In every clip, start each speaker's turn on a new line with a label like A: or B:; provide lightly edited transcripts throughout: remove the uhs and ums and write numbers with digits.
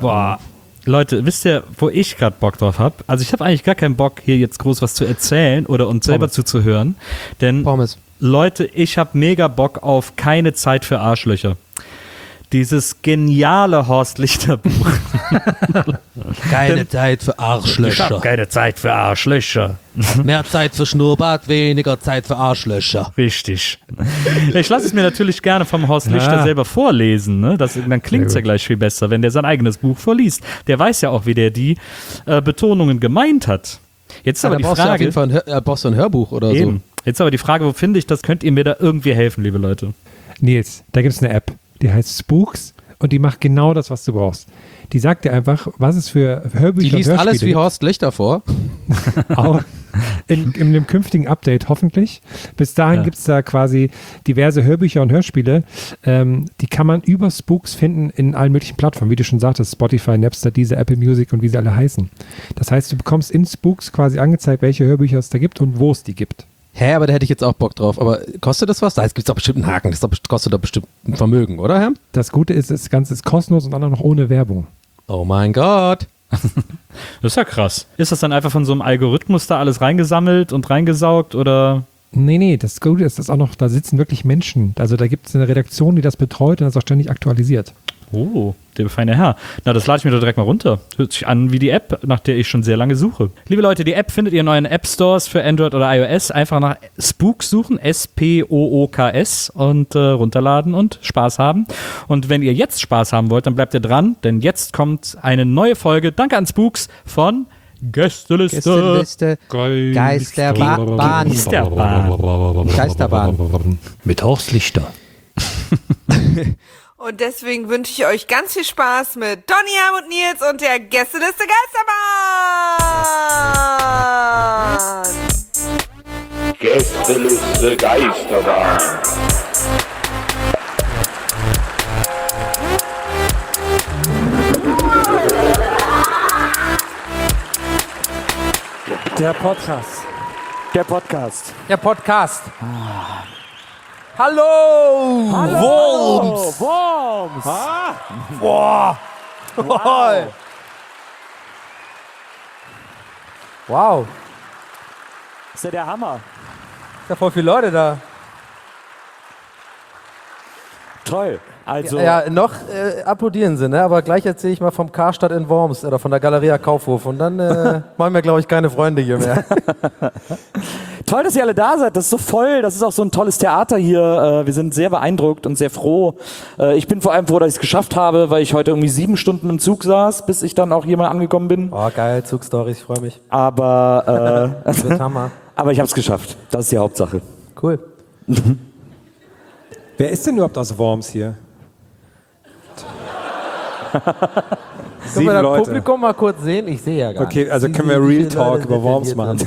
A: Boah. Leute, wisst ihr, wo ich gerade Bock drauf habe? Also ich habe eigentlich gar keinen Bock, hier jetzt groß was zu erzählen oder uns selber zuzuhören. Denn, Leute, ich habe mega Bock auf keine Zeit für Arschlöcher. Dieses geniale Horst Lichter Buch.
B: Keine Zeit für Arschlöcher.
A: Ich habe keine Zeit für Arschlöcher.
B: Mehr Zeit für Schnurrbart, weniger Zeit für Arschlöcher.
A: Richtig. Ich lasse es mir natürlich gerne vom Horst Lichter selber vorlesen. Ne? Dann klingt es ja gleich viel besser, wenn der sein eigenes Buch vorliest. Der weiß ja auch, wie der die Betonungen gemeint hat. Jetzt ist aber die Frage.
B: Auf jeden Fall brauchst du ein Hörbuch oder
A: eben.
B: so.
A: Jetzt aber die Frage, wo finde ich das? Könnt ihr mir da irgendwie helfen, liebe Leute?
C: Nils, da gibt es eine App, die heißt Spooks und die macht genau das, was du brauchst. Die sagt dir einfach, was es für Hörbücher
B: Die liest
C: und Hörspiele
B: alles wie Horst Lichter vor.
C: Auch in dem künftigen Update hoffentlich. Bis dahin gibt es da quasi diverse Hörbücher und Hörspiele. Die kann man über Spooks finden in allen möglichen Plattformen, wie du schon sagtest, Spotify, Napster, Deezer, Apple Music und wie sie alle heißen. Das heißt, du bekommst in Spooks quasi angezeigt, welche Hörbücher es da gibt und wo es die gibt.
B: Hä, aber da hätte ich jetzt auch Bock drauf. Aber kostet das was? Da gibt es doch bestimmt einen Haken. Das kostet doch bestimmt ein Vermögen, oder, Herr?
C: Das Gute ist, das Ganze ist kostenlos und dann auch noch ohne Werbung.
B: Oh mein Gott.
A: Das ist ja krass. Ist das dann einfach von so einem Algorithmus da alles reingesammelt und reingesaugt oder?
C: Nee, das Gute ist, dass auch noch, da sitzen wirklich Menschen. Also da gibt es eine Redaktion, die das betreut und das auch ständig aktualisiert.
A: Oh, der feine Herr. Na, das lade ich mir doch direkt mal runter. Hört sich an wie die App, nach der ich schon sehr lange suche. Liebe Leute, die App findet ihr in euren App-Stores für Android oder iOS. Einfach nach Spooks suchen, S-P-O-O-K-S und runterladen und Spaß haben. Und wenn ihr jetzt Spaß haben wollt, dann bleibt ihr dran, denn jetzt kommt eine neue Folge. Danke an Spooks von Gästeliste.
B: Geisterbahn. Geisterbahn.
C: Mit Horst Lichter.
D: Und deswegen wünsche ich euch ganz viel Spaß mit Donny, Herm und Nils und der Gästeliste Geisterbahn.
E: Gästeliste Geisterbahn.
C: Der Podcast.
F: Der Podcast.
B: Der Podcast. Hallo!
F: Worms!
B: Worms!
F: Boah!
B: Wow! Wow!
F: Ist ja der Hammer.
B: Da voll viele Leute da.
F: Toll. Also,
B: Ja, noch applaudieren sie, ne? Aber gleich erzähle ich mal vom Karstadt in Worms oder von der Galeria Kaufhof und dann machen wir, glaube ich, keine Freunde hier mehr.
F: toll, dass ihr alle da seid. Das ist so voll. Das ist auch so ein tolles Theater hier. Wir sind sehr beeindruckt und sehr froh. Ich bin vor allem froh, dass ich es geschafft habe, weil ich heute irgendwie 7 Stunden im Zug saß, bis ich dann auch hier mal angekommen bin.
B: Oh, geil, Zugstory, ich freue mich.
F: Aber,
B: Das wird Hammer.
F: aber ich habe es geschafft. Das ist die Hauptsache.
B: Cool.
C: Wer ist denn überhaupt aus Worms hier?
B: Können wir das Publikum mal kurz sehen? Ich sehe ja gar nicht.
C: Okay, also können wir Real Talk über Worms machen.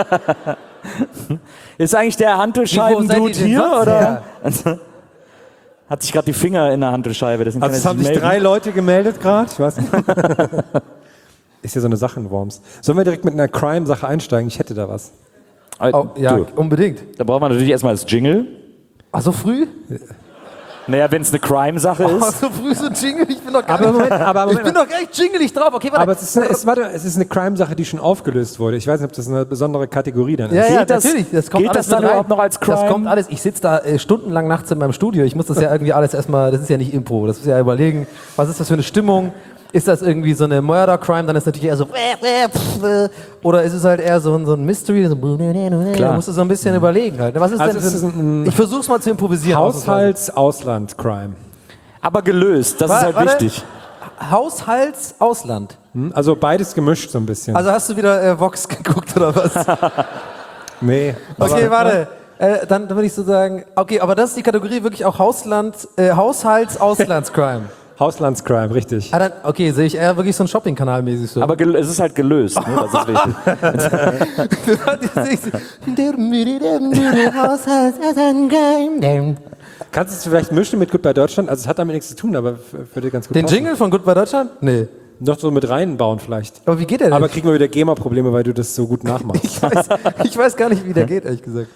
F: Ist eigentlich der Handtuchscheiben-Dude hier, oder? Hat sich gerade die Finger in der Handtuchscheibe.
C: Also es haben sich 3 Leute gemeldet gerade. Ich weiß nicht. Ist ja so eine Sache in Worms. Sollen wir direkt mit einer Crime-Sache einsteigen? Ich hätte da was.
B: Oh, ja,
F: Du,
B: unbedingt.
F: da braucht man natürlich erstmal das Jingle.
B: Ach, so früh?
F: Naja, wenn es eine Crime-Sache
B: Oh,
F: ist.
B: so früh so Jingle? Ich bin doch gar
C: Aber
B: nicht,
C: Moment,
B: ich bin doch gar nicht jingelig drauf. Okay, warte.
C: aber es ist eine Crime-Sache, die schon aufgelöst wurde. Ich weiß nicht, ob das eine besondere Kategorie dann ist.
B: Ja,
F: Geht das-
B: natürlich. Das kommt
F: geht
B: alles
F: das dann
B: mit rein.
F: überhaupt noch als Crime?
B: Das kommt alles. Ich sitze da stundenlang nachts in meinem Studio. Ich muss das ja irgendwie alles erstmal, das ist ja nicht Impro. Das muss ja überlegen, was ist das für eine Stimmung? Ist das irgendwie so eine Murder-Crime? Dann ist natürlich eher so oder ist es halt eher so ein Mystery? So, da musst du so ein bisschen überlegen halt. Was ist
C: Also
B: denn
C: es ist ein
B: ich versuch's mal zu improvisieren.
C: Haushalts-Ausland-Crime.
F: Aber gelöst, das ist halt
B: Warte.
F: wichtig.
B: Haushalts-Ausland.
C: Also beides gemischt so ein bisschen.
B: Also hast du wieder Vox geguckt oder was?
C: nee.
B: Okay, warte. Dann würde ich so sagen, okay, aber das ist die Kategorie wirklich auch Haushalts-Auslandscrime.
C: Hauslandscrime, richtig.
B: Ah, dann, okay, sehe ich eher wirklich so ein Shopping-Kanal mäßig so.
F: Aber es ist halt gelöst, ne? Das ist wichtig.
C: Kannst du es vielleicht mischen mit Goodbye Deutschland? Also es hat damit nichts zu tun, aber würde ganz gut
B: Den
C: passen.
B: Jingle von Goodbye Deutschland? Nee.
C: Noch so mit reinbauen vielleicht.
B: Aber wie geht der denn?
C: Aber kriegen wir wieder GEMA-Probleme, weil du das so gut nachmachst.
B: ich weiß gar nicht, wie der geht, ehrlich gesagt.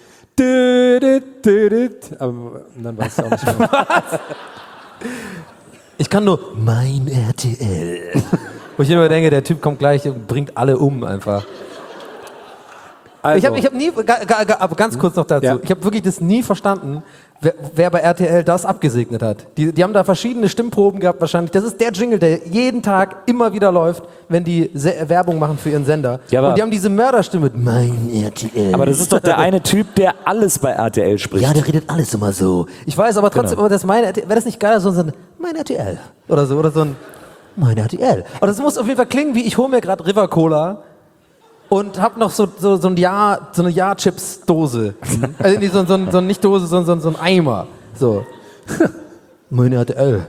C: Aber dann weißt du auch nicht mehr.
B: Ich kann nur mein RTL. Wo ich immer denke, der Typ kommt gleich und bringt alle um einfach.
G: Also,
B: Ich hab nie, aber ganz kurz noch dazu,
G: Ja.
B: ich habe wirklich das nie verstanden, wer bei RTL das abgesegnet hat. Die haben da verschiedene Stimmproben gehabt wahrscheinlich. Das ist der Jingle, der jeden Tag immer wieder läuft, wenn die Werbung machen für ihren Sender.
F: Ja, aber-
B: und die haben diese Mörderstimme mit Mein RTL.
F: Aber das ist doch der eine Typ, der alles bei RTL spricht.
B: Ja, der redet alles immer so. Ich weiß, aber trotzdem, aber das wäre das nicht geiler, so ein Mein RTL oder so ein Mein RTL. Und das muss auf jeden Fall klingen wie, ich hole mir gerade River Cola und hab noch so eine Ja-Chips-Dose. Also nicht so nicht Dose, sondern so ein Eimer. So. Mein RTL.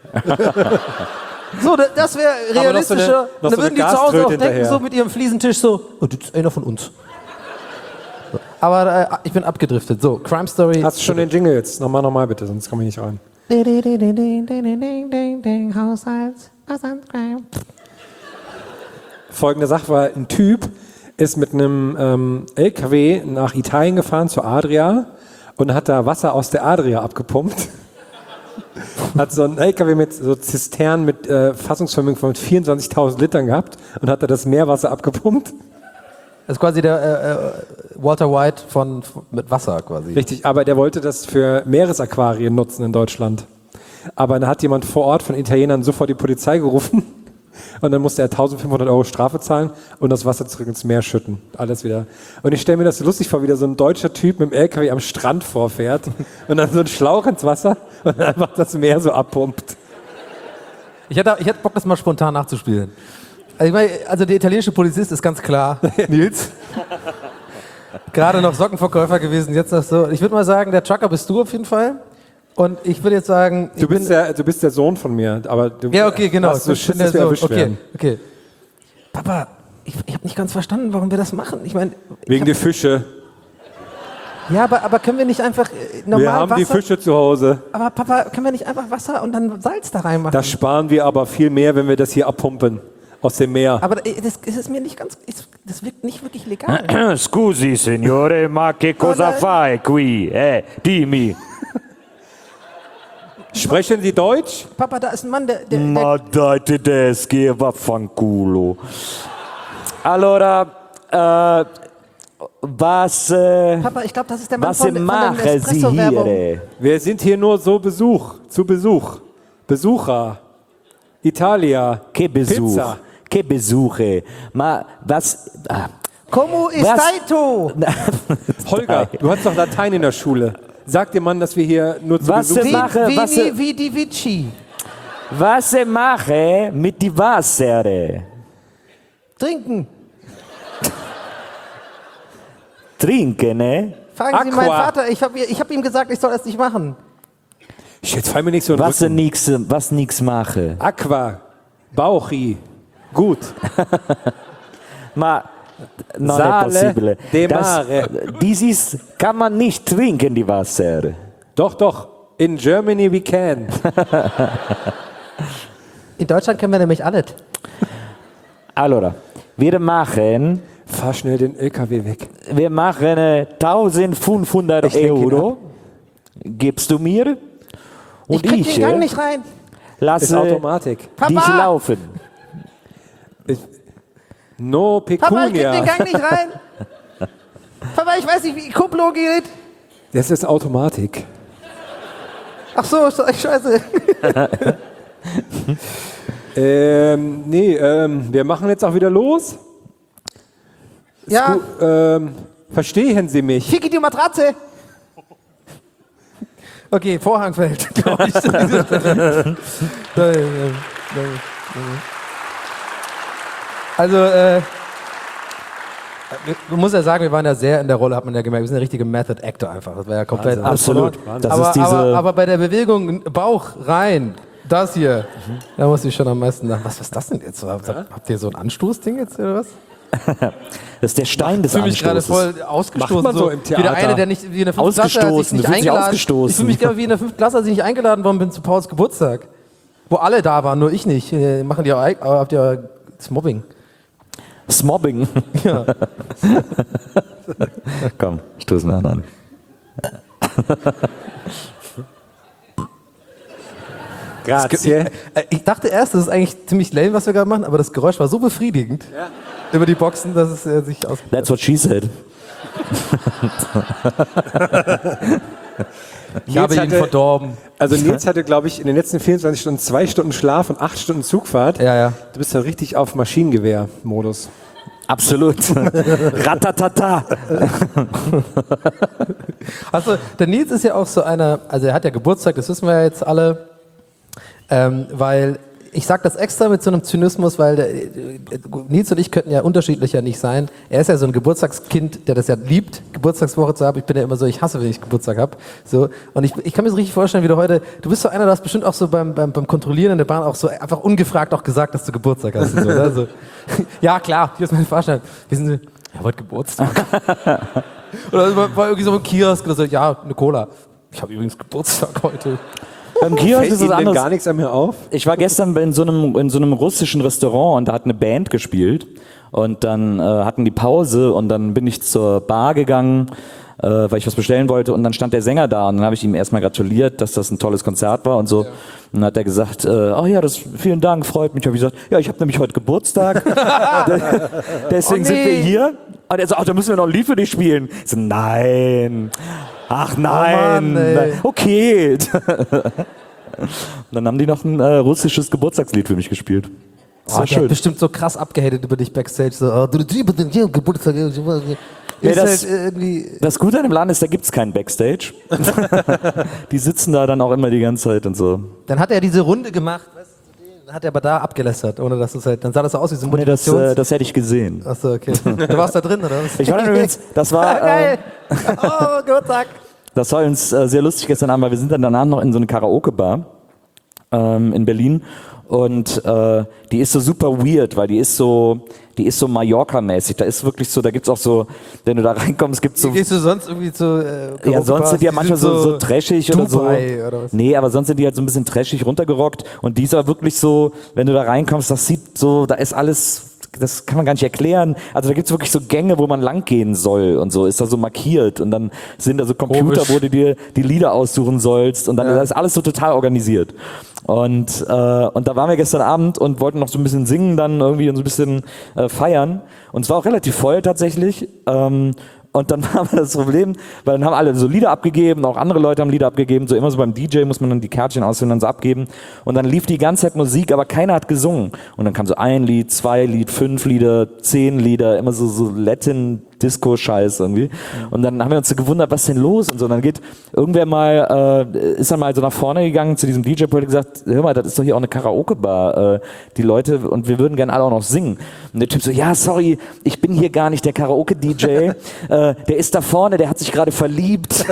B: So, das wäre
G: Aber noch so eine-
B: realistischer.
G: noch
B: Dann
G: so eine
B: würden die zu Hause auch
G: Gaströte
B: denken,
G: hinterher.
B: so mit ihrem Fliesentisch so, oh, das ist einer von uns. So. Aber ich bin abgedriftet. So, Crime Story.
G: hast du schon den Jingle jetzt? Nochmal bitte, sonst komme ich nicht rein. Folgende Sache war, ein Typ ist mit einem LKW nach Italien gefahren, zur Adria, und hat da Wasser aus der Adria abgepumpt. Hat so ein LKW mit so Zisternen mit Fassungsvermögen von 24.000 Litern gehabt und hat da das Meerwasser abgepumpt.
B: Das ist quasi der Walter White mit Wasser quasi.
G: Richtig, aber der wollte das für Meeresaquarien nutzen in Deutschland. Aber dann hat jemand vor Ort von Italienern sofort die Polizei gerufen und dann musste er 1.500 € Strafe zahlen und das Wasser zurück ins Meer schütten. Alles wieder. Und ich stelle mir das so lustig vor, wie da so ein deutscher Typ mit dem LKW am Strand vorfährt und dann so ein Schlauch ins Wasser und dann einfach das Meer so abpumpt.
B: Ich hätte Bock, das mal spontan nachzuspielen. Also, ich meine, also der italienische Polizist ist ganz klar, Nils. Gerade noch Sockenverkäufer gewesen, jetzt noch so. Ich würde mal sagen, der Trucker bist du auf jeden Fall. Und ich würde jetzt sagen,
G: Du bist der Sohn von mir, aber du
B: ja, okay, genau.
G: hast so
B: Ich
G: Schiss,
B: bin der
G: dass wir
B: Sohn.
G: erwischt
B: Okay,
G: werden.
B: okay. Papa, ich habe nicht ganz verstanden, warum wir das machen. Ich meine,
G: Wegen der Fische.
B: ja, aber können wir nicht einfach normal
G: Wir haben
B: Wasser?
G: die Fische zu Hause.
B: Aber Papa, können wir nicht einfach Wasser und dann Salz da reinmachen?
G: Das sparen wir aber viel mehr, wenn wir das hier abpumpen aus dem Meer.
B: Aber das ist mir nicht ganz, das wirkt nicht wirklich legal.
H: Scusi, signore, ma che cosa fai qui? Dimmi.
G: Sprechen Sie Deutsch?
B: Papa, da ist ein Mann, der
H: Ma dai tedeschi, vaffanculo.
F: Allora, was
B: Papa, ich glaube, das ist der Mann von der
F: machen Sie
B: Espresso-Werbung.
F: hier?
G: Wir sind hier nur so zu Besuch. Besucher. Italia.
F: Che Besuch?
G: Pizza.
F: Che Besuche? Ma was?
B: Como ist
F: Was?
B: Taito?
G: Holger, du hast doch Latein in der Schule. Sag dem Mann, dass wir hier nur zu
F: Was
G: Besuch sind.
F: mache?
B: Wie die Vici.
F: Was mache mit die Wasser?
B: Trinken.
F: Trinken, ne?
B: Fragen Sie
G: Aqua.
B: meinen Vater. Ich hab ihm gesagt, ich soll das nicht machen.
G: Jetzt fall mir nicht so in den
F: Was
G: Rücken.
F: nix mache?
G: Aqua. Bauchi. Gut.
F: Ma non
G: Sale
F: è possibile.
G: de
F: Das,
G: mare.
F: dieses kann man nicht trinken, die Wasser.
G: Doch. In Germany we can.
B: In Deutschland können wir nämlich alles.
F: Allora, wir machen
G: Fahr schnell den LKW weg.
F: 1500
G: Ich lenke ihn
F: Euro. Gibst du mir?
B: Ich
F: Und
B: krieg
F: ich
B: den Gang nicht rein.
G: Ist
F: lasse
G: Automatik.
F: dich
B: Papa!
F: laufen.
G: No
B: Papa, ich krieg den
G: Pecunia.
B: Gang nicht rein. Papa, ich weiß nicht, wie Kupplung geht.
G: Das ist Automatik.
B: Ach so, ist doch echt scheiße.
G: Wir machen jetzt auch wieder los.
B: Ja,
G: Verstehen Sie mich?
B: Ficky die Matratze. Okay, Vorhang fällt, glaube ich. Also, man muss ja sagen, wir waren ja sehr in der Rolle, hat man ja gemerkt. Wir sind der richtige Method Actor einfach. Das war ja komplett alles
F: Absolut.
B: verloren.
F: Das
B: aber,
F: ist diese.
B: aber bei der Bewegung Bauch rein, das hier, da muss ich schon am meisten nach. Was ist das denn jetzt? Habt ihr so ein Anstoßding jetzt oder was?
F: Das ist der Stein des
B: Ich fühle mich gerade
F: Anstoßes.
B: voll ausgestoßen.
G: Macht man so im
B: Wie der
G: Theater.
B: eine, der nicht wie in der 5. Klasse, als ich
F: Ausgestoßen,
B: nicht
F: du fühlst dich
B: eingeladen.
F: ausgestoßen.
B: Ich fühle mich gerade wie in der 5. Klasse, als ich nicht eingeladen worden bin zu Pauls Geburtstag. Wo alle da waren, nur ich nicht. Machen die auch, habt ihr das Mobbing?
F: Smobbing.
B: Ja.
F: Komm, stoßen wir an.
G: Grazie.
B: Ich dachte erst, das ist eigentlich ziemlich lame, was wir gerade machen, aber das Geräusch war so befriedigend über die Boxen, dass es sich aus...
F: That's what she said.
B: Ich habe ihn verdorben.
G: Also Nils hatte, glaube ich, in den letzten 24 Stunden 2 Stunden Schlaf und 8 Stunden Zugfahrt.
B: Ja.
G: Du bist ja richtig auf Maschinengewehr-Modus.
F: Absolut. Ratatata.
B: Also, der Nils ist ja auch so einer, also er hat ja Geburtstag, das wissen wir ja jetzt alle, weil, ich sag das extra mit so einem Zynismus, weil Nils und ich könnten ja unterschiedlicher nicht sein. Er ist ja so ein Geburtstagskind, der das ja liebt, Geburtstagswoche zu haben. Ich bin ja immer so, ich hasse, wenn ich Geburtstag habe. So, und ich kann mir so richtig vorstellen, wie du heute, du bist so einer, du hast bestimmt auch so beim Kontrollieren in der Bahn auch so einfach ungefragt auch gesagt, dass du Geburtstag hast. Und so, oder? So, ja klar, hier ist mein Fahrschein. Wir sind so, ja, heute Geburtstag. Oder war irgendwie so ein Kiosk oder so, ja, eine Cola. Ich habe übrigens Geburtstag heute.
F: Beim Kiosk ist es
G: Ihnen denn
F: anders.
G: gar nichts an mir auf?
F: Ich war gestern in so einem russischen Restaurant und da hat eine Band gespielt und dann hatten die Pause und dann bin ich zur Bar gegangen, weil ich was bestellen wollte und dann stand der Sänger da und dann habe ich ihm erstmal gratuliert, dass das ein tolles Konzert war und so. Ja. Und dann hat er gesagt, ach ja, vielen Dank, freut mich. Habe ich gesagt, ja, ich habe nämlich heute Geburtstag, deswegen sind wir hier. Und er so, ach, da müssen wir noch ein Lied für dich spielen. Ich so, nein. Ach nein.
B: Oh Mann,
F: okay. Und dann haben die noch ein russisches Geburtstagslied für mich gespielt. Das war
B: Der
F: schön.
B: hat bestimmt so krass abgehatet über dich Backstage. So, oh, du Geburtstag.
F: Ja,
B: Ist halt irgendwie.
F: Das Gute an dem Laden ist, da gibt's keinen Backstage. Die sitzen da dann auch immer die ganze Zeit und so.
B: Dann hat er diese Runde gemacht, weißt du, dann hat er aber da abgelästert, ohne dass es halt. Dann sah das so aus wie so ein
F: Nee, das hätte ich gesehen.
B: Achso, okay. Du warst da drin, oder was?
F: Ich war dann übrigens, das war,
B: Geil! Oh, Geburtstag!
F: das war uns sehr lustig gestern Abend, weil wir sind dann danach noch in so eine Karaoke-Bar in Berlin und die ist so super weird, weil die ist so Mallorca-mäßig. Da ist wirklich so, da gibt's auch so, wenn du da reinkommst, gibt's so...
B: Gehst du sonst irgendwie zu
F: Ja, sonst sind die ja manchmal so trashig oder so.
B: Dubai oder was?
F: Nee, aber sonst sind die halt so ein bisschen trashig runtergerockt und die ist aber wirklich so, wenn du da reinkommst, das sieht so, da ist alles... Das kann man gar nicht erklären. Also da gibt's wirklich so Gänge, wo man langgehen soll und so, ist da so markiert und dann sind da so Computer, wo du dir die Lieder aussuchen sollst und dann ist alles so total organisiert. Und da waren wir gestern Abend und wollten noch so ein bisschen singen dann irgendwie und so ein bisschen feiern und es war auch relativ voll tatsächlich. Und dann war das Problem, weil dann haben alle so Lieder abgegeben, auch andere Leute haben Lieder abgegeben, so immer so beim DJ muss man dann die Kärtchen ausfüllen und dann so abgeben. Und dann lief die ganze Zeit Musik, aber keiner hat gesungen. Und dann kam so 1 Lied, 2 Lied, 5 Lieder, 10 Lieder, immer so Latin Disco-Scheiß irgendwie. Und dann haben wir uns so gewundert, was ist denn los und so. Und dann geht irgendwer mal, ist dann mal so nach vorne gegangen zu diesem DJ-Pult und gesagt, hör mal, das ist doch hier auch eine Karaoke-Bar, die Leute, und wir würden gerne alle auch noch singen. Und der Typ so, ja, sorry, ich bin hier gar nicht der Karaoke-DJ, der ist da vorne, der hat sich gerade verliebt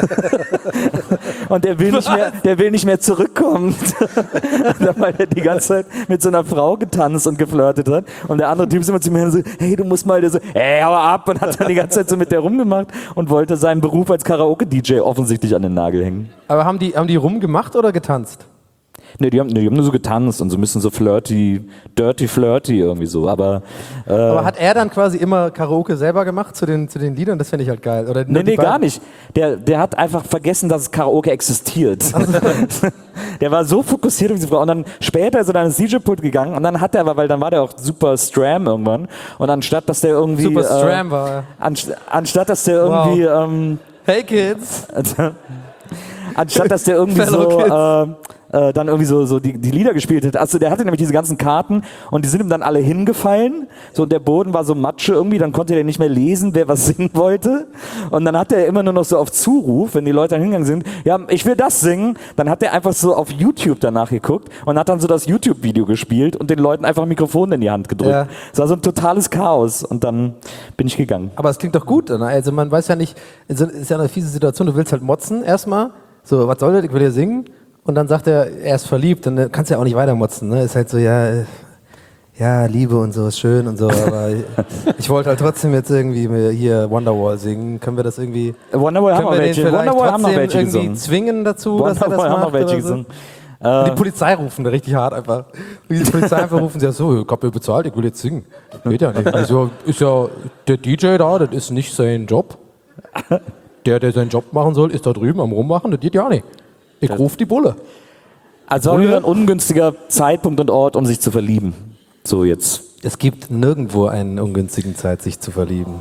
F: und der will nicht mehr zurückkommen. Weil er die ganze Zeit mit so einer Frau getanzt und geflirtet hat. Und der andere Typ ist immer zu mir so, hey, du musst mal, der so, hey, hau ab, und hat dann die ganze Zeit so mit der rumgemacht und wollte seinen Beruf als Karaoke-DJ offensichtlich an den Nagel hängen.
B: Aber haben die rumgemacht oder getanzt?
F: Nee, die haben nur so getanzt und so ein bisschen so dirty flirty irgendwie so, aber
B: hat er dann quasi immer Karaoke selber gemacht zu den Liedern? Das finde ich halt geil. Oder
F: nee, gar nicht. Der hat einfach vergessen, dass Karaoke existiert. Der war so fokussiert auf diese Frau und dann später ist er dann ins DJ-Pult gegangen und dann hat er aber, weil dann war der auch super Stram irgendwann und anstatt, dass der irgendwie
B: Super Stram war.
F: Anstatt, dass der irgendwie
B: Hey Kids!
F: anstatt, dass der irgendwie so dann irgendwie so die Lieder gespielt hat. Also der hatte nämlich diese ganzen Karten und die sind ihm dann alle hingefallen. So, und der Boden war so Matsche irgendwie, dann konnte der nicht mehr lesen, wer was singen wollte. Und dann hat er immer nur noch so auf Zuruf, wenn die Leute dann hingegangen sind, ja, ich will das singen. Dann hat er einfach so auf YouTube danach geguckt und hat dann so das YouTube-Video gespielt und den Leuten einfach ein Mikrofon in die Hand gedrückt.
B: Ja.
F: Es war so ein totales Chaos und dann bin ich gegangen.
B: Aber es klingt doch gut, ne? Also man weiß ja nicht, es ist ja eine fiese Situation, du willst halt motzen erstmal, so, was soll das, ich will ja singen. Und dann sagt er ist verliebt, dann kannst du ja auch nicht weitermotzen, ne? Ist halt so, ja, Liebe und so ist schön und so, aber ich wollte halt trotzdem jetzt irgendwie hier Wonderwall singen. Können wir das irgendwie...
F: Wonderwall haben wir welche.
B: Wonderwall
F: haben noch welche
B: irgendwie
F: gesungen.
B: zwingen dazu, dass er das
F: Wonderwall haben
B: macht
F: noch welche
B: oder so?
F: gesungen.
B: Und die Polizei rufen da richtig hart einfach. Die Polizei einfach rufen, sie ja so, ich hab mir bezahlt, ich will jetzt singen. Geht ja nicht. Also ist ja der DJ da, das ist nicht sein Job. Der seinen Job machen soll, ist da drüben am Rummachen, das geht ja nicht. Ich rufe die Bulle.
F: Also auch wieder ein ungünstiger Zeitpunkt und Ort, um sich zu verlieben. So jetzt.
B: Es gibt nirgendwo einen ungünstigen Zeit, sich zu verlieben.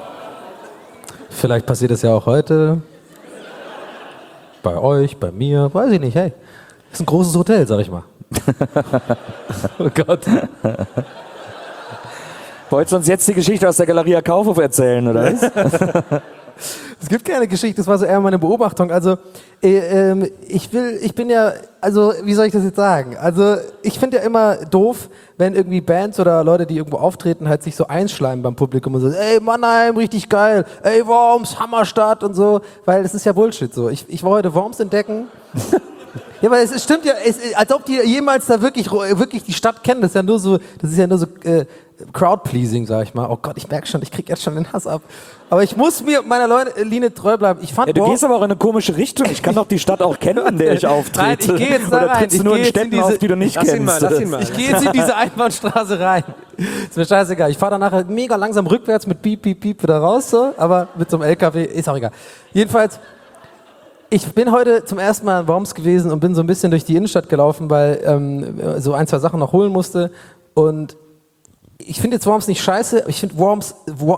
B: Vielleicht passiert es ja auch heute. Bei euch, bei mir, weiß ich nicht, hey. Ist ein großes Hotel, sag ich mal. Oh Gott.
F: Wolltest du uns jetzt die Geschichte aus der Galeria Kaufhof erzählen, oder was?
B: Es gibt keine Geschichte, das war so eher meine Beobachtung. Also, ich bin ja, also, wie soll ich das jetzt sagen? Also, ich finde ja immer doof, wenn irgendwie Bands oder Leute, die irgendwo auftreten, halt sich so einschleimen beim Publikum und so, ey, Mannheim, richtig geil, ey, Worms, Hammerstadt und so, weil das ist ja Bullshit so. Ich war heute Worms entdecken. Ja, aber es stimmt ja, als ob die jemals da wirklich die Stadt kennen. Das ist ja nur so Crowd-pleasing, sag ich mal. Oh Gott, ich merke schon, ich krieg jetzt schon den Hass ab. Aber ich muss mir meiner Linie treu bleiben. Ich fand
F: Ja, du gehst aber auch in eine komische Richtung. Ich kann doch die Stadt auch kennen, in der ich auftrete.
B: Nein, ich gehe jetzt da
F: Oder
B: rein.
F: trittst du nur in Städten auf, die du nicht kennst?
G: Lass ihn mal.
B: Ich gehe jetzt in diese Einbahnstraße rein. Ist mir scheißegal. Ich fahre dann nachher mega langsam rückwärts mit Piep, Piep, Piep wieder raus, so. Aber mit so einem LKW, ist auch egal. Jedenfalls, ich bin heute zum ersten Mal in Worms gewesen und bin so ein bisschen durch die Innenstadt gelaufen, weil so ein, zwei Sachen noch holen musste. Und ich finde jetzt Worms nicht scheiße, aber ich finde Worms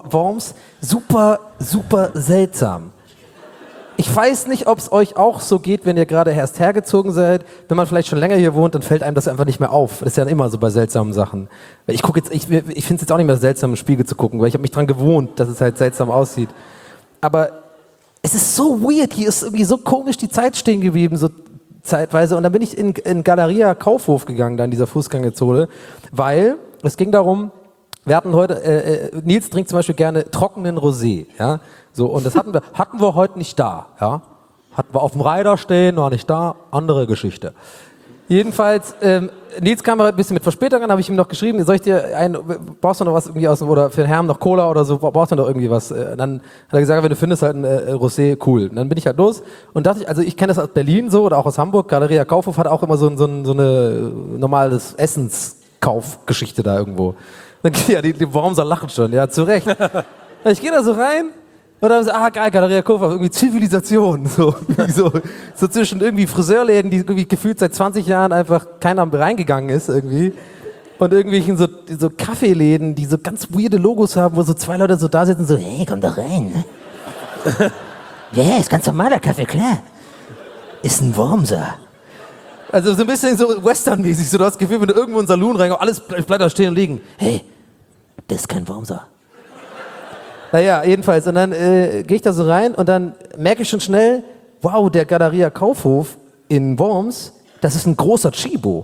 B: super, super seltsam. Ich weiß nicht, ob es euch auch so geht, wenn ihr gerade erst hergezogen seid. Wenn man vielleicht schon länger hier wohnt, dann fällt einem das einfach nicht mehr auf. Das ist ja immer so bei seltsamen Sachen. Ich finde es jetzt auch nicht mehr seltsam, im Spiegel zu gucken, weil ich habe mich dran gewohnt, dass es halt seltsam aussieht. Aber es ist so weird, hier ist irgendwie so komisch die Zeit stehen geblieben, so zeitweise. Und dann bin ich in Galeria Kaufhof gegangen, da in dieser Fußgängerzone, weil es ging darum, wir hatten heute, Nils trinkt zum Beispiel gerne trockenen Rosé, ja, so, und das hatten wir heute nicht da, ja, hatten wir auf dem Reiter stehen, war nicht da, andere Geschichte. Jedenfalls, Nils kam ein bisschen mit Verspätung an, habe ich ihm noch geschrieben, brauchst du noch was irgendwie oder für den Herrn noch Cola oder so, brauchst du noch irgendwie was? Dann hat er gesagt, wenn du findest halt ein Rosé, cool. Und dann bin ich halt los und dachte ich, also ich kenne das aus Berlin so oder auch aus Hamburg, Galeria Kaufhof hat auch immer so eine normales Essenskaufgeschichte da irgendwo. Dann ja, die Wormser lachen schon, ja, zu Recht. Ich gehe da so rein und dann so, geil, Galeria Kaufhof, irgendwie Zivilisation, so zwischen irgendwie Friseurläden, die irgendwie gefühlt seit 20 Jahren einfach keiner reingegangen ist irgendwie und irgendwelchen so Kaffeeläden, die so ganz weirde Logos haben, wo so zwei Leute so da sitzen, so, hey, komm doch rein. Ja, ist ganz normaler Kaffee, klar. Ist ein Wormser. Also so ein bisschen so Western-mäßig, so du hast das Gefühl, wenn du irgendwo in den Saloon reingehst, alles bleibt da stehen und liegen. Hey, das ist kein Wormser. Naja, jedenfalls, und dann gehe ich da so rein und dann merke ich schon schnell, wow, der Galeria Kaufhof in Worms, das ist ein großer Chibo.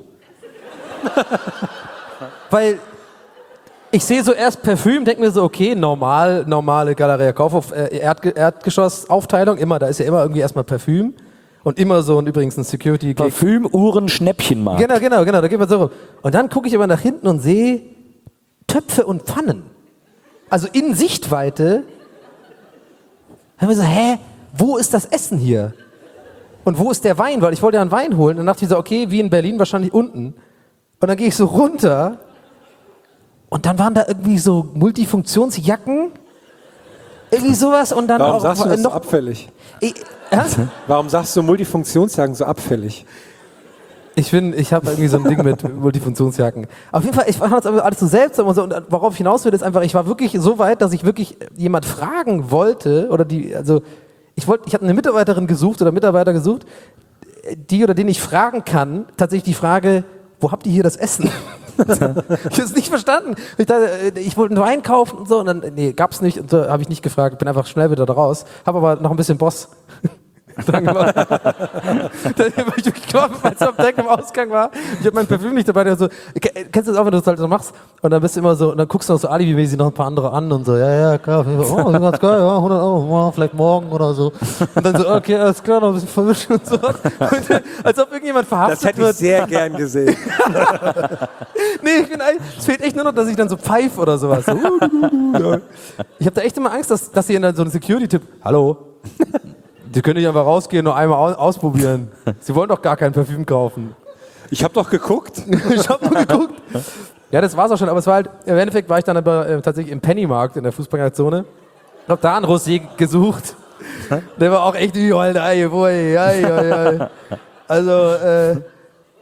B: Weil ich sehe so erst Parfüm, denke mir so, okay, normale Galeria Kaufhof, Erdgeschoss-Aufteilung, immer, da ist ja immer irgendwie erstmal Parfüm. Und immer so, und übrigens ein Security...
F: Parfüm, Uhren, Schnäppchenmarkt.
B: Genau, da geht man so rum. Und dann gucke ich aber nach hinten und sehe Töpfe und Pfannen. Also in Sichtweite. Dann haben wir so, wo ist das Essen hier? Und wo ist der Wein? Weil ich wollte ja einen Wein holen. Und dann dachte ich so, okay, wie in Berlin wahrscheinlich unten. Und dann gehe ich so runter. Und dann waren da irgendwie so Multifunktionsjacken. Irgendwie sowas. Und dann
G: Warum
B: auch
G: sagst du das
B: noch
G: so abfällig?
B: Was?
G: Warum sagst du Multifunktionsjacken so abfällig?
B: Ich habe irgendwie so ein Ding mit Multifunktionsjacken. Auf jeden Fall, ich fand das alles so seltsam und so. Und worauf ich hinaus will, ist einfach, ich war wirklich so weit, dass ich wirklich jemand fragen wollte, oder ich habe eine Mitarbeiterin gesucht oder Mitarbeiter gesucht, die oder den ich fragen kann, tatsächlich die Frage, wo habt ihr hier das Essen? Ich habe es nicht verstanden. Ich wollte einen Wein kaufen und so, und dann, nee, gab's nicht, und so habe ich nicht gefragt, ich bin einfach schnell wieder da raus, habe aber noch ein bisschen Boss dran gemacht. Dann habe ich wirklich gekommen, als er am Deck im Ausgang war. Ich habe mein Parfüm nicht dabei, der so, kennst du das auch, wenn du das halt so machst? Und dann bist du immer so, und dann guckst du noch so alibimäßig noch ein paar andere an und so, ja, klar, oh, ganz geil, ja, 100 Euro, vielleicht morgen oder so. Und dann so, okay, alles klar, noch ein bisschen verwischen und so. Und dann, als ob irgendjemand verhaftet wird.
G: Das hätte ich sehr gern gesehen.
B: Nee, es fehlt echt nur noch, dass ich dann so pfeife oder sowas. Ich habe da echt immer Angst, dass hier dann so ein Security-Tipp, hallo, Sie können nicht einfach rausgehen und einmal ausprobieren. Sie wollen doch gar kein Parfüm kaufen.
G: Ich habe doch geguckt.
B: Ich habe nur geguckt. Ja, das war's auch schon, aber es war halt, im Endeffekt war ich dann aber tatsächlich im Pennymarkt in der Fußgängerzone. Ich habe da einen Rosé gesucht. Der war auch echt wie Alter, also,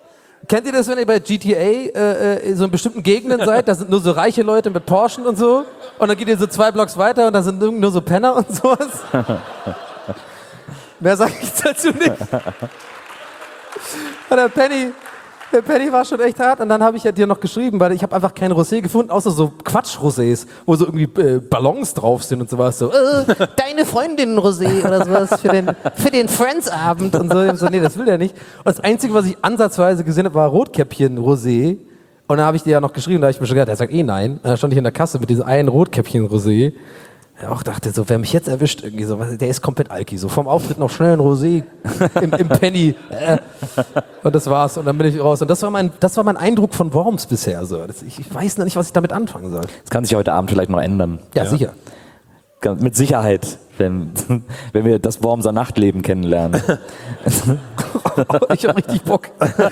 B: Kennt ihr das, wenn ihr bei GTA so in bestimmten Gegenden seid? Da sind nur so reiche Leute mit Porsche und so. Und dann geht ihr so 2 Blocks weiter und da sind nur so Penner und sowas. Mehr sage ich dazu nicht. Und der Penny war schon echt hart. Und dann habe ich ja dir noch geschrieben, weil ich habe einfach kein Rosé gefunden, außer so Quatsch-Rosés, wo so irgendwie Ballons drauf sind und sowas. So, deine Freundin Rosé oder sowas für den Friends-Abend und so. Ich so. Nee, das will der nicht. Und das Einzige, was ich ansatzweise gesehen habe, war Rotkäppchen Rosé. Und dann habe ich dir ja noch geschrieben, da habe ich mir schon gedacht, der sagt nein. Und dann stand ich in der Kasse mit diesem einen Rotkäppchen Rosé. Ja, auch dachte so, wer mich jetzt erwischt, irgendwie so, der ist komplett alki. So vom Auftritt noch schnell ein Rosé im Penny. Und das war's. Und dann bin ich raus. Und das war mein Eindruck von Worms bisher. So. Ich weiß noch nicht, was ich damit anfangen soll.
F: Das kann sich heute Abend vielleicht noch ändern.
B: Ja, sicher.
F: Mit Sicherheit, wenn wir das Wormser Nachtleben kennenlernen.
B: Ich hab richtig Bock.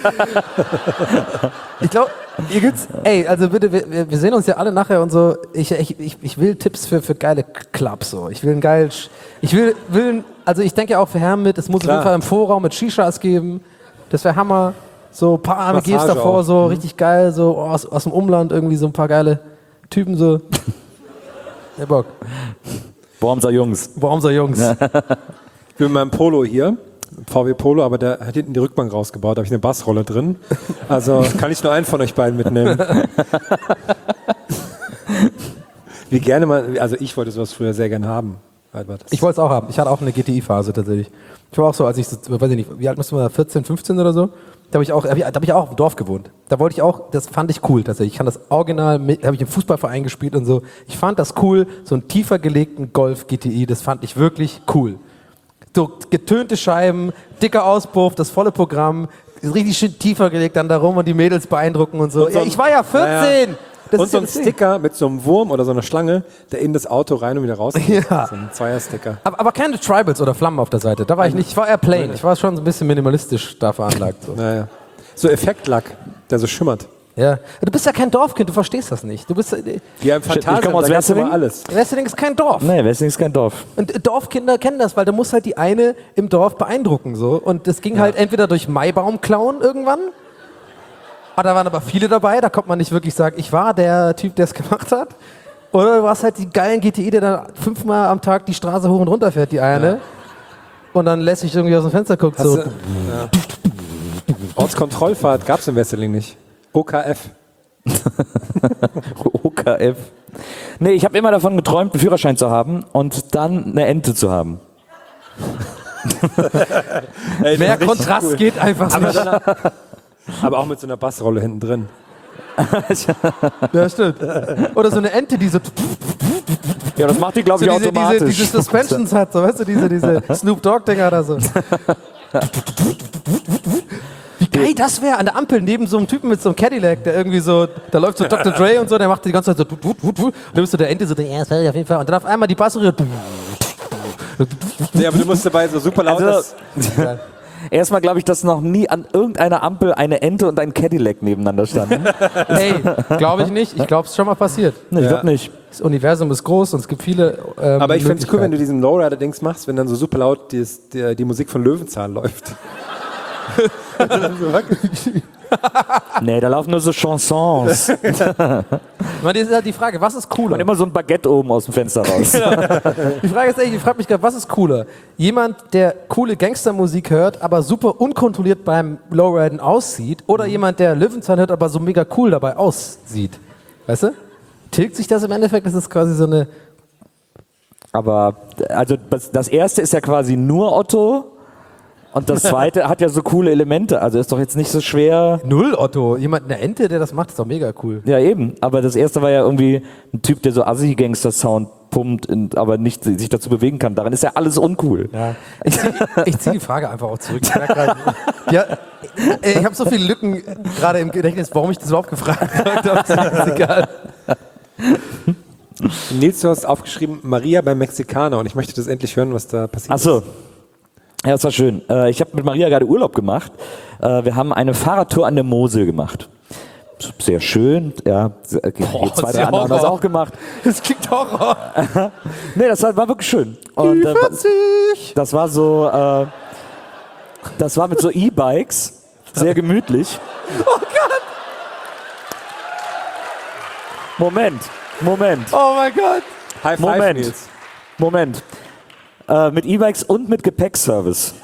B: Ich glaube, also bitte, wir sehen uns ja alle nachher und so. Ich will Tipps für geile Clubs. So. Ich will also ich denke ja auch für Herren mit, es muss auf jeden Fall im Vorraum mit Shishas geben. Das wäre Hammer. So ein paar AMGs davor, auch. So richtig geil, so aus dem Umland irgendwie so ein paar geile Typen so. Ja, Bock.
F: Wormser Jungs.
B: Ich
G: bin mit meinem Polo hier, VW Polo, aber der hat hinten die Rückbank rausgebaut, da habe ich eine Bassrolle drin. Also kann ich nur einen von euch beiden mitnehmen. Wie gerne man, also ich wollte sowas früher sehr gerne haben.
B: Ich wollte es auch haben. Ich hatte auch eine GTI-Phase tatsächlich. Ich war auch so, als ich, weiß ich nicht, wie alt musste man da, 14, 15 oder so? Da habe ich auch im Dorf gewohnt. Da wollte ich auch, das fand ich cool tatsächlich. Ich kann das Original, da habe ich im Fußballverein gespielt und so. Ich fand das cool, so einen tiefer gelegten Golf GTI, das fand ich wirklich cool. So getönte Scheiben, dicker Auspuff, das volle Programm, richtig schön tiefer gelegt dann da rum und die Mädels beeindrucken und so. Ja, ich war ja 14! Ja.
G: Und so ein Sticker mit so einem Wurm oder so einer Schlange, der in das Auto rein und wieder raus.
B: Ja.
G: So ein Zweier-Sticker.
B: Aber keine Tribals oder Flammen auf der Seite. Da war ich nicht. Ich war eher plain. Ich war schon so ein bisschen minimalistisch da veranlagt. So,
G: so Effektlack, der so schimmert.
B: Ja. Du bist ja kein Dorfkind, du verstehst das nicht. Du bist
G: ja im Phantasien,
F: ich komme aus Wesseling.
G: Alles.
B: Wesseling ist kein Dorf.
F: Nee, Wesseling ist kein Dorf.
B: Und Dorfkinder kennen das, weil da muss halt die eine im Dorf beeindrucken. So. Und das ging halt entweder durch Maibaum-Klauen irgendwann. Da waren aber viele dabei, da konnte man nicht wirklich sagen, ich war der Typ, der es gemacht hat. Oder du warst halt die geilen GTI, der dann 5-mal am Tag die Straße hoch und runter fährt, die eine. Ja. Und dann lässt sich irgendwie aus dem Fenster guckt. So.
G: Ortskontrollfahrt gab es in Wesseling nicht. OKF.
F: OKF. Nee, ich habe immer davon geträumt, einen Führerschein zu haben und dann eine Ente zu haben.
B: Ey, mehr Kontrast cool. Geht einfach nicht.
G: Aber auch mit so einer Bassrolle hinten drin.
B: Ja, stimmt. Oder so eine Ente, die so...
F: Ja, das macht die, glaube ich, so automatisch.
B: Diese Suspensions hat, so, weißt du, diese Snoop Dogg-Dinger oder so. Wie geil das wäre, an der Ampel neben so einem Typen mit so einem Cadillac, der irgendwie so, da läuft so Dr. Dre und so, der macht die ganze Zeit so... Und dann bist du der Ente so, ja, das wäre auf jeden Fall... Und dann auf einmal die Bassrolle...
G: Ja, aber du musst dabei so super laut...
F: Erstmal glaube ich, dass noch nie an irgendeiner Ampel eine Ente und ein Cadillac nebeneinander standen.
B: Hey, glaube ich nicht. Ich glaube, es ist schon mal passiert.
F: Nee, ich glaube nicht.
B: Das Universum ist groß und es gibt viele
G: aber ich finde es cool, wenn du diesen Lowrider-Dings machst, wenn dann so super laut die Musik von Löwenzahn läuft.
F: Nee, da laufen nur so Chansons.
B: Das ist halt die Frage, was ist cooler?
F: Und immer so ein Baguette oben aus dem Fenster raus.
B: Die Frage ist echt, ich frage mich gerade, was ist cooler? Jemand, der coole Gangstermusik hört, aber super unkontrolliert beim Lowriden aussieht, oder jemand, der Löwenzahn hört, aber so mega cool dabei aussieht? Weißt du? Tilgt sich das im Endeffekt? Das ist quasi so eine...
F: Aber, also das erste ist ja quasi nur Otto. Und das zweite hat ja so coole Elemente, also ist doch jetzt nicht so schwer.
B: Null Otto, jemand, eine Ente, der das macht, ist doch mega cool.
F: Ja eben, aber das erste war ja irgendwie ein Typ, der so Assi-Gangster-Sound pumpt, aber nicht sich dazu bewegen kann. Daran ist ja alles uncool.
B: Ja. Ich zieh die Frage einfach auch zurück. Ich habe so viele Lücken gerade im Gedächtnis, warum ich das überhaupt gefragt habe. Ist egal.
G: Nils, du hast aufgeschrieben, Maria beim Mexikaner, und ich möchte das endlich hören, was da passiert ist.
F: Ach so. Ja, das war schön. Ich habe mit Maria gerade Urlaub gemacht. Wir haben eine Fahrradtour an der Mosel gemacht. Sehr schön. Ja, 2, 3 andere haben das auch gemacht.
B: Das klingt Horror.
F: Nee, das war wirklich schön. Und, das war so, das war mit so E-Bikes. sehr gemütlich. Oh Gott! Moment.
B: Oh mein Gott.
G: High five,
F: Moment.
G: Nils.
F: Moment. Mit E-Bikes und mit Gepäckservice.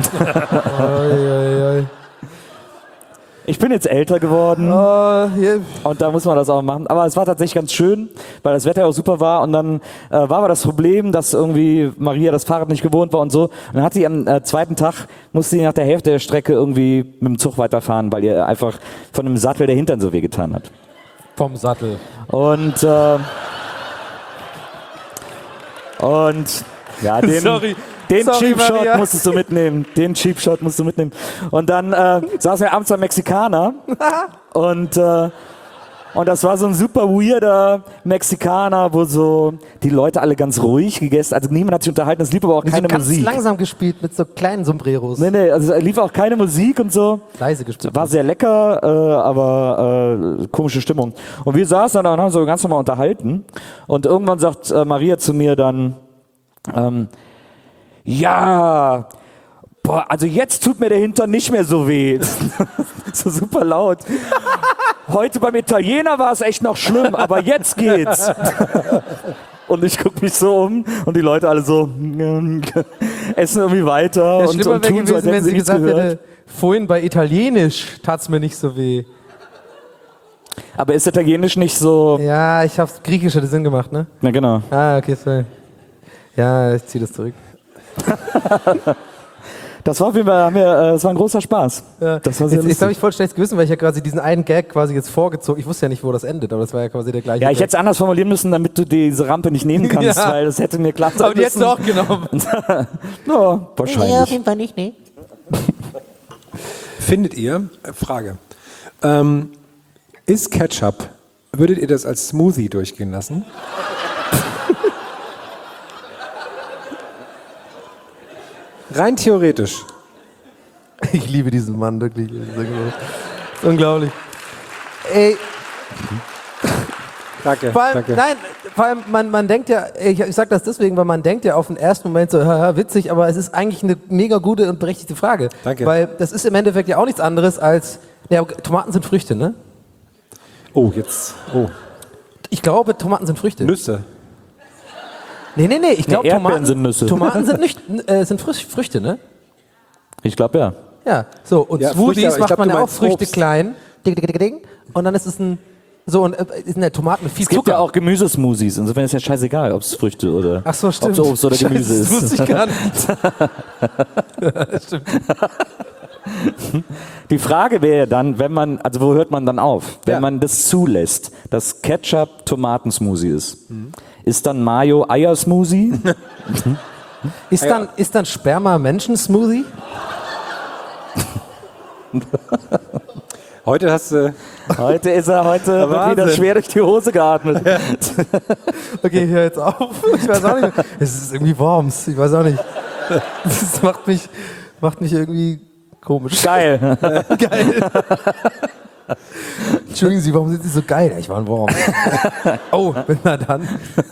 F: Ich bin jetzt älter geworden und da muss man das auch machen. Aber es war tatsächlich ganz schön, weil das Wetter auch super war und dann war aber das Problem, dass irgendwie Maria das Fahrrad nicht gewohnt war und so. Und dann hat sie am zweiten Tag, musste sie nach der Hälfte der Strecke irgendwie mit dem Zug weiterfahren, weil ihr einfach von dem Sattel der Hintern so wehgetan hat.
B: Vom Sattel.
F: Und ja, den Cheap Shot
B: Maria.
F: musstest du mitnehmen. Und dann saßen wir abends beim Mexikaner und das war so ein super weirder Mexikaner, wo so die Leute alle ganz ruhig gegessen, also niemand hat sich unterhalten, es lief aber auch keine
B: so ganz
F: Musik.
B: langsam gespielt mit so kleinen Sombreros.
F: Nee, also es lief auch keine Musik und so.
B: Leise gespielt.
F: War sehr lecker, aber komische Stimmung. Und wir saßen da und haben so ganz normal unterhalten. Und irgendwann sagt Maria zu mir dann, ja, boah, also jetzt tut mir der Hintern nicht mehr so weh. So super laut. Heute beim Italiener war es echt noch schlimm, aber jetzt geht's. Und ich gucke mich so um und die Leute alle so essen irgendwie weiter
B: Ja,
F: und
B: schlimmer wäre
F: tun so, als
B: gewesen,
F: hätten
B: wenn
F: sie
B: sie
F: nichts
B: gesagt
F: gehört.
B: hätte, vorhin bei Italienisch tat's mir nicht so weh.
F: Aber ist Italienisch nicht so...
B: Ja, ich hab's Griechisch hätte Sinn gemacht, ne?
F: Na genau.
B: Ah, okay, sorry. Ja, ich zieh das zurück.
F: Das war auf jeden Fall, das war ein großer Spaß.
B: Ja.
F: Das war sehr
B: Jetzt habe
F: lustig.
B: ich voll schlechtes Gewissen, weil ich ja quasi diesen einen Gag quasi jetzt vorgezogen. Ich wusste ja nicht, wo das endet, aber das war ja quasi der gleiche.
F: Ja, ich
B: Gag.
F: hätte es anders formulieren müssen, damit du diese Rampe nicht nehmen kannst,
B: Ja.
F: weil das hätte mir klar sein
B: Aber die hättest
F: müssen.
B: du auch genommen.
F: Ja, wahrscheinlich.
I: jeden Fall nicht, ne?
G: Findet ihr, Frage, ist Ketchup, würdet ihr das als Smoothie durchgehen lassen? Rein theoretisch.
B: Ich liebe diesen Mann, wirklich. Das ist unglaublich. Ey,
G: Danke,
B: vor allem,
G: danke.
B: nein, vor allem, man denkt ja, ich sag das deswegen, weil man denkt ja auf den ersten Moment so, haha, witzig, aber es ist eigentlich eine mega gute und berechtigte Frage.
G: Danke.
B: Weil das ist im Endeffekt ja auch nichts anderes als, ja, Tomaten sind Früchte, ne?
G: Oh.
B: Ich glaube, Tomaten sind Früchte.
G: Nüsse.
B: Nee, ich glaube,
F: Erdbeeren sind Nüsse.
B: Tomaten sind, sind Früchte, ne?
F: Ich glaube ja.
B: Ja, so, und
G: Ja,
B: Smoothies
G: Früchte, aber ich
B: macht
G: glaub,
B: man
G: du
B: ja auch
G: meinst
B: Früchte
G: Obst.
B: klein, ding, und dann ist es ein, so, und sind ja Tomaten mit viel
F: Es gibt
B: Zucker.
F: ja auch Gemüsesmoothies, insofern ist ja scheißegal, ob es Früchte oder
B: Ach so, stimmt.
F: ob es Obst oder Gemüse
B: Das wusste
F: ist.
B: ich gar nicht. Ja, stimmt.
F: Die Frage wäre dann, wenn man, also wo hört man dann auf? Wenn
B: Ja.
F: man das zulässt, dass Ketchup Tomatensmoothie ist. Ist dann Mayo Eiersmoothie?
B: Ist dann Sperma Menschen-Smoothie?
G: Heute hast du...
F: Heute wird
B: Wahnsinn.
F: wieder schwer durch die Hose geatmet.
B: Okay, ich höre jetzt auf. Ich weiß auch nicht mehr. Es ist irgendwie Worms. Ich weiß auch nicht. Das macht mich irgendwie komisch.
F: Geil.
B: Geil. Entschuldigen Sie, warum sind Sie so geil? Ja, ich war ein Worm. Oh, na dann.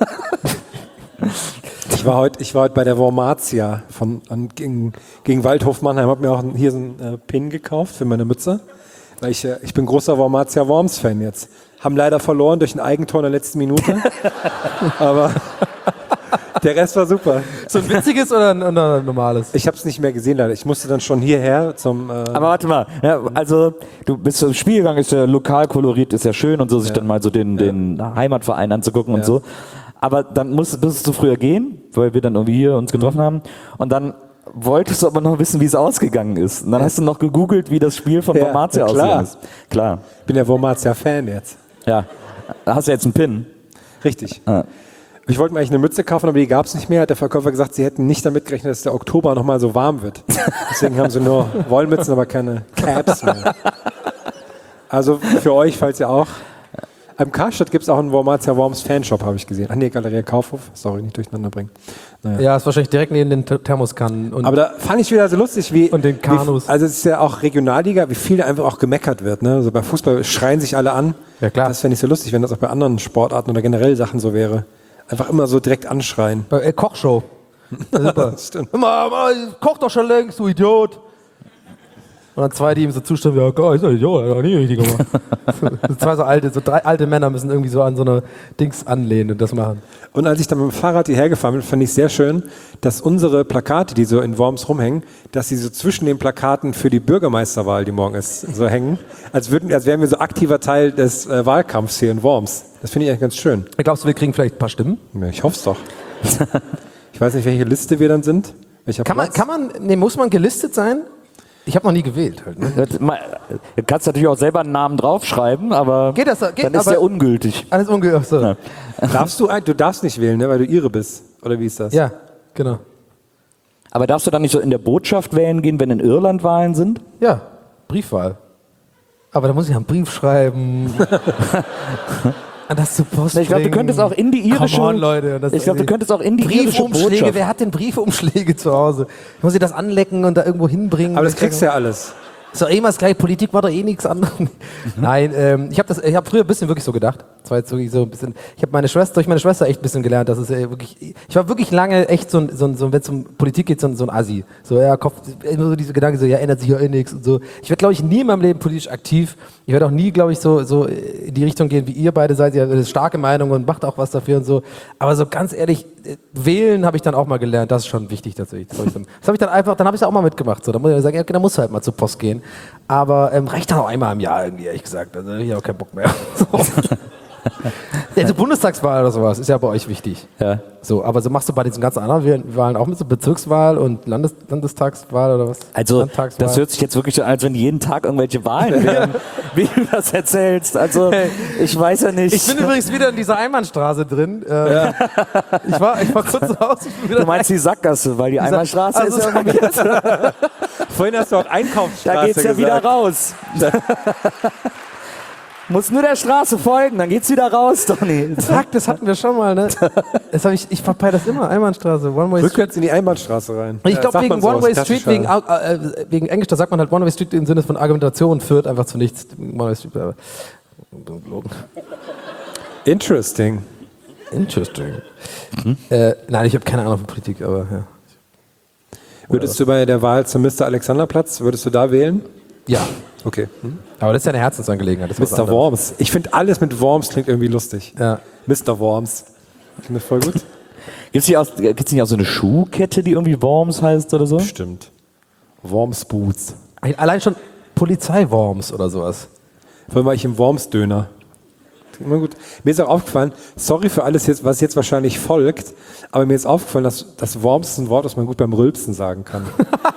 G: Ich war heute bei der Wormatia gegen Waldhof Mannheim. Habe mir auch hier so einen Pin gekauft für meine Mütze. Weil ich bin großer Wormatia Worms-Fan jetzt. Haben leider verloren durch ein Eigentor in der letzten Minute. Aber der Rest war super.
B: So ein witziges oder ein normales?
G: Ich habe es nicht mehr gesehen leider. Ich musste dann schon hierher zum...
F: Aber warte mal, ja, also du bist zum Spiel gegangen, ist ja Lokalkolorit, ist ja schön und so, sich dann mal so den Heimatverein anzugucken und so. Aber dann musstest du früher gehen, weil wir dann irgendwie hier uns getroffen haben. Und dann wolltest du aber noch wissen, wie es ausgegangen ist. Und dann hast du noch gegoogelt, wie das Spiel von Wormatia ausgegangen ist. Klar.
G: Ich bin der Wormatia-Fan jetzt.
F: Ja. Da hast du jetzt einen Pin.
G: Richtig.
F: Ah.
G: Ich wollte mir eigentlich eine Mütze kaufen, aber die gab es nicht mehr. Hat der Verkäufer gesagt, sie hätten nicht damit gerechnet, dass der Oktober nochmal so warm wird. Deswegen haben sie nur Wollmützen, aber keine Caps mehr. Also für euch, falls ihr auch... Am Karstadt gibt es auch einen Wormatia Worms Fanshop, habe ich gesehen. Ach nee, Galeria Kaufhof. Sorry, nicht durcheinander bringen. Naja.
B: Ja, ist wahrscheinlich direkt neben den Thermoskannen. Und
G: Aber da fand ich wieder so lustig, wie...
B: Und den Kanus.
G: Also es ist ja auch Regionalliga, wie viel da einfach auch gemeckert wird. Ne? Also bei Fußball schreien sich alle an.
B: Ja, klar.
G: Das fände ich so lustig, wenn das auch bei anderen Sportarten oder generell Sachen so wäre. Einfach immer so direkt anschreien.
B: Kochshow. Ja, super.
G: Das stimmt.
B: Immer, koch doch schon längst, du Idiot. Und dann zwei, die ihm so zustimmen, ja, geil, ist ja Idiot, hat er nie richtig gemacht. Drei alte Männer müssen irgendwie so an so eine Dings anlehnen und das machen.
G: Und als ich dann mit dem Fahrrad hierher gefahren bin, fand ich sehr schön, dass unsere Plakate, die so in Worms rumhängen, dass sie so zwischen den Plakaten für die Bürgermeisterwahl, die morgen ist, so hängen, als wären wir so aktiver Teil des Wahlkampfs hier in Worms. Das finde ich eigentlich ganz schön.
B: Glaubst du, wir kriegen vielleicht ein paar Stimmen?
G: Ja, ich hoffe es doch. Ich weiß nicht, welche Liste wir dann sind.
B: Muss man gelistet sein? Ich habe noch nie gewählt. Halt, ne?
F: Du kannst natürlich auch selber einen Namen draufschreiben, aber
B: dann
F: ist der ungültig.
B: Alles ungültig. So.
F: Ja.
G: Du darfst nicht wählen, ne, weil du Ire bist. Oder wie ist das?
B: Ja, genau.
F: Aber darfst du dann nicht so in der Botschaft wählen gehen, wenn in Irland Wahlen sind?
B: Ja, Briefwahl. Aber da muss ich einen Brief schreiben. An das zur Post
F: Ich glaube, du könntest auch in die irische.
B: Come on, Leute.
F: Du könntest auch in die irische
B: Briefumschläge.
F: Botschaft.
B: Wer hat denn Briefumschläge zu Hause? Muss ich das anlecken und da irgendwo hinbringen?
G: Aber das kriegst du ja alles.
B: Ist doch eh mal das gleiche. Politik war doch eh nichts anderes. Nein, ich habe früher ein bisschen wirklich so gedacht. Das war jetzt wirklich so ein bisschen. Ich habe durch meine Schwester echt ein bisschen gelernt, dass es wirklich. Ich war wirklich lange echt so wenn es um Politik geht, so ein Assi. So, ja, Kopf, immer so diese Gedanken, so, ja, ändert sich ja eh nichts und so. Ich werde, glaube ich, nie in meinem Leben politisch aktiv. Ich werde auch nie, glaube ich, so in die Richtung gehen, wie ihr beide seid. Ihr habt eine starke Meinung und macht auch was dafür und so. Aber so ganz ehrlich, wählen habe ich dann auch mal gelernt. Das ist schon wichtig tatsächlich. Das habe ich dann einfach, dann habe ich es auch mal mitgemacht. So, dann muss ich sagen, ja, okay, dann musst du halt mal zur Post gehen. Aber reicht dann auch einmal im Jahr irgendwie, ehrlich gesagt. Also ich habe auch keinen Bock mehr. So. Ja, so Bundestagswahl oder sowas ist ja bei euch wichtig.
F: Ja.
B: So, aber so machst du bei diesen ganzen anderen Wahlen auch mit so Bezirkswahl und Landestagswahl oder was?
F: Also, das hört sich jetzt wirklich so an, als wenn jeden Tag irgendwelche Wahlen wären, wie du das erzählst. Also, ich weiß ja nicht.
B: Ich bin übrigens wieder in dieser Einbahnstraße drin. Ich war kurz raus.
F: Du meinst die Sackgasse, weil die Einbahnstraße ist ja immer
G: Vorhin hast du auch Einkaufsstraße
F: Da geht's ja
G: gesagt.
F: wieder raus. Muss nur der Straße folgen, dann geht's wieder raus, Donny.
B: Zack, das hatten wir schon mal, ne? Ich verpeile das immer, Einbahnstraße.
G: Rückwärts in die Einbahnstraße rein.
B: Ich glaube, wegen One-Way Street, wegen Englisch, da sagt man halt One-Way Street im Sinne von Argumentation führt einfach zu nichts. One-Way Street, aber
G: Interesting.
B: Nein, ich habe keine Ahnung von Politik, aber ja.
G: Würdest du bei der Wahl zum Mr. Alexanderplatz, würdest du da wählen?
B: Ja.
G: Okay.
B: Aber das ist ja eine Herzensangelegenheit. Das ist was
G: Mr.
B: anderes.
G: Worms. Ich finde alles mit Worms klingt irgendwie lustig.
B: Ja.
G: Mr. Worms. Ich finde das voll gut.
F: Gibt's nicht auch so eine Schuhkette, die irgendwie Worms heißt oder so?
G: Stimmt. Worms Boots.
B: Allein schon Polizeiworms oder sowas.
G: Vor allem war ich im Worms-Döner. Immer gut. Mir ist auch aufgefallen, sorry für alles, jetzt, was jetzt wahrscheinlich folgt, aber mir ist aufgefallen, dass das Worms ist ein Wort, das man gut beim Rülpsen sagen kann.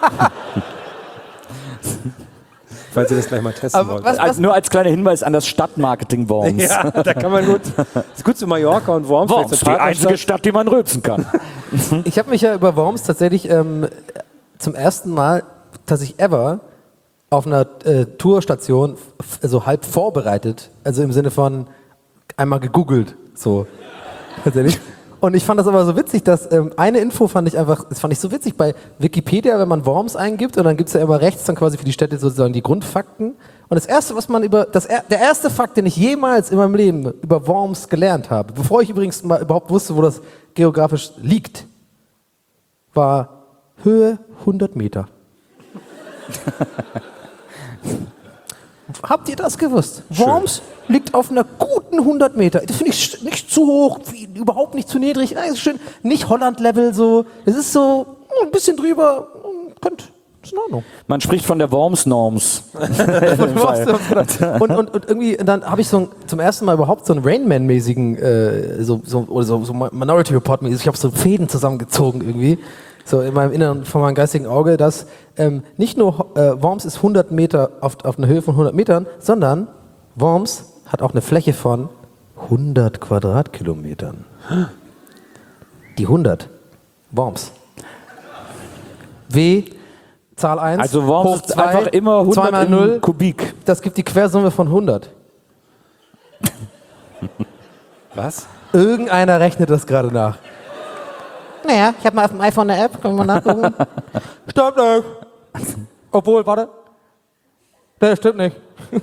G: Falls ihr das gleich mal testen wollt.
F: Also nur als kleiner Hinweis an das Stadtmarketing Worms.
G: Ja, da kann man gut. Ist gut zu Mallorca und Worms.
F: Worms, die einzige Stadt, die man rülpsen kann.
B: Ich habe mich ja über Worms tatsächlich zum ersten Mal ever auf einer Tourstation so halb vorbereitet. Also im Sinne von einmal gegoogelt. So. Tatsächlich. Und ich fand das aber so witzig, dass eine Info fand ich so witzig bei Wikipedia, wenn man Worms eingibt und dann gibt es ja immer rechts dann quasi für die Städte sozusagen die Grundfakten. Und das erste, was man der erste Fakt, den ich jemals in meinem Leben über Worms gelernt habe, bevor ich übrigens mal überhaupt wusste, wo das geografisch liegt, war Höhe 100 Meter. Habt ihr das gewusst? Worms liegt auf einer guten 100 Meter. Das finde ich nicht zu hoch, überhaupt nicht zu niedrig. Nein, ist schön. Nicht Holland-Level so. Es ist so ein bisschen drüber. Ist in Ordnung.
F: Man spricht von der Worms-Norms.
B: und irgendwie, dann habe ich zum ersten Mal überhaupt so einen Rain-Man-mäßigen, so Minority Report-mäßig, ich habe so Fäden zusammengezogen irgendwie. So in meinem Inneren, von meinem geistigen Auge, dass nicht nur Worms ist 100 Meter auf einer Höhe von 100 Metern, sondern Worms hat auch eine Fläche von 100 Quadratkilometern. Die 100. Worms. W, Zahl 1,
F: Also Worms
B: hoch
F: ist
B: 2,
F: einfach immer 100
B: 2 mal 0,
F: Kubik.
B: das gibt die Quersumme von 100.
G: Was?
B: Irgendeiner rechnet das gerade nach. Naja, ich habe mal auf dem iPhone eine App, können wir mal nachgucken. Stimmt nicht. Obwohl, warte. Der stimmt nicht.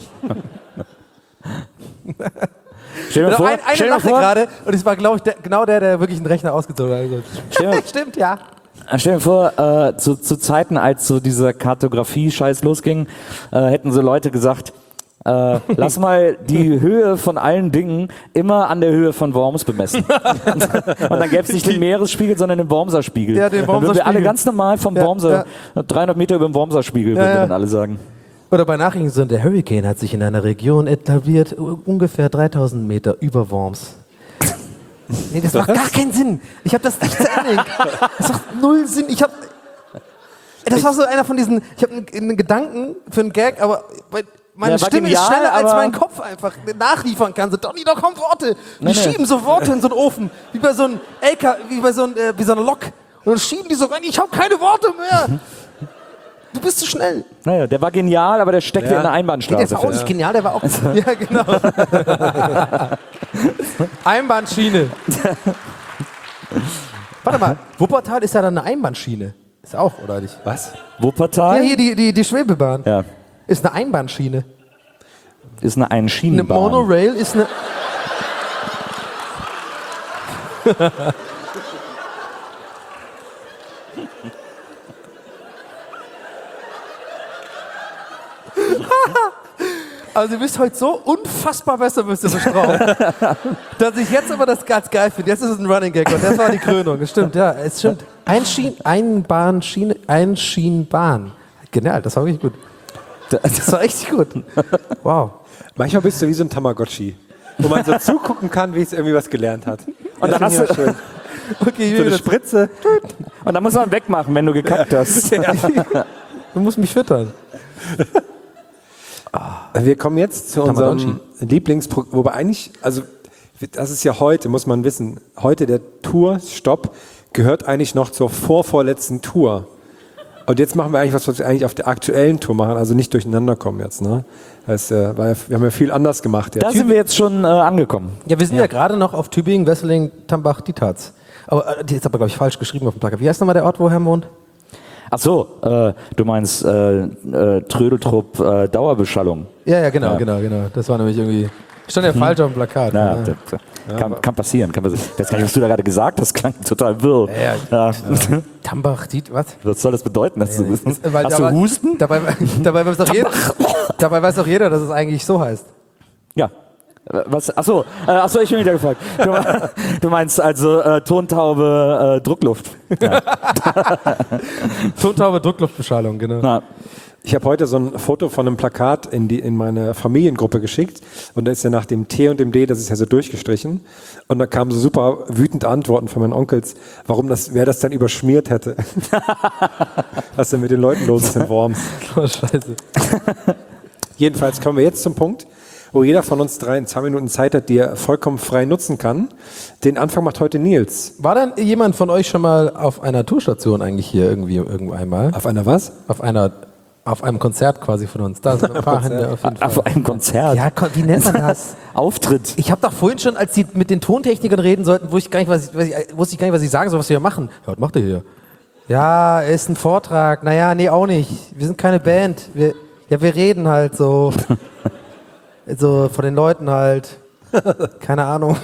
F: Stell dir
B: Genau,
F: vor,
B: eine
F: stell dir
B: lachte
F: vor,
B: gerade und es war, glaube ich, genau der wirklich einen Rechner ausgezogen hat. Also, stimmt, ja.
F: Stell dir vor, zu Zeiten, als so dieser Kartografie-Scheiß losging, hätten so Leute gesagt, lass mal die Höhe von allen Dingen immer an der Höhe von Worms bemessen. Und dann gäbe es nicht den Meeresspiegel, sondern den Wormser Spiegel.
B: Ja, den
F: Dann würden wir
B: Wormser
F: alle
B: Spiegel.
F: ganz normal vom Wormser, 300 Meter über dem Wormser Spiegel, würden wir dann alle sagen.
B: Oder bei Nachrichten so, der Hurricane hat sich in einer Region etabliert, ungefähr 3000 Meter über Worms. Nee, das macht gar keinen Sinn. Ich habe das nicht zu Ende. Das macht null Sinn. Das war so einer von diesen, ich habe einen Gedanken für einen Gag, aber meine Stimme ist schneller, als mein Kopf einfach nachliefern kann. So, Donny, da kommen Worte. Die schieben so Worte in so einen Ofen, wie bei so einem wie so einer Lok. Und dann schieben die so rein, ich habe keine Worte mehr. Du bist zu schnell.
F: Naja, der war genial, aber der steckte in der Einbahnstraße.
B: Der war auch nicht genial, der war auch... Ja, genau. Einbahnschiene. Warte mal, Wuppertal ist ja dann eine Einbahnschiene. Ist auch, oder nicht?
G: Was?
F: Wuppertal?
B: Ja, hier die Schwebebahn.
F: Ja.
B: Ist eine Einbahnschiene.
F: Ist eine
B: Eine
F: Schienenbahn.
B: Monorail ist eine... Also du bist heute so unfassbar besserwisserisch drauf, dass ich jetzt aber das ganz geil finde. Jetzt ist es ein Running Gag und das war die Krönung. Das stimmt, ja, es stimmt. Einschienenbahn. Genial, das war richtig gut. Das war richtig gut. Wow.
G: Manchmal bist du wie so ein Tamagotchi, wo man so zugucken kann, wie es irgendwie was gelernt hat.
F: Und dann hast du
G: schön.
B: Okay,
G: So eine Spritze.
F: Und dann muss man wegmachen, wenn du gekackt hast.
B: du musst mich füttern.
G: Wir kommen jetzt zu unserem Lieblingsprogramm, wobei eigentlich, also das ist ja heute, muss man wissen, heute der Tourstopp gehört eigentlich noch zur vorvorletzten Tour. Und jetzt machen wir eigentlich was wir eigentlich auf der aktuellen Tour machen, also nicht durcheinander kommen jetzt. Ne? Das heißt, weil wir haben ja viel anders gemacht.
F: Da sind wir jetzt schon angekommen.
B: Ja, wir sind ja gerade noch auf Tübingen, Wesseling, Tambach, Dietz. Aber die ist aber, glaube ich, falsch geschrieben auf dem Plakat. Wie heißt nochmal der Ort, wo Herr wohnt?
F: Ach so, du meinst Trödeltrupp Dauerbeschallung.
B: Ja, genau. Das war nämlich irgendwie... Stand ja falsch auf dem Plakat.
F: Ja, kann passieren. Ich weiß gar nicht, was du da gerade gesagt hast, klang total wirr.
B: Ja. Tambach, was?
F: Was soll das bedeuten? Hast du
B: Weil
F: Husten?
B: Dabei weiß doch jeder, dass es eigentlich so heißt.
F: Ja. Was? Achso, ich bin wieder gefragt. Du meinst also Tontaube Druckluft. Ja.
B: Tontaube Druckluftbeschallung, genau.
F: Na.
G: Ich habe heute so ein Foto von einem Plakat in meine Familiengruppe geschickt und da ist ja nach dem T und dem D, das ist ja so durchgestrichen und da kamen so super wütende Antworten von meinen Onkels, wer das dann überschmiert hätte. Was denn mit den Leuten los ist in Worms.
B: Oh, scheiße.
G: Jedenfalls kommen wir jetzt zum Punkt, wo jeder von uns 3 in 2 Minuten Zeit hat, die er vollkommen frei nutzen kann. Den Anfang macht heute Nils.
B: War denn jemand von euch schon mal auf einer Tourstation eigentlich hier irgendwo einmal?
G: Auf einer was?
B: Auf einem Konzert quasi von uns. Da sind ein paar Hände auf jeden Fall.
F: Auf einem Konzert?
B: Ja, wie nennt man das?
F: Auftritt.
B: Ich habe doch vorhin schon, als die mit den Tontechnikern reden sollten, wusste ich gar nicht, was ich sagen soll, was wir hier machen. Ja, was macht ihr hier? Ja, ist ein Vortrag. Naja, nee, auch nicht. Wir sind keine Band. Wir reden halt so. So von den Leuten halt. Keine Ahnung.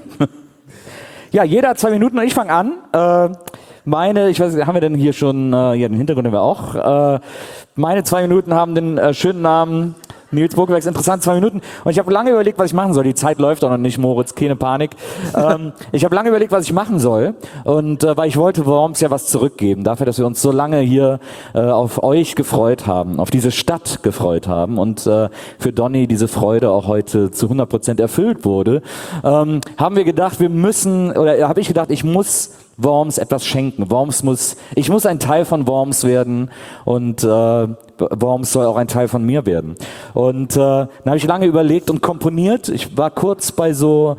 F: Ja, jeder hat 2 Minuten und ich fange an. Ich weiß nicht, haben wir denn hier schon, den Hintergrund haben wir auch. Meine 2 Minuten haben den schönen Namen Nils Burkebergs interessant 2 Minuten. Und ich habe lange überlegt, was ich machen soll. Die Zeit läuft auch noch nicht, Moritz, keine Panik. Ich habe lange überlegt, was ich machen soll. Und weil ich wollte Worms ja was zurückgeben. Dafür, dass wir uns so lange hier auf euch gefreut haben, auf diese Stadt gefreut haben. Und für Donny diese Freude auch heute zu 100% erfüllt wurde. Haben wir gedacht, habe ich gedacht, ich muss Worms etwas schenken. Ich muss ein Teil von Worms werden und Worms soll auch ein Teil von mir werden. Und dann habe ich lange überlegt und komponiert. Ich war kurz bei so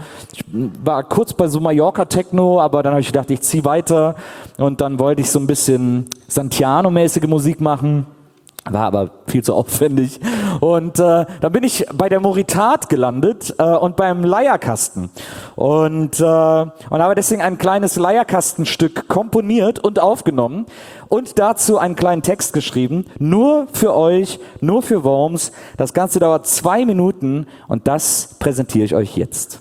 F: Mallorca-Techno, aber dann habe ich gedacht, ich ziehe weiter und dann wollte ich so ein bisschen Santiano-mäßige Musik machen. War aber viel zu aufwendig. Und dann bin ich bei der Moritat gelandet und beim Leierkasten. Und habe deswegen ein kleines Leierkastenstück komponiert und aufgenommen und dazu einen kleinen Text geschrieben. Nur für euch, nur für Worms. Das Ganze dauert 2 Minuten und das präsentiere ich euch jetzt.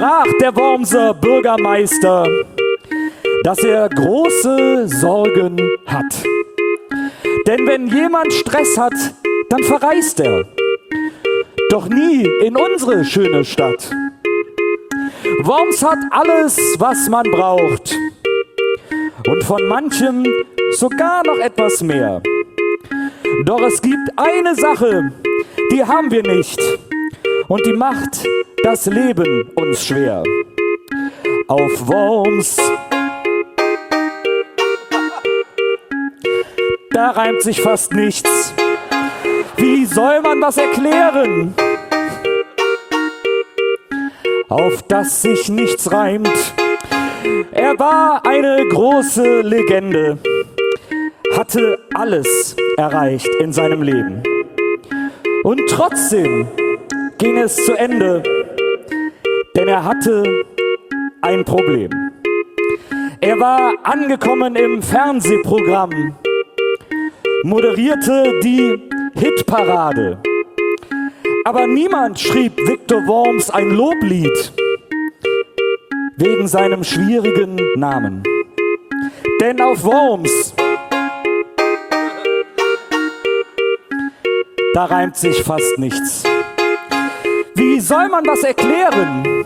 F: sprach der Wormser Bürgermeister, dass er große Sorgen hat. Denn wenn jemand Stress hat, dann verreist er. Doch nie in unsere schöne Stadt. Worms hat alles, was man braucht. Und von manchem sogar noch etwas mehr. Doch es gibt eine Sache, die haben wir nicht. Und die macht das Leben uns schwer. Auf Worms, da reimt sich fast nichts. Wie soll man das erklären? Auf das sich nichts reimt. Er war eine große Legende, hatte alles erreicht in seinem Leben. Und trotzdem ging es zu Ende, denn er hatte ein Problem. Er war angekommen im Fernsehprogramm, moderierte die Hitparade. Aber niemand schrieb Viktor Worms ein Loblied wegen seinem schwierigen Namen. Denn auf Worms, da reimt sich fast nichts. Wie soll man das erklären,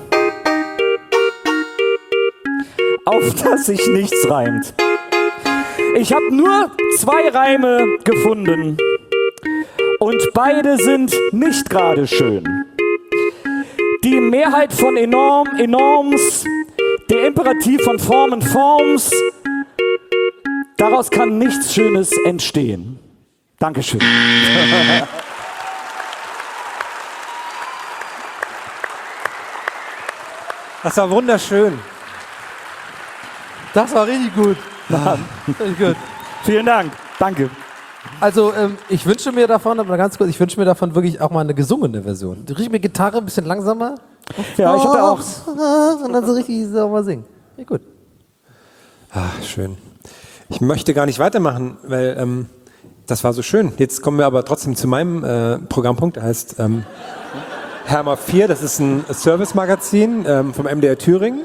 F: auf das sich nichts reimt? Ich habe nur 2 Reime gefunden und beide sind nicht gerade schön. Die Mehrheit von enorm, enorms, der Imperativ von Formen, Forms, daraus kann nichts Schönes entstehen. Dankeschön.
G: Das war wunderschön.
B: Das war richtig gut. Richtig gut.
F: Vielen Dank. Danke.
B: Also, ich wünsche mir davon, aber ganz kurz, ich wünsche mir davon wirklich auch mal eine gesungene Version. Richtig mit Gitarre, ein bisschen langsamer.
F: Ja, ich hatte auch.
B: Und dann so richtig so mal singen. Ja, gut.
G: Ach, schön. Ich möchte gar nicht weitermachen, weil das war so schön. Jetzt kommen wir aber trotzdem zu meinem Programmpunkt. Der heißt Herma 4. Das ist ein Service-Magazin vom MDR Thüringen.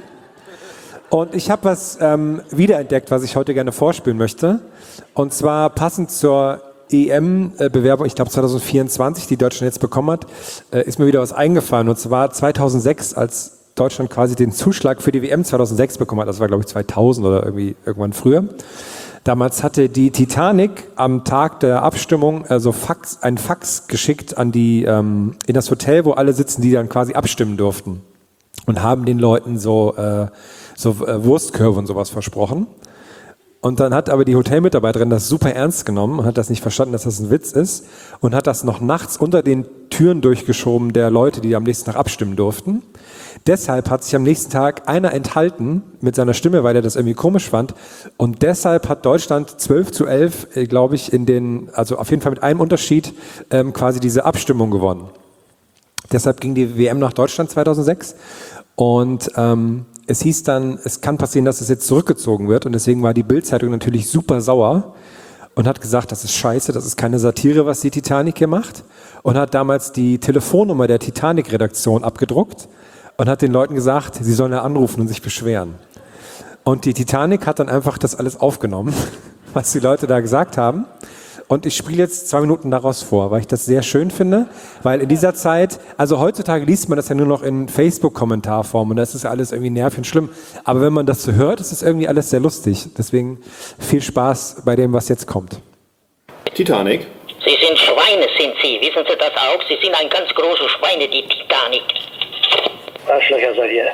G: Und ich habe was wiederentdeckt, was ich heute gerne vorspielen möchte. Und zwar passend zur EM-Bewerbung, ich glaube 2024, die Deutschland jetzt bekommen hat, ist mir wieder was eingefallen. Und zwar 2006, als Deutschland quasi den Zuschlag für die WM 2006 bekommen hat. Das war, glaube ich, 2000 oder irgendwie irgendwann früher. Damals hatte die Titanic am Tag der Abstimmung ein Fax geschickt an die in das Hotel, wo alle sitzen, die dann quasi abstimmen durften. Und haben den Leuten so Wurstkörbe und sowas versprochen. Und dann hat aber die Hotelmitarbeiterin das super ernst genommen und hat das nicht verstanden, dass das ein Witz ist und hat das noch nachts unter den Türen durchgeschoben der Leute, die am nächsten Tag abstimmen durften. Deshalb hat sich am nächsten Tag einer enthalten mit seiner Stimme, weil er das irgendwie komisch fand. Und deshalb hat Deutschland 12:11, glaube ich, also auf jeden Fall mit einem Unterschied, quasi diese Abstimmung gewonnen. Deshalb ging die WM nach Deutschland 2006 und es hieß dann, es kann passieren, dass es jetzt zurückgezogen wird und deswegen war die Bild-Zeitung natürlich super sauer und hat gesagt, das ist scheiße, das ist keine Satire, was die Titanic hier macht und hat damals die Telefonnummer der Titanic-Redaktion abgedruckt und hat den Leuten gesagt, sie sollen ja anrufen und sich beschweren. Und die Titanic hat dann einfach das alles aufgenommen, was die Leute da gesagt haben. Und ich spiele jetzt 2 Minuten daraus vor, weil ich das sehr schön finde, weil in dieser Zeit, also heutzutage liest man das ja nur noch in Facebook-Kommentarform und das ist ja alles irgendwie nervig und schlimm. Aber wenn man das so hört, ist es irgendwie alles sehr lustig. Deswegen viel Spaß bei dem, was jetzt kommt.
I: Titanic.
J: Sie sind Schweine, sind Sie. Wissen Sie das auch? Sie sind ein ganz großer Schweine, die Titanic.
K: Arschlöcher seid ihr.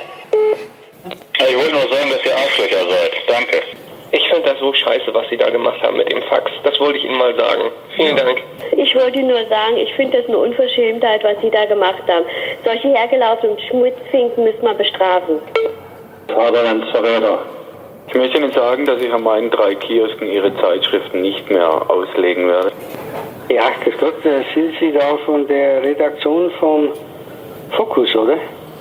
E: Ich wollte nur sagen, dass ihr Arschlöcher seid. Danke.
L: Ich finde das so scheiße, was Sie da gemacht haben mit dem Fax. Das wollte ich Ihnen mal sagen. Vielen Dank.
M: Ich wollte nur sagen, ich finde das eine Unverschämtheit, was Sie da gemacht haben. Solche hergelaufenen Schmutzfinken müssen wir bestrafen.
E: Vaterlandsverräter.
L: Ich möchte Ihnen sagen, dass ich an meinen 3 Kiosken Ihre Zeitschriften nicht mehr auslegen werde.
K: Ja, grüß Gott, sind Sie da von der Redaktion vom Focus, oder?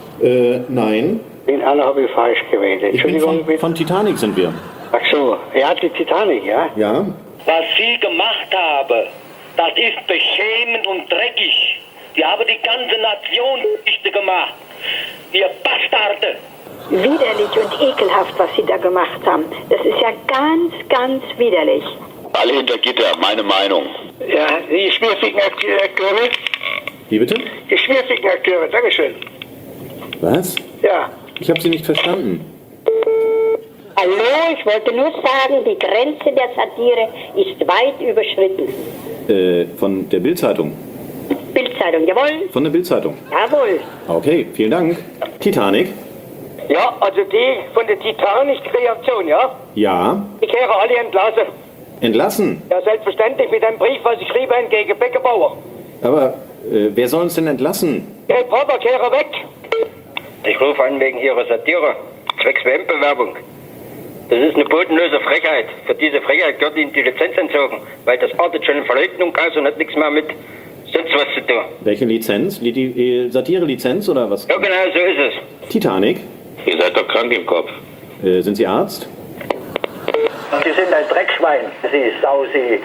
E: Nein.
K: Den anderen habe ich falsch gewählt. Entschuldigung, bitte.
E: Von Titanic sind wir.
K: Ach so, ja, die Titanic, ja?
E: Ja.
N: Was Sie gemacht haben, das ist beschämend und dreckig.
J: Die haben die ganze Nation Geschichte gemacht. Ihr Bastarde.
M: Widerlich und ekelhaft, was Sie da gemacht haben. Das ist ja ganz, ganz widerlich.
E: Alle hinter Gitter, meine Meinung.
K: Ja, die schwerfähigen Akteure.
I: Wie bitte?
K: Die schwerfähigen Akteure, Dankeschön.
I: Was?
K: Ja.
I: Ich habe Sie nicht verstanden.
M: Hallo, ich wollte nur sagen, die Grenze der Satire ist weit überschritten.
I: Von der Bild-Zeitung.
M: Bildzeitung, jawohl.
I: Von der Bild-Zeitung.
M: Jawohl.
I: Okay, vielen Dank. Titanic?
K: Ja, also die von der Titanic-Reaktion, ja?
I: Ja.
K: Ich höre alle entlassen.
I: Entlassen?
K: Ja, selbstverständlich mit einem Brief, was ich schrieb, gegen Beckerbauer.
I: Aber wer soll uns denn entlassen?
K: Herr Papa, kehre weg.
J: Ich rufe an wegen Ihrer Satire, zwecks WM-Bewerbung. Das ist eine bodenlose Frechheit. Für diese Frechheit gehört Ihnen die Lizenz entzogen, weil das artet schon eine Verleugnung aus und hat nichts mehr mit sonst was zu tun.
I: Welche Lizenz? Die Satire-Lizenz oder was?
J: Ja, genau, so ist es.
I: Titanic?
E: Ihr seid doch krank im Kopf.
I: Sind Sie Arzt?
J: Sie sind ein Dreckschwein, Sie Sau, Sie.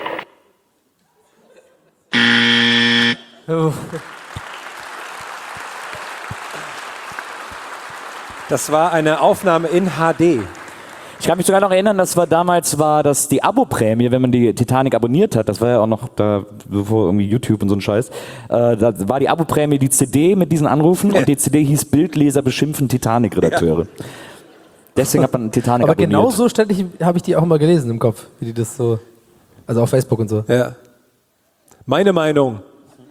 G: Das war eine Aufnahme in HD.
F: Ich kann mich sogar noch erinnern, das die Abo-Prämie, wenn man die Titanic abonniert hat, das war ja auch noch da, bevor irgendwie YouTube und so ein Scheiß, da war die Abo-Prämie die CD mit diesen Anrufen und die CD hieß Bildleser beschimpfen Titanic-Redakteure. Ja. Deswegen hat man Titanic
B: aber
F: abonniert.
B: Aber genau so habe ich die auch mal gelesen im Kopf, wie die das so, also auf Facebook und so.
G: Ja. Meine Meinung.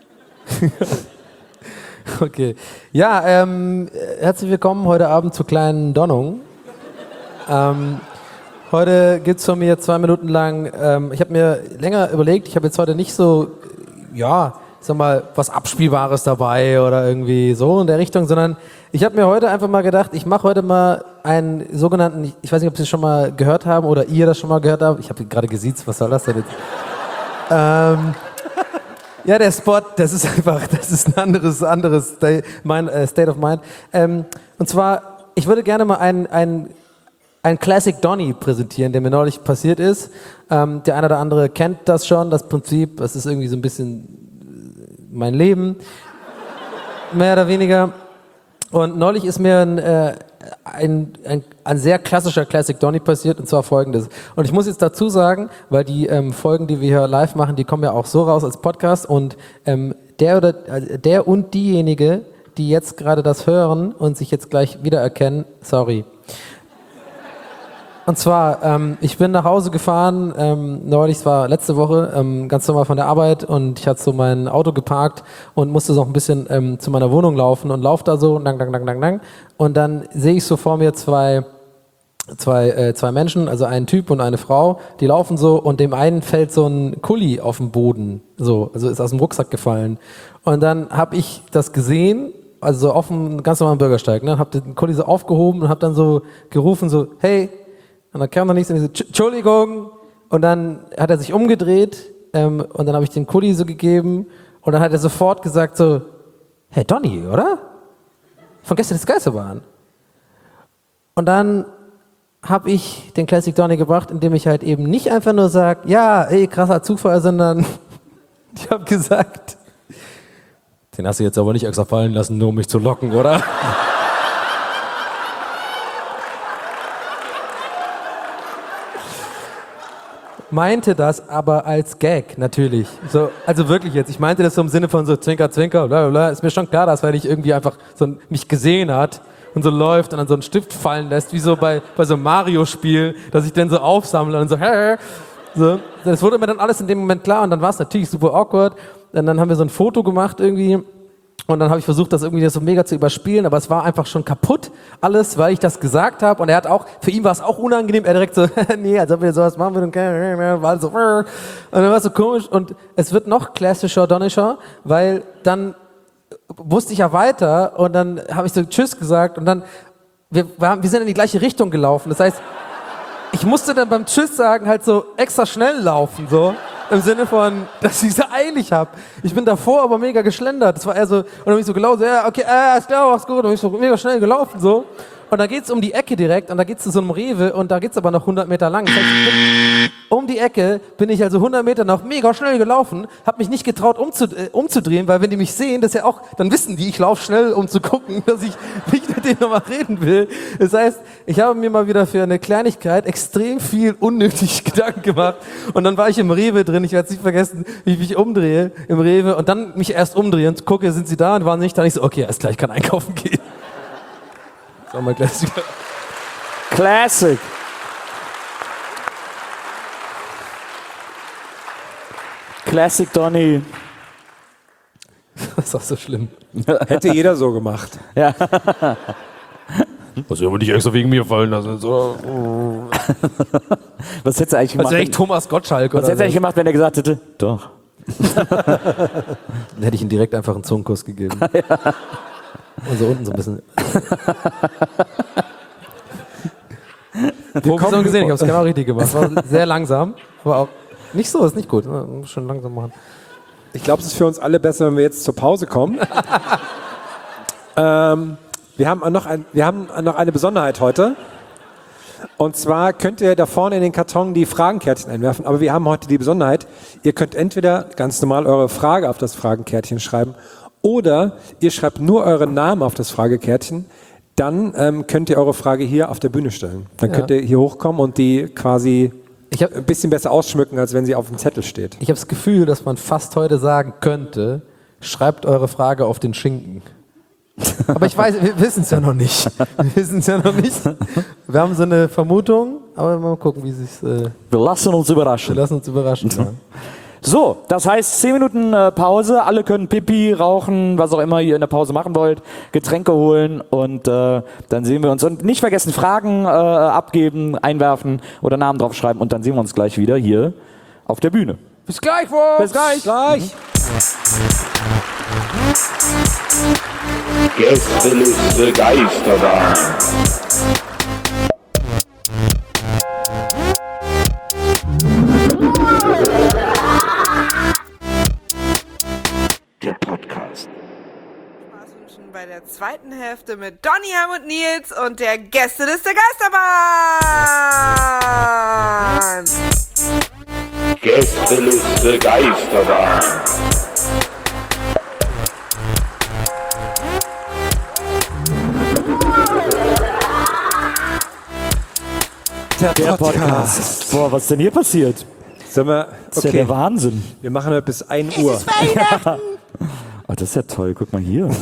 B: Okay. Ja, herzlich willkommen heute Abend zur kleinen Donnung. Heute gibt es von mir 2 Minuten lang, ich habe mir länger überlegt, ich habe jetzt heute nicht so, ja, sag mal, was Abspielbares dabei oder irgendwie so in der Richtung, sondern ich habe mir heute einfach mal gedacht, ich mache heute mal einen sogenannten, ich weiß nicht, ob Sie es schon mal gehört haben oder ihr das schon mal gehört habt, ich habe gerade gesiezt, was soll das denn jetzt? Ja, der Spot, das ist ein anderes State of Mind. Und zwar, ich würde gerne mal ein Classic Donny präsentieren, der mir neulich passiert ist. Der eine oder andere kennt das schon, das Prinzip, das ist irgendwie so ein bisschen mein Leben, mehr oder weniger. Und neulich ist mir ein sehr klassischer Classic Donny passiert, und zwar folgendes. Und ich muss jetzt dazu sagen, weil die Folgen, die wir hier live machen, die kommen ja auch so raus als Podcast, und der und diejenige, die jetzt gerade das hören und sich jetzt gleich wiedererkennen, sorry. Und zwar, ich bin nach Hause gefahren, neulich, es war letzte Woche, ganz normal von der Arbeit, und ich hatte so mein Auto geparkt und musste so ein bisschen zu meiner Wohnung laufen und laufe da so, und dann sehe ich so vor mir zwei Menschen, also einen Typ und eine Frau, die laufen so, und dem einen fällt so ein Kuli auf den Boden, so, also ist aus dem Rucksack gefallen. Und dann habe ich das gesehen, also so auf dem ganz normalen Bürgersteig, ne, habe den Kuli so aufgehoben und habe dann so gerufen, so, hey. Und dann kam noch nichts und ich so, Entschuldigung. Und dann hat er sich umgedreht und dann habe ich den Kuli so gegeben und dann hat er sofort gesagt so, hey Donny, oder? Von gestern ist Geisterbahn. Und dann habe ich den Classic Donny gebracht, indem ich halt eben nicht einfach nur sage, ja, ey, krasser Zufall, sondern ich habe gesagt, den hast du jetzt aber nicht extra fallen lassen, nur um mich zu locken, oder? Meinte das aber als Gag, natürlich. So, also wirklich jetzt. Ich meinte das so im Sinne von so Zwinker, Zwinker, bla bla bla. Ist mir schon klar, dass weil ich irgendwie einfach so mich gesehen hat und so läuft und dann so einen Stift fallen lässt, wie so bei so einem Mario-Spiel, dass ich dann so aufsammle und so, so. Das wurde mir dann alles in dem Moment klar, und dann war es natürlich super awkward. Und dann haben wir so ein Foto gemacht irgendwie. Und dann habe ich versucht, das irgendwie so mega zu überspielen, aber es war einfach schon kaputt, alles, weil ich das gesagt habe. Und er hat auch, für ihn war es auch unangenehm, er direkt so, nee, als ob wir sowas machen würden, war so, und dann war es so komisch. Und es wird noch klassischer, Donnischer, weil dann wusste ich ja weiter, und dann habe ich so Tschüss gesagt, und dann, wir sind in die gleiche Richtung gelaufen. Das heißt, ich musste dann beim Tschüss sagen halt so extra schnell laufen, so. Im Sinne von, dass ich es eilig habe. Ich bin davor aber mega geschlendert. Das war eher so, und dann bin ich so gelaufen, ja, okay, ist klar, mach's gut. Und dann bin ich so mega schnell gelaufen, so. Und da geht's um die Ecke direkt und da geht's zu so einem Rewe und da geht's aber noch 100 Meter lang. Das heißt, um die Ecke bin ich also 100 Meter noch mega schnell gelaufen, habe mich nicht getraut umzudrehen, weil wenn die mich sehen, das ist ja auch, dann wissen die, ich laufe schnell, um zu gucken, dass ich nicht mit denen nochmal reden will. Das heißt, ich habe mir mal wieder für eine Kleinigkeit extrem viel unnötig Gedanken gemacht und dann war ich im Rewe drin, ich werde es nicht vergessen, wie ich mich umdrehe im Rewe und dann mich erst umdrehe und gucke, sind sie da und waren nicht da. Und ich so, okay, alles klar, ich kann einkaufen gehen. Das war mal Klassiker.
F: Classic. Classic Donny.
B: Das ist auch so schlimm.
G: Hätte jeder so gemacht.
F: Ja.
B: Was aber nicht extra wegen mir fallen lassen. So.
F: Was hättest du eigentlich gemacht?
B: Also echt Thomas Gottschalk
F: Was
B: oder
F: hättest du eigentlich gemacht, wenn er gesagt hätte, doch.
B: Dann hätte ich ihm direkt einfach einen Zungenkuss gegeben. Ja. Also unten so ein bisschen. Profession gesehen, ich habe es genau richtig gemacht. War sehr langsam, aber auch nicht so, ist nicht gut. Schon langsam machen.
G: Ich glaube, es ist für uns alle besser, wenn wir jetzt zur Pause kommen. Wir haben noch eine Besonderheit heute. Und zwar könnt ihr da vorne in den Karton die Fragenkärtchen einwerfen. Aber wir haben heute die Besonderheit, ihr könnt entweder ganz normal eure Frage auf das Fragenkärtchen schreiben oder ihr schreibt nur euren Namen auf das Fragekärtchen. Dann könnt ihr eure Frage hier auf der Bühne stellen. Dann könnt ihr hier hochkommen und die quasi ein bisschen besser ausschmücken, als wenn sie auf dem Zettel steht.
B: Ich habe das Gefühl, dass man fast heute sagen könnte, schreibt eure Frage auf den Schinken. Aber ich weiß, wir wissen es ja noch nicht. Wir haben so eine Vermutung, aber mal gucken, wie sich's.
F: Wir lassen uns überraschen.
B: Ja.
F: So, das heißt 10 Minuten Pause, alle können Pipi, rauchen, was auch immer ihr in der Pause machen wollt, Getränke holen und dann sehen wir uns. Und nicht vergessen, Fragen abgeben, einwerfen oder Namen draufschreiben und dann sehen wir uns gleich wieder hier auf der Bühne.
B: Bis gleich, Wolf!
F: Bis gleich!
E: Gästeliste Geisterbahn. Der Podcast.
D: Spaß wünschen bei der zweiten Hälfte mit Donny, Ham und Nils und der Gästeliste Geisterbahn.
E: Gästeliste Geisterbahn.
F: Der Podcast. Boah, was ist denn hier passiert?
G: Sollen wir,
F: Das ist ja der Wahnsinn.
G: Wir machen heute bis 1 Uhr.
F: Oh, das ist ja toll. Guck mal hier.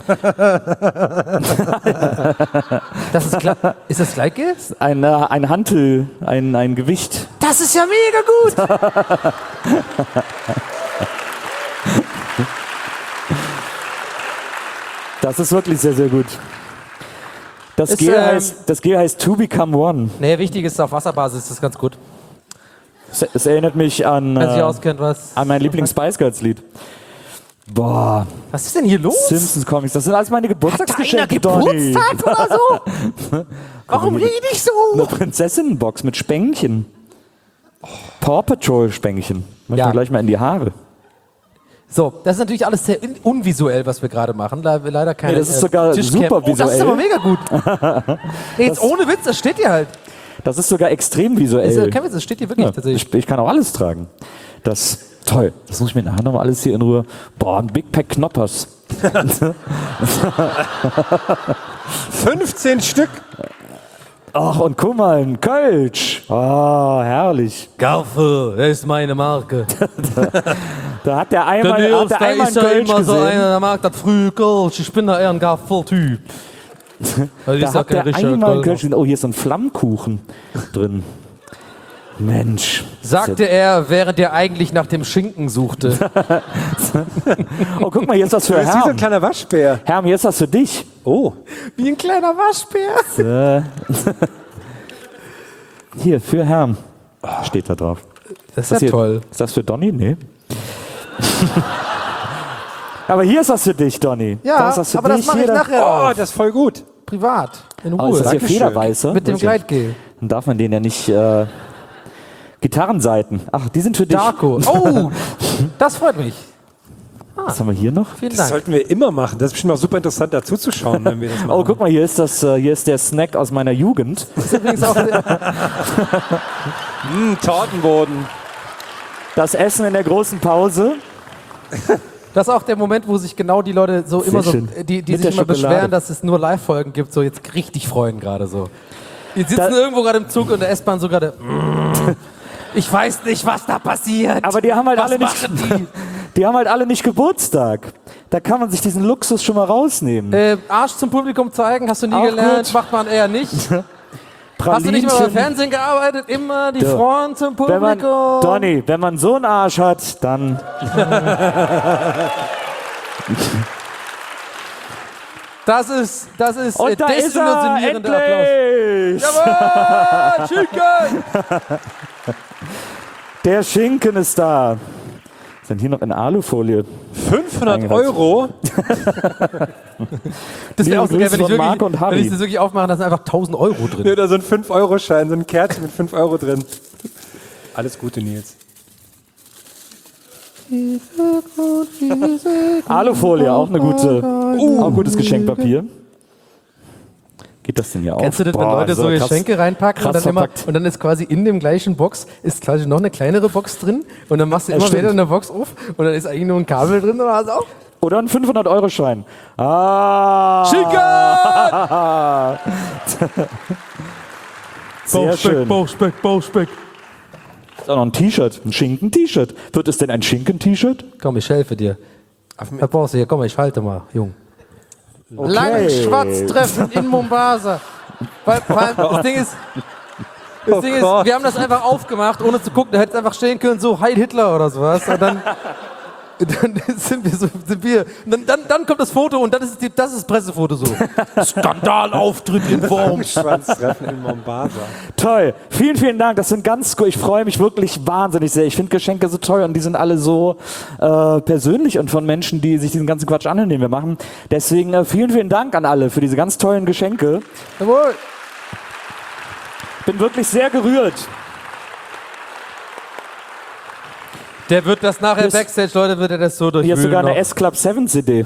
B: Das ist ist das Gleitgel?
F: Ein Hantel, ein Gewicht.
B: Das ist ja mega gut!
F: Das ist wirklich sehr, sehr gut. Das Gel heißt To Become One.
B: Nee, wichtig ist, auf Wasserbasis ist das ganz gut.
F: Es erinnert mich an mein Lieblings-Spice Girls-Lied. Boah.
B: Was ist denn hier los?
F: Simpsons-Comics, das sind alles meine Geburtstagsgeschenke,
B: Hat da einer Geburtstag oder so? Warum rede ich so?
F: Eine Prinzessinnenbox mit Spänkchen. Paw Patrol-Spänkchen. Möchten wir gleich mal in die Haare.
B: So, das ist natürlich alles sehr unvisuell, was wir gerade machen. Leider keine.
F: Nee, das ist sogar super visuell.
B: Das ist aber mega gut. Nee, jetzt ohne Witz, das steht hier halt.
F: Das ist sogar extrem visuell.
B: Das steht hier wirklich tatsächlich.
F: Ich kann auch alles tragen. Das toll. Das muss ich mir nachher noch mal alles hier in Ruhe. Boah, ein Big Pack Knoppers.
G: 15 Stück.
F: Ach, und guck mal, ein Kölsch. Oh, herrlich.
B: Garfe, das ist meine Marke.
F: Da hat der einmal einen Kölsch gesehen.
B: So einer, der mag das frühe Kölsch. Ich bin da eher ein Gaffel-Typ.
F: Da hat der einmal einen Kölsch gesehen. Oh, hier ist so ein Flammkuchen drin. Mensch.
B: Sagte er, während er eigentlich nach dem Schinken suchte.
F: Oh, guck mal, hier ist das für
G: Das ist wie so
F: Herrn.
G: ein kleiner Waschbär.
F: Herrn, hier ist das für dich.
G: Oh.
B: Wie ein kleiner Waschbär.
F: Hier, für Herrn. Steht da drauf.
B: Das ist ja toll.
F: Ist das für Donny? Nee. Aber hier ist das für dich, Donny.
B: Ja,
F: das ist das für
B: aber
F: dich.
B: das mache ich
F: Hier,
B: nachher
G: Oh,
B: auch.
G: das ist voll gut.
B: Privat. In
F: Oh,
B: Ruhe.
F: ist das hier
G: Dankeschön.
F: Federweiße?
B: Mit dem Gleitgel.
F: Dann darf man den ja nicht... Gitarrenseiten. Ach, die sind für dich.
B: Darko. Oh, das freut mich.
F: Was haben wir hier noch?
B: Vielen
G: Das
B: Dank.
G: sollten wir immer machen. Das ist bestimmt auch super interessant, dazu zu schauen, wenn wir das machen.
F: Oh, guck mal, hier ist der Snack aus meiner Jugend.
B: Das ist übrigens auch
G: Tortenboden.
F: Das Essen in der großen Pause.
B: das ist auch der Moment, wo sich genau die Leute so
F: Sehr
B: immer so,
F: schön.
B: die
F: Mit
B: sich
F: der
B: immer
F: Schokolade.
B: beschweren, dass es nur Live-Folgen gibt, so jetzt richtig freuen gerade so. Die sitzen irgendwo gerade im Zug und der S-Bahn so gerade. Ich weiß nicht, was da passiert.
F: Aber die haben halt
B: Was
F: alle nicht.
B: machen
F: Die haben halt alle nicht Geburtstag. Da kann man sich diesen Luxus schon mal rausnehmen.
B: Arsch zum Publikum zeigen, hast du nie
F: Auch
B: gelernt,
F: gut.
B: macht man eher nicht. Hast du nicht mal beim Fernsehen gearbeitet? Immer die Front zum Publikum.
F: Wenn man so einen Arsch hat, dann.
B: Das ist
F: Und da ist er,
B: desillusionierender Applaus.
F: endlich!
B: Jawohl, Schinken!
F: Der Schinken ist da. Sind hier noch in Alufolie.
G: 500 €?
B: Das wäre auch so geil, wenn
F: Grüße von Marc und
B: ich
F: Harry.
B: das wirklich aufmache, da sind einfach 1.000 € drin.
G: Ja, da so ein 5-Euro-Schein, so ein Kärtchen mit 5 € drin. Alles Gute, Nils.
F: Alufolie, auch eine gute, auch gutes Geschenkpapier. Geht das denn hier auch?
B: Kennst du das, wenn Leute so Geschenke reinpacken und
F: krass
B: dann,
F: verpackt.
B: und dann ist quasi in dem gleichen Box ist quasi noch eine kleinere Box drin und dann machst du immer
F: stimmt.
B: wieder eine Box auf und dann ist eigentlich nur ein Kabel drin oder was auch?
F: Oder ein 500-Euro-Schein. Ah! Sehr schön.
B: Bauchspeck.
F: Ist auch noch ein T-Shirt, ein Schinken-T-Shirt. Wird es denn ein Schinken-T-Shirt?
B: Komm, ich helfe dir. Da brauchst du hier, komm, ich halte mal, Jung.
F: Okay.
B: Langschwarztreffen in Mombasa. Weil das Ding ist, wir haben das einfach aufgemacht, ohne zu gucken. Da hätte es einfach stehen können, so Heil Hitler oder sowas. Und dann sind wir. Und dann kommt das Foto und das ist das Pressefoto so. Skandalauftritt in Form.
G: Schwanztreffen in Mombasa.
F: Toll. Vielen, vielen Dank. Das sind ganz gut. Ich freue mich wirklich wahnsinnig sehr. Ich finde Geschenke so toll und die sind alle so persönlich und von Menschen, die sich diesen ganzen Quatsch anhören, den wir machen. Deswegen vielen, vielen Dank an alle für diese ganz tollen Geschenke.
B: Jawohl.
F: Bin wirklich sehr gerührt.
B: Der wird das nachher Backstage, Leute, wird er das so durchwühlen.
F: Hier ist sogar eine
B: noch.
F: S-Club 7 CD.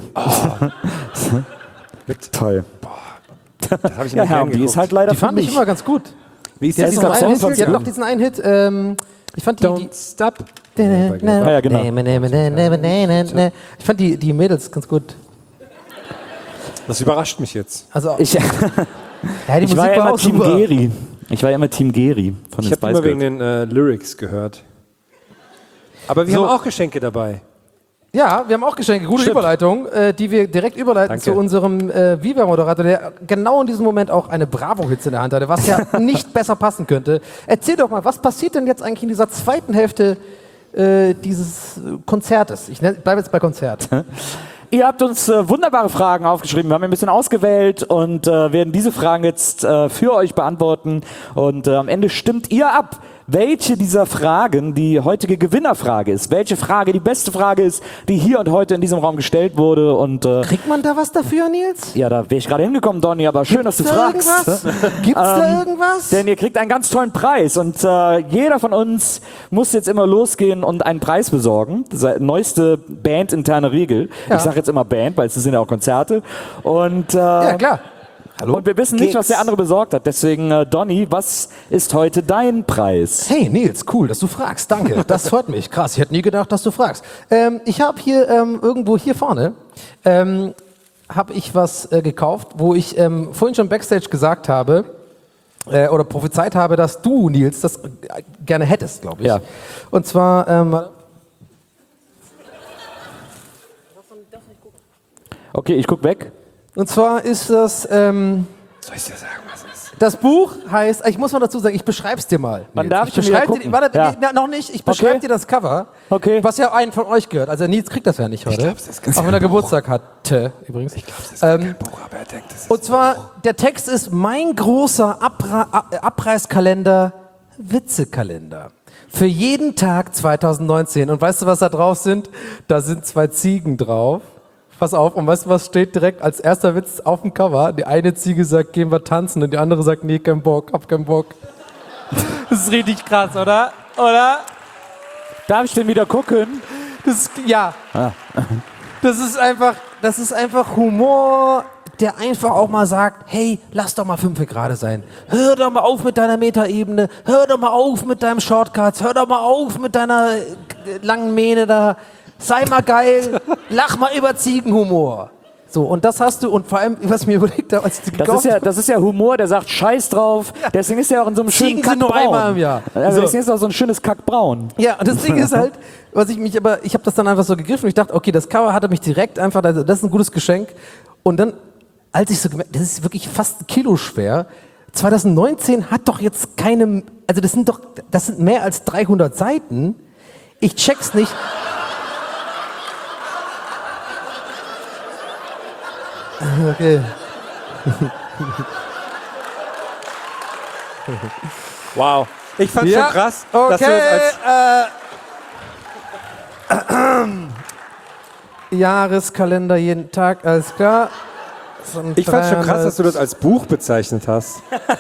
F: Toll.
G: Das habe ich
F: Ja,
G: nicht
F: Herr, die ist halt leider
B: Die fand ich immer ganz gut.
G: Wie ist
B: Die hat
G: das?
B: diesen einen Hit,
F: Songs
B: die hat
F: gut.
B: noch diesen einen Hit. Ich fand
G: Don't stop.
F: Ja, genau.
B: Ich fand die Mädels ganz gut.
G: Das überrascht mich jetzt.
B: Also,
F: Ich,
B: ja, die
F: ich war
B: Musik
F: ja
B: war
F: immer
B: auch
F: Team
B: super.
F: Geri. Ich war ja immer Team Geri von
G: Ich
F: den
G: habe
F: Spice
G: immer wegen
F: Girls.
G: den Lyrics gehört. Aber wir
B: So.
G: haben auch Geschenke dabei.
B: Ja, wir haben auch Geschenke. Gute
G: Stimmt.
B: Überleitung, die wir direkt überleiten
G: Danke.
B: zu unserem Viva-Moderator, der genau in diesem Moment auch eine Bravo-Hitze in der Hand hatte, was ja nicht besser passen könnte. Erzähl doch mal, was passiert denn jetzt eigentlich in dieser zweiten Hälfte dieses Konzertes? Ich bleibe jetzt bei Konzert.
F: Ihr habt uns wunderbare Fragen aufgeschrieben. Wir haben ein bisschen ausgewählt und werden diese Fragen jetzt für euch beantworten. Und am Ende stimmt ihr ab, welche dieser Fragen die heutige Gewinnerfrage ist. Welche Frage die beste Frage ist, die hier und heute in diesem Raum gestellt wurde. Und
B: Kriegt man da was dafür, Nils?
F: ja, da wäre ich gerade hingekommen, Donny, aber schön, dass du fragst.
B: Gibt's da irgendwas?
F: Denn ihr kriegt einen ganz tollen Preis und jeder von uns muss jetzt immer losgehen und einen Preis besorgen. Das ist die neueste bandinterne Regel.
B: Ja.
F: Ich sage jetzt immer Band, weil es sind ja auch Konzerte. Und,
B: Ja, klar. Hallo?
F: und wir wissen nicht, was der andere besorgt hat. Deswegen, Donny, was ist heute dein Preis?
B: Hey Nils, cool, dass du fragst. Danke, das freut mich. Krass, ich hätte nie gedacht, dass du fragst. Ich habe hier irgendwo hier vorne habe ich was gekauft, wo ich vorhin schon Backstage gesagt habe oder prophezeit habe, dass du, Nils, das gerne hättest, glaube ich.
F: Ja.
B: Und zwar
F: Okay, ich guck weg.
B: und zwar ist das
G: Soll ich dir sagen, was es ist?
B: das Buch heißt, ich muss mal dazu sagen, ich beschreib's dir mal.
F: Wann
B: Nils.
F: darf ich denn
B: beschreib
F: wieder
B: dir,
F: gucken?
B: warte,
F: Ja.
B: nee, noch nicht, ich beschreibe
F: Okay.
B: dir das Cover,
F: Okay.
B: was ja einen von euch gehört. Also Nils kriegt das ja nicht heute.
G: glaub's, das ist
B: auch wenn er Geburtstag hatte, übrigens.
G: Ich glaube, das ist kein Buch, aber er denkt, das ist
B: Und zwar, der Text ist mein großer Abreißkalender, Witzekalender. Für jeden Tag 2019. Und weißt du, was da drauf sind? Da sind 2 Ziegen drauf. Pass auf, und weißt du, was steht direkt als erster Witz auf dem Cover? Die eine Ziege sagt, gehen wir tanzen, und die andere sagt, nee, kein Bock, hab keinen Bock. Das ist richtig krass, oder? Oder?
F: Darf ich denn wieder gucken?
B: Das ist, ja. Das ist einfach Humor, der einfach auch mal sagt, hey, lass doch mal 5 gerade sein. Hör doch mal auf mit deiner Metaebene, hör doch mal auf mit deinem Shortcuts, hör doch mal auf mit deiner langen Mähne da. Sei mal geil, lach mal über Ziegenhumor. So, und das hast du, und vor allem, was ich mir überlegt habe, als ich
F: das ist ja Humor, der sagt Scheiß drauf, deswegen ist er auch in so einem schönen
B: Ziegen sind nur einmal im Jahr.
F: Also deswegen ist er auch so ein schönes Kackbraun.
B: Ja, und das Ding ist halt, ich habe das dann einfach so gegriffen und ich dachte, okay, das Cover hatte mich direkt einfach, das ist ein gutes Geschenk. Und dann, als ich so gemerkt, das ist wirklich fast 1 Kilo schwer. 2019 hat doch jetzt keine, also das sind mehr als 300 Seiten. Ich check's nicht. Okay.
G: Wow. Ich fand's schon krass, dass du das als
B: Jahreskalender jeden Tag, alles klar.
G: Ich fand's schon krass, dass du das als Buch bezeichnet hast.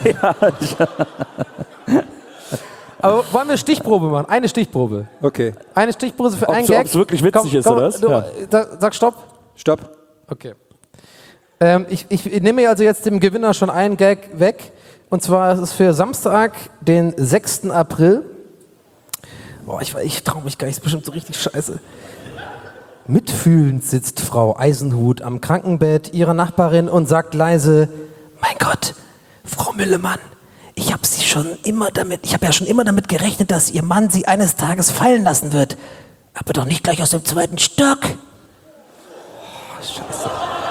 B: Aber wollen wir eine Stichprobe machen? Eine Stichprobe.
G: Okay.
B: Eine Stichprobe für einen Gag.
F: Ob es wirklich witzig ist, oder was?
B: Sag Stopp.
G: Stopp.
B: Okay. Ich nehme mir also jetzt dem Gewinner schon einen Gag weg. Und zwar ist es für Samstag, den 6. April. Boah, ich traue mich gar nicht, ist bestimmt so richtig scheiße. Mitfühlend sitzt Frau Eisenhut am Krankenbett ihrer Nachbarin und sagt leise: Mein Gott, Frau Müllemann, ich habe ja schon immer damit gerechnet, dass Ihr Mann Sie eines Tages fallen lassen wird. Aber doch nicht gleich aus dem 2. Stock. Oh, scheiße.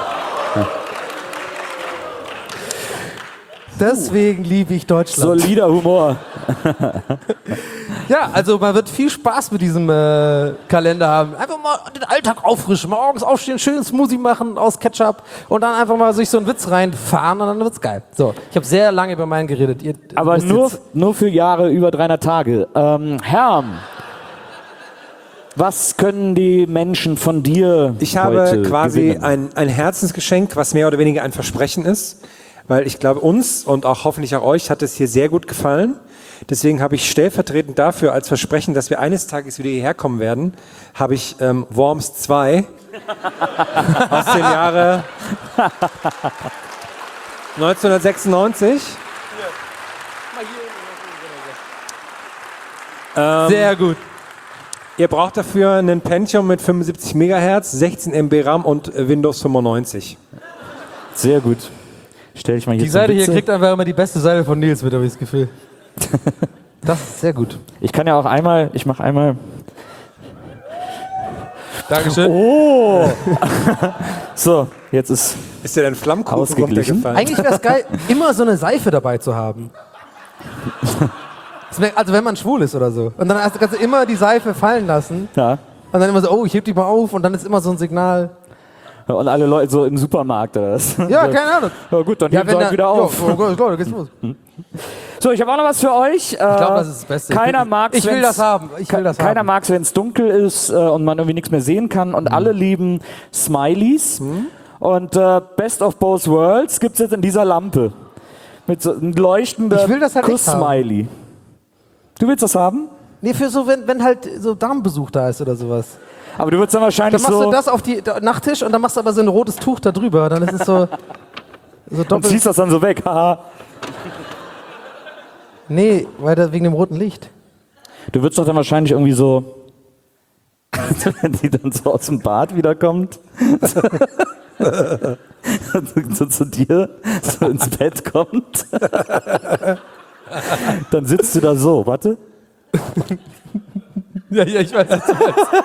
B: Deswegen liebe ich Deutschland.
F: Solider Humor.
B: Ja, also man wird viel Spaß mit diesem Kalender haben. Einfach mal den Alltag auffrischen, morgens aufstehen, schön Smoothie machen aus Ketchup und dann einfach mal sich so einen Witz reinfahren und dann wird's geil. So, ich habe sehr lange über meinen geredet.
F: Aber nur für Jahre über 300 Tage. Herm, was können die Menschen von dir
G: Ich habe quasi ein Herzensgeschenk, was mehr oder weniger ein Versprechen ist. Weil ich glaube, uns und auch hoffentlich auch euch hat es hier sehr gut gefallen. Deswegen habe ich stellvertretend dafür als Versprechen, dass wir eines Tages wieder hierher kommen werden, habe ich Worms 2 aus dem Jahre 1996.
B: Sehr gut.
G: Ihr braucht dafür einen Pentium mit 75 MHz, 16 MB RAM und Windows 95.
F: Sehr gut. Stell ich mal hier
B: Die Seite hier kriegt einfach immer die beste Seite von Nils mit, habe ich das Gefühl. Das ist sehr gut.
F: Ich kann ja auch ich mache einmal.
B: Dankeschön.
F: Oh! So, jetzt ist
G: dir dein Flammkuchen
F: ausgeglichen.
B: Eigentlich wäre es geil, immer so eine Seife dabei zu haben. Also wenn man schwul ist oder so. Und dann kannst du immer die Seife fallen lassen.
F: Ja.
B: Und dann immer so, oh, ich heb die mal auf. Und dann ist immer so ein Signal.
F: Und alle Leute so im Supermarkt oder was?
B: Ja, keine Ahnung.
F: Ja gut, dann heben sie halt wieder auf.
B: Ja, geht's los.
F: So, ich habe auch noch was für euch.
B: Ich glaube, das ist das Beste.
F: Keiner mag es,
B: ich will das haben.
F: Keiner mag es, wenn es dunkel ist und man irgendwie nichts mehr sehen kann. Und alle lieben Smileys. Und Best of Both Worlds gibt es jetzt in dieser Lampe. Mit so einem leuchtenden
B: halt
F: Kuss-Smiley. Du willst das haben?
B: Nee, für so, wenn halt so Darmbesuch da ist oder sowas.
F: Aber du würdest dann wahrscheinlich
B: dann machst du das auf die Nachttisch und dann machst du aber so ein rotes Tuch da drüber. Dann ist es so doppelt.
F: Und ziehst das dann so weg. Haha.
B: Nee, wegen dem roten Licht.
F: Du würdest doch dann wahrscheinlich irgendwie so, wenn sie dann so aus dem Bad wiederkommt, so zu dir so ins Bett kommt, dann sitzt du da so, warte.
B: Ja, ich weiß nicht.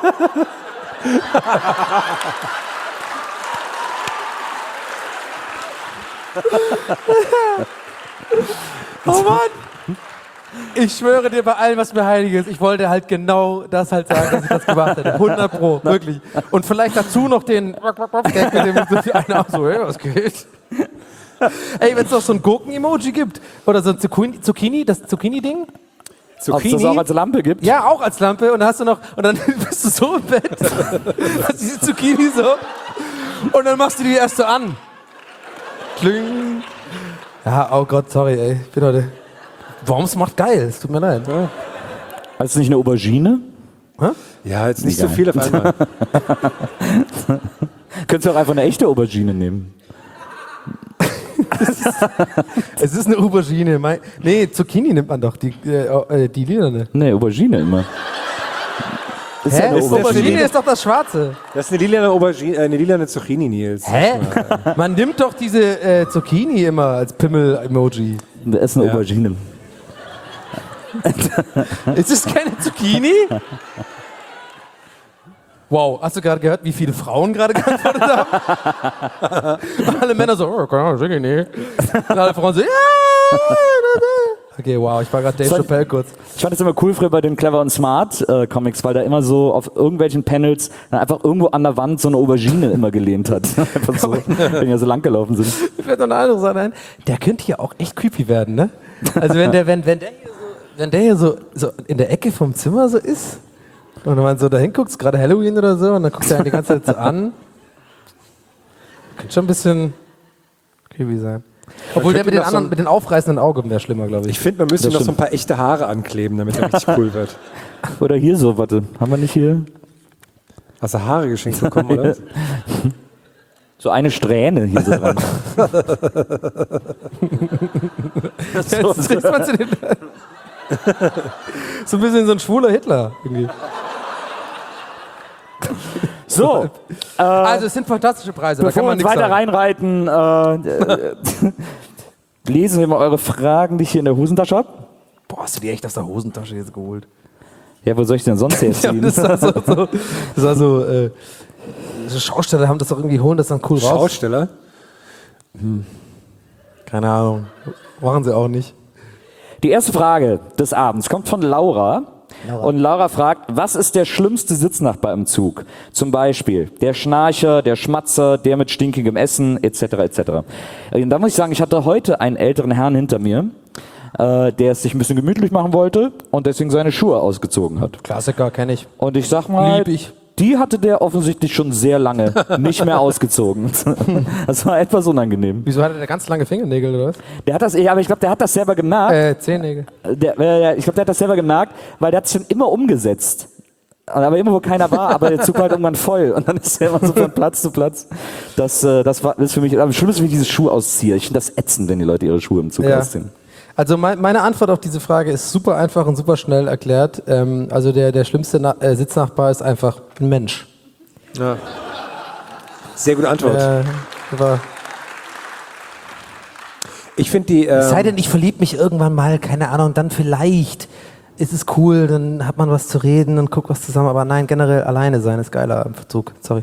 B: Oh Mann! Ich schwöre dir bei allem, was mir heilig ist, ich wollte halt genau das halt sagen, dass ich das gemacht hätte. 100 Pro, wirklich. Und vielleicht dazu noch den Gag mit dem einer so, hey, was geht? Ey, wenn es noch so ein Gurken-Emoji gibt oder so ein Zucchini, das Zucchini-Ding.
F: Ob es das auch als Lampe gibt?
B: Ja, auch als Lampe. Und dann hast du noch, und dann bist du so im Bett. Hast diese Zucchini so. Und dann machst du die erst so an. Kling. Ja, oh Gott, sorry, ey. Ich bin heute. Worms macht geil, es tut mir leid. Ja.
F: Hast du nicht eine Aubergine?
B: Hä?
G: Ja, jetzt nicht so viel auf einmal.
F: Könntest du auch einfach eine echte Aubergine nehmen.
B: Es ist eine Aubergine. Nee, Zucchini nimmt man doch, die lilane.
F: Nee, Aubergine immer.
B: Ist ja eine Aubergine ist doch das Schwarze.
G: Das ist eine lilane Aubergine, eine lilane Zucchini, Nils.
B: Hä? Man nimmt doch diese Zucchini immer als Pimmel-Emoji.
F: Das ist eine Aubergine.
B: Ist es keine Zucchini? Wow, hast du gerade gehört, wie viele Frauen gerade geantwortet haben? Alle Männer so, oh, keine Ahnung, Zucchini. Und alle Frauen so, ja. Okay, wow, ich war gerade Dave Chappelle kurz.
F: Ich fand es immer cool früher bei den Clever und Smart Comics, weil da immer so auf irgendwelchen Panels dann einfach irgendwo an der Wand so eine Aubergine immer gelehnt hat. Einfach so, wenn die ja so lang gelaufen sind.
B: Ich werde noch eine andere Sache ein. Der könnte hier auch echt creepy werden, ne? Also wenn der hier so in der Ecke vom Zimmer so ist und wenn man so da hinguckt, gerade Halloween oder so, und dann guckt er die ganze Zeit so an. Könnte schon ein bisschen creepy sein. Obwohl der mit den aufreißenden Augen wäre schlimmer, glaube ich.
G: Ich finde, man müsste noch so ein paar echte Haare ankleben, damit er richtig cool wird.
F: Oder hier so, warte. Haben wir nicht hier?
G: Hast du Haare geschenkt bekommen, oder?
F: So eine Strähne hier so dran.
B: So ein bisschen so ein schwuler Hitler. Irgendwie.
F: So.
B: Also es sind fantastische Preise.
F: Bevor wir uns weiter reinreiten, lesen wir mal eure Fragen, die ich hier in der Hosentasche habe.
B: Boah, hast du die echt aus der Hosentasche jetzt geholt?
F: Ja, wo soll ich denn sonst herziehen?
B: Ja, so Schausteller haben das doch irgendwie, holen das dann cool raus.
G: Schausteller?
B: Keine Ahnung. Machen sie auch nicht.
F: Die erste Frage des Abends kommt von Laura. Und Laura fragt, was ist der schlimmste Sitznachbar im Zug? Zum Beispiel der Schnarcher, der Schmatzer, der mit stinkigem Essen, etc. etc. Und da muss ich sagen, ich hatte heute einen älteren Herrn hinter mir, der es sich ein bisschen gemütlich machen wollte und deswegen seine Schuhe ausgezogen hat.
B: Klassiker, kenne ich.
F: Und ich sag mal, die hatte der offensichtlich schon sehr lange nicht mehr ausgezogen. Das war etwas unangenehm.
B: Wieso hatte der ganz lange Fingernägel oder was?
F: Der hat das, aber ich glaube, der hat das selber gemerkt.
B: Zehennägel.
F: Ich glaube, der hat das selber gemerkt, weil der hat sich schon immer umgesetzt. Aber immer, wo keiner war, aber der Zug war halt irgendwann voll. Und dann ist er immer so von Platz zu Platz. Das ist für mich, am schlimmsten, wenn ich diese Schuhe ausziehe. Ich finde das ätzend, wenn die Leute ihre Schuhe im Zug ausziehen.
B: Also meine Antwort auf diese Frage ist super einfach und super schnell erklärt. Also der schlimmste Sitznachbar ist einfach ein Mensch.
G: Ja. Sehr gute Antwort. Ich finde die...
B: Es sei denn, ich verliebe mich irgendwann mal, keine Ahnung, dann vielleicht ist es cool, dann hat man was zu reden und guckt was zusammen. Aber nein, generell alleine sein ist geiler im Zug. Sorry.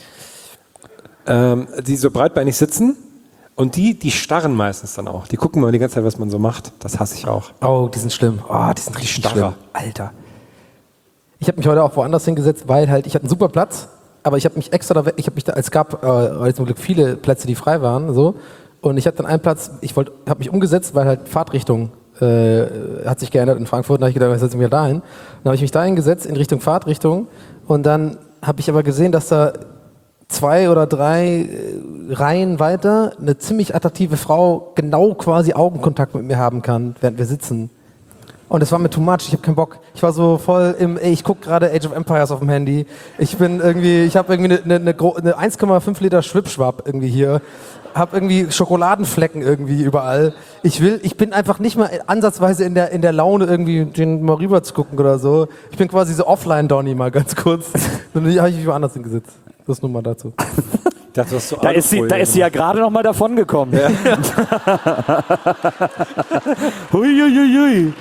G: Die so breitbeinig sitzen. Und die starren meistens dann auch. Die gucken mal die ganze Zeit, was man so macht. Das hasse ich auch.
B: Oh, die sind schlimm. Oh, die sind richtig schlimm. Alter. Ich habe mich heute auch woanders hingesetzt, weil halt, ich hatte einen super Platz, aber ich habe mich extra da weg, es gab zum Glück viele Plätze, die frei waren, so. Und ich hatte dann einen Platz, habe mich umgesetzt, weil halt Fahrtrichtung hat sich geändert in Frankfurt. Da habe ich gedacht, ich setze mich da hin. Dann habe ich mich da hingesetzt in Richtung Fahrtrichtung und dann habe ich aber gesehen, dass da 2 oder 3 Reihen weiter eine ziemlich attraktive Frau genau quasi Augenkontakt mit mir haben kann, während wir sitzen. Und das war mir too much, ich habe keinen Bock. Ich war so voll ich gucke gerade Age of Empires auf dem Handy. Ich habe irgendwie eine 1,5 Liter Schwipschwapp irgendwie hier. Hab irgendwie Schokoladenflecken irgendwie überall. Ich bin einfach nicht mal ansatzweise in der Laune irgendwie den mal rüber zu gucken oder so. Ich bin quasi so offline Donny mal ganz kurz. Dann habe ich mich woanders hingesetzt. Das nur mal dazu.
F: Da ist sie ja gerade noch mal davon gekommen. Ja. Hui.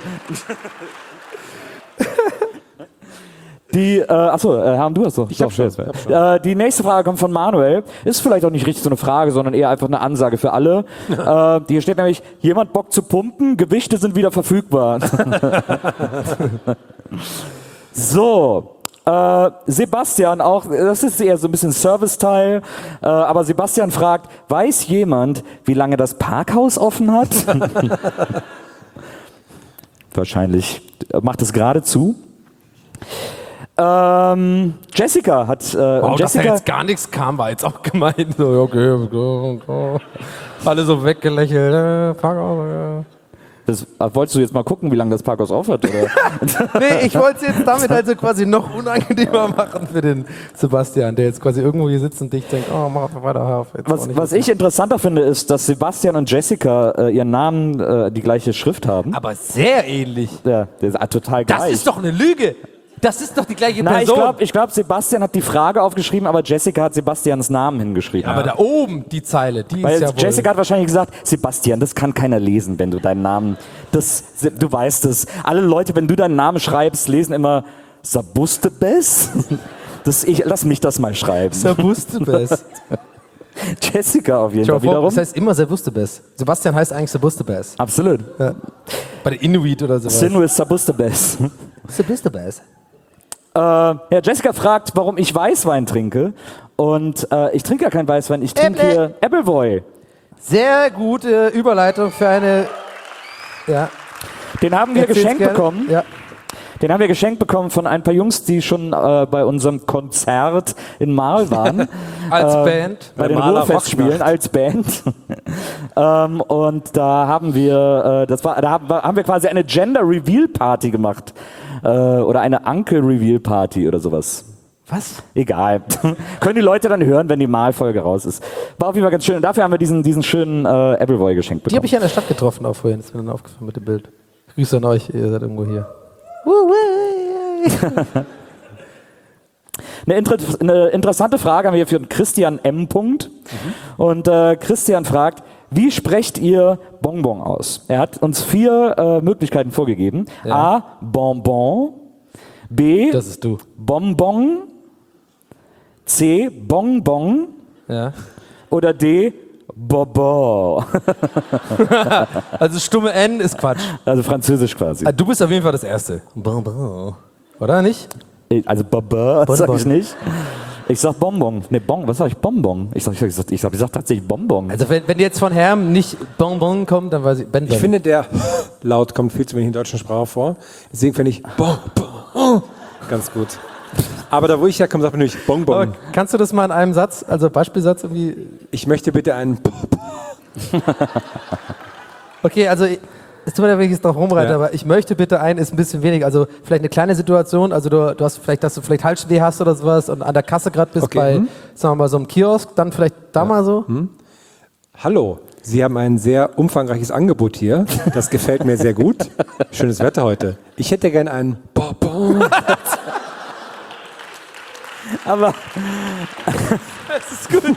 F: Herm, du hast doch. Die nächste Frage kommt von Manuel. Ist vielleicht auch nicht richtig so eine Frage, sondern eher einfach eine Ansage für alle. Hier steht nämlich, jemand Bock zu pumpen, Gewichte sind wieder verfügbar. So. Sebastian auch, das ist eher so ein bisschen Service-Teil, aber Sebastian fragt, weiß jemand, wie lange das Parkhaus offen hat? Wahrscheinlich macht es gerade zu. Jessica hat...
B: wow,
F: Jessica,
B: dass da jetzt gar nichts kam, war jetzt auch gemeint. So, okay. Alle so weggelächelt. Parkhaus,
F: Das, wolltest du jetzt mal gucken, wie lange das Parkhaus aufhat? Oder?
B: Nee, ich wollte es jetzt damit also quasi noch unangenehmer machen für den Sebastian, der jetzt quasi irgendwo hier sitzt und dich denkt, oh, mach einfach weiter.
F: Was ich interessanter finde, ist, dass Sebastian und Jessica ihren Namen die gleiche Schrift haben.
B: Aber sehr ähnlich.
F: Ja, das ist total gleich.
B: Das ist doch eine Lüge. Das ist doch die gleiche
F: Nein,
B: Person.
F: ich glaube, Sebastian hat die Frage aufgeschrieben, aber Jessica hat Sebastians Namen hingeschrieben.
B: Aber da oben, die Zeile, die
F: Weil
B: ist ja wohl...
F: Jessica hat wahrscheinlich gesagt, Sebastian, das kann keiner lesen, wenn du deinen Namen, du weißt es. Alle Leute, wenn du deinen Namen schreibst, lesen immer Sabustebes. Lass mich das mal schreiben.
B: Sabustebes.
F: Jessica auf jeden Fall wiederum.
B: Das heißt immer Sabustebes. Sebastian heißt eigentlich Sabustebes.
F: Absolut.
B: Ja. Bei der Inuit oder sowas.
F: Sinu ist Sabustebes.
B: Sabustebes.
F: Ja, Jessica fragt, warum ich Weißwein trinke. Und ich trinke ja keinen Weißwein, ich trinke hier Appleboy.
B: Sehr gute Überleitung für eine... Ja.
F: Den haben wir geschenkt bekommen.
B: Ja.
F: Den haben wir geschenkt bekommen von ein paar Jungs, die schon bei unserem Konzert in Marl waren.
B: Als Band.
F: Bei den Ruhrfestspielen als Band. Und da haben wir, haben wir quasi eine Gender Reveal Party gemacht. Oder eine Uncle Reveal Party oder sowas.
B: Was?
F: Egal. Können die Leute dann hören, wenn die Mal-Folge raus ist. War auf jeden Fall ganz schön. Und dafür haben wir diesen schönen Appleboy geschenkt bekommen.
B: Die habe ich ja in der Stadt getroffen auch vorhin. Das ist mir dann aufgefallen mit dem Bild. Grüße an euch, ihr seid irgendwo hier.
F: Eine interessante Frage haben wir für Christian M. Und Christian fragt, wie sprecht ihr Bonbon aus? Er hat uns 4 Möglichkeiten vorgegeben.
B: Ja.
F: A. Bonbon. B.
B: Das ist du.
F: Bonbon. C. Bonbon.
B: Ja.
F: Oder D. Bobo.
B: Also stumme N ist Quatsch.
F: Also französisch quasi.
B: Du bist auf jeden Fall das Erste. Bonbon. Oder nicht?
F: Also Bobo, das sag ich nicht. Ich sag Bonbon. Ne, was sag ich? Bonbon. Ich sag tatsächlich Bonbon.
B: Also wenn jetzt von Herm nicht Bonbon kommt, dann weiß ich Ben.
G: Ich finde, der Laut kommt viel zu wenig in der deutschen Sprache vor. Deswegen finde ich Bonbon ganz gut. Aber da, wo ich herkomme, sagt man nämlich Bonbon.
B: Aber kannst du das mal in einem Satz, also Beispielsatz irgendwie...
G: Ich möchte bitte einen...
B: Okay, also es tut mir leid, wenn ich jetzt drauf rumreite,
G: Ja.
B: aber ich möchte bitte einen ist ein bisschen wenig. Also vielleicht eine kleine Situation, also du hast vielleicht, dass du vielleicht Halsweh hast oder sowas und an der Kasse gerade bist bei, sagen wir mal, so einem Kiosk, dann vielleicht da mal so.
G: Hallo, Sie haben ein sehr umfangreiches Angebot hier. Das gefällt mir sehr gut. Schönes Wetter heute. Ich hätte gerne einen Bonbon.
F: Aber
B: das ist gut.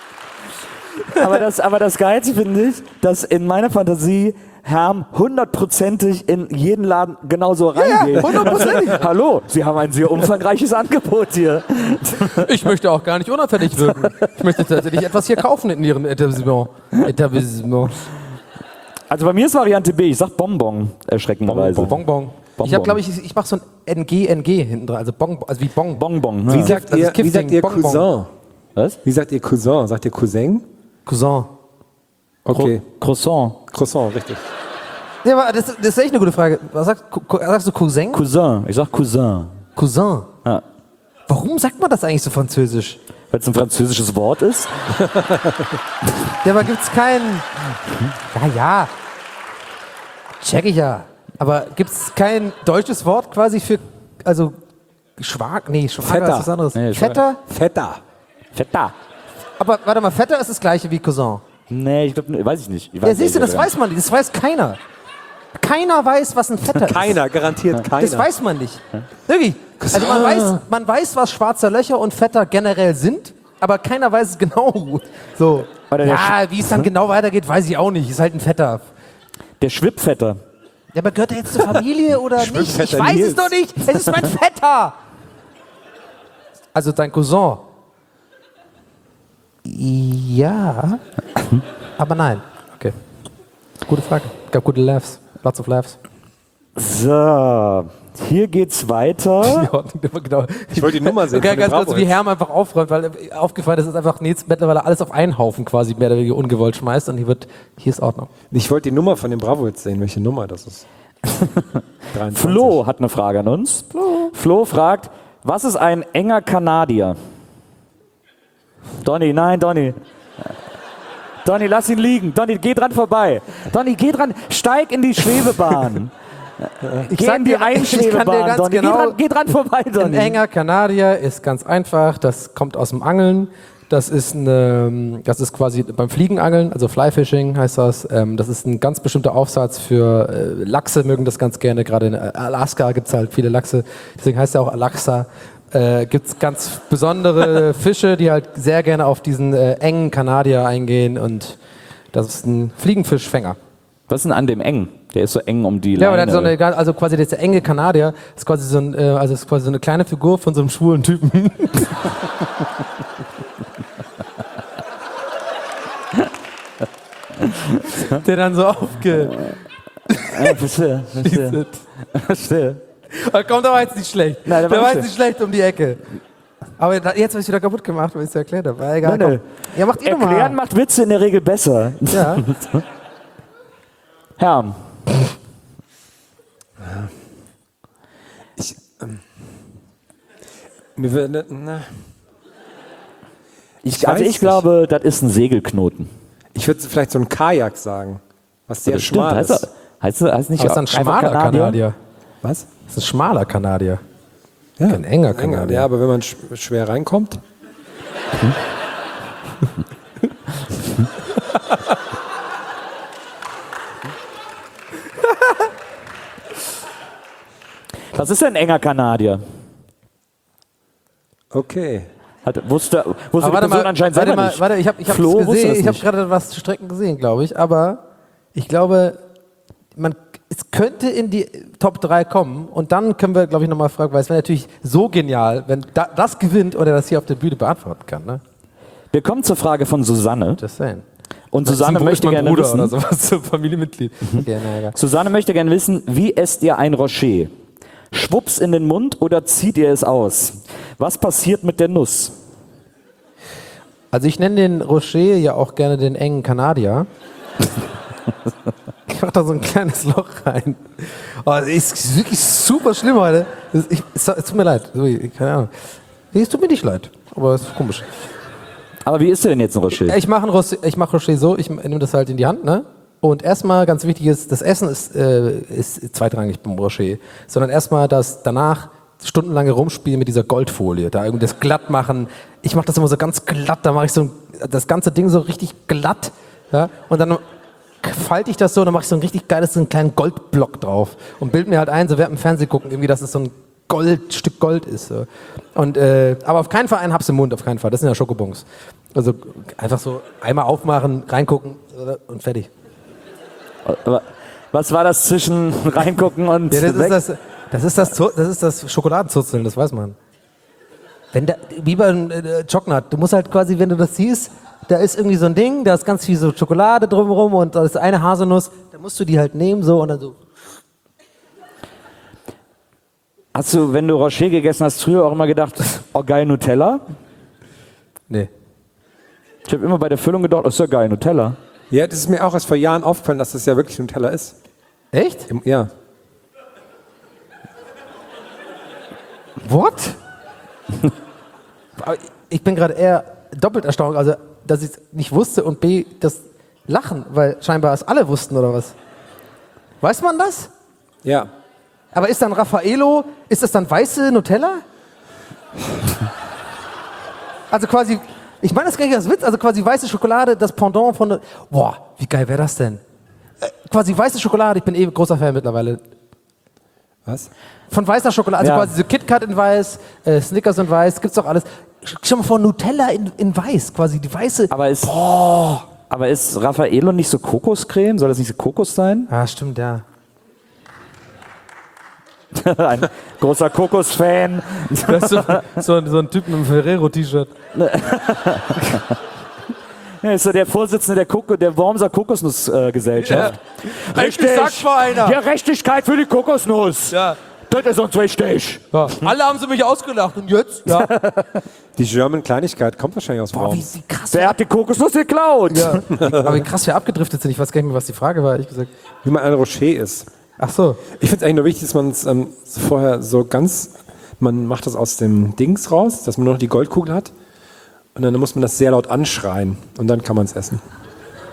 F: aber das Geilste finde ich, dass in meiner Fantasie Herm 100%ig in jeden Laden genauso reingeht.
B: Ja, 100%.
F: Hallo, Sie haben ein sehr umfangreiches Angebot hier.
B: Ich möchte auch gar nicht unauffällig wirken. Ich möchte tatsächlich etwas hier kaufen in Ihrem Etablissement.
F: Also bei mir ist Variante B, ich sag Bonbon, erschreckenderweise.
B: Bonbon. Ich habe, glaube ich mache so ein NG hinten dran, also also wie Bon.
F: Bonbon.
G: Wie
F: Ja.
G: sagt
B: Also
G: ihr,
B: es gibt
G: wie sagt
B: den
G: ihr
B: Bonbon.
G: Cousin?
F: Was?
G: Wie sagt ihr Cousin? Sagt ihr Cousin?
B: Cousin.
G: Okay.
F: Croissant.
G: Croissant, richtig.
B: Ja, aber das ist echt eine gute Frage. Was sagst du Cousin?
F: Cousin, ich sag Cousin.
B: Cousin.
F: Ja.
B: Warum sagt man das eigentlich so französisch?
F: Weil es ein französisches Wort ist.
B: Ja, aber gibt's keinen... Ja. Check ich ja. Aber gibt's kein deutsches Wort quasi für... Also... Schwager ist was anderes.
F: Nee,
B: Vetter?
F: Vetter.
B: Aber warte mal, Vetter ist das gleiche wie Cousin.
F: Nee, ich glaube, weiß ich nicht. Ich
B: Ja,
F: weiß
B: siehst du,
F: nicht
B: das
F: sogar.
B: weiß man nicht. Das weiß keiner. Keiner weiß, was ein Vetter ist.
G: Keiner, garantiert keiner.
B: Das weiß man nicht. Wirklich. Also man weiß, was schwarze Löcher und Vetter generell sind, aber keiner weiß es genau. So. Ja, wie es dann genau weitergeht, weiß ich auch nicht. Ist halt ein Vetter.
F: Der Schwippvetter.
B: Ja, aber gehört er jetzt zur Familie oder nicht? Ich
G: Schwimmvetter
B: weiß
G: Nils.
B: es doch nicht. Es ist mein Vetter. Also dein Cousin. Ja. Aber nein. Okay. Gute Frage. Gab gute Laughs. Lots of Laughs.
F: So, hier geht's weiter.
B: Genau.
G: Ich wollte die Nummer sehen.
B: Okay,
G: von dem
B: ganz kurz,
G: Bravo
B: wie
G: jetzt.
B: Herm einfach aufräumt, weil aufgefallen ist, dass einfach Nils mittlerweile alles auf einen Haufen quasi mehr oder weniger ungewollt schmeißt und hier ist Ordnung.
G: Ich wollte die Nummer von dem Bravo jetzt sehen, welche Nummer das ist. 23.
F: Flo hat eine Frage an uns. Flo fragt, was ist ein enger Kanadier? Donny, nein, Donny. Donny, lass ihn liegen. Donny, geh dran vorbei. Donny, geh dran. Steig in die Schwebebahn. Geh in die Einschwebebahn, Donny.
B: Genau,
F: geh dran vorbei, Donny.
B: Ein enger Kanadier ist ganz einfach. Das kommt aus dem Angeln. Das ist quasi beim Fliegenangeln, also Flyfishing heißt das. Das ist ein ganz bestimmter Aufsatz für Lachse, mögen das ganz gerne. Gerade in Alaska gibt es halt viele Lachse. Deswegen heißt er auch Alaxa. Gibt es ganz besondere Fische, die halt sehr gerne auf diesen engen Kanadier eingehen. Und das ist ein Fliegenfischfänger.
F: Was ist denn an dem eng? Der ist so eng um die
B: Ja, aber
F: Leine.
B: der hat so also quasi der enge Kanadier ist quasi so ist quasi so eine kleine Figur von so einem schwulen Typen. Der dann so
F: Verstehe.
B: Komm, der war jetzt nicht schlecht.
F: Nein,
B: der war jetzt nicht schlecht um die Ecke. Aber jetzt habe ich wieder kaputt gemacht, weil ich es erklärt habe. Egal,
F: Nein.
B: Ja, macht ihr doch mal.
F: Erklären macht Witze in der Regel besser.
B: Ja.
F: Herr. Ich glaube, das ist ein Segelknoten.
G: Ich würde vielleicht so ein Kajak sagen, was sehr schmal ist.
F: Heißt nicht
B: das ist ein schmaler Kanadier.
G: Was?
B: Das ist ein schmaler Kanadier.
G: Ja,
B: ein enger Kanadier.
G: Ja, aber wenn man schwer reinkommt.
F: Was ist denn ein enger Kanadier?
G: Okay.
F: Wusste die Person anscheinend selber nicht.
B: Warte, ich habe gerade was zu Strecken gesehen, glaube ich. Aber ich glaube, es könnte in die Top 3 kommen. Und dann können wir, glaube ich, nochmal fragen, weil es wäre natürlich so genial, wenn das gewinnt oder das hier auf der Bühne beantworten kann. Ne?
F: Wir kommen zur Frage von Susanne.
B: Just saying.
F: Und Susanne möchte gerne
B: Bruder
F: wissen,
B: oder sowas, so Familienmitglied.
F: Susanne möchte gerne wissen, wie esst ihr ein Rocher? Schwupps in den Mund oder zieht ihr es aus? Was passiert mit der Nuss?
B: Also ich nenne den Rocher ja auch gerne den engen Kanadier. Ich mach da so ein kleines Loch rein. Oh, das ist wirklich super schlimm heute. Es tut mir leid. Keine Ahnung. Es tut mir nicht leid, aber es ist komisch.
F: Aber wie isst du denn jetzt ein Rocher?
B: Ich mache Rocher so, ich nehme das halt in die Hand, ne? Und erstmal, ganz wichtig ist, das Essen ist zweitrangig beim Rocher, sondern erstmal das danach stundenlange Rumspielen mit dieser Goldfolie, da irgendwie das glatt machen. Ich mache das immer so ganz glatt, da mache ich das ganze Ding so richtig glatt, ja? Und dann falte ich das so, dann mache ich so ein richtig geiles, so einen kleinen Goldblock drauf und bild mir halt ein, so während im Fernsehen gucken, irgendwie, dass es so ein Stück Gold ist. So. Und, aber auf keinen Fall einen Haps im Mund, auf keinen Fall. Das sind ja Schokobons. Also einfach so einmal aufmachen, reingucken und fertig.
F: Was war das zwischen reingucken und
B: ja, das ist das Schokoladenzurzeln, das weiß man. Wie beim Chocolate, du musst halt quasi, wenn du das siehst, da ist irgendwie so ein Ding, da ist ganz viel so Schokolade drumherum und da ist eine Haselnuss, da musst du die halt nehmen so und dann so.
F: Hast du, wenn du Rocher gegessen hast, früher auch immer gedacht, oh geil, Nutella?
B: Nee.
F: Ich habe immer bei der Füllung gedacht, oh, ist ja geil, Nutella.
G: Ja, das ist mir auch erst vor Jahren aufgefallen, dass das ja wirklich Nutella ist.
B: Echt?
G: Ja.
B: What? Ich bin gerade eher doppelt erstaunt, also dass ich es nicht wusste und B, das Lachen, weil scheinbar es alle wussten oder was? Weiß man das?
G: Ja.
B: Aber ist dann Raffaello, ist das dann weiße Nutella? Also quasi, ich meine das gar nicht als Witz, also quasi weiße Schokolade, das Pendant von, boah, wie geil wäre das denn? Quasi weiße Schokolade, ich bin großer Fan mittlerweile.
G: Was?
B: Von weißer Schokolade, also quasi so KitKat in weiß, Snickers in weiß, gibt's doch alles. Stell mal vor, Nutella in weiß, quasi die weiße.
F: Aber ist Raffaello nicht so Kokoscreme? Soll das nicht so Kokos sein?
B: Ah, stimmt, ja.
F: Ein großer Kokos-Fan.
B: Das ist so ein Typ mit einem Ferrero-T-Shirt.
F: Ja, ist so der Vorsitzende der Wormser Kokosnussgesellschaft.
B: Ja. Richtig. Sagt mal einer.
F: Ja, Rechtigkeit für die Kokosnuss.
B: Ja.
F: Das ist uns wichtig.
B: Ja. Alle haben sie mich ausgelacht und jetzt? Ja.
G: Die German Kleinigkeit kommt wahrscheinlich aus Worms.
B: Wie krass.
F: Wer hat die Kokosnuss geklaut?
B: Ja. Aber wie krass wir abgedriftet sind. Ich weiß gar nicht mehr, was die Frage war, ehrlich gesagt.
G: Wie man ein Rocher ist.
B: Ach so.
G: Ich finde es eigentlich nur wichtig, dass man es vorher so man macht das aus dem Dings raus, dass man nur noch die Goldkugel hat. Und dann muss man das sehr laut anschreien. Und dann kann man es essen.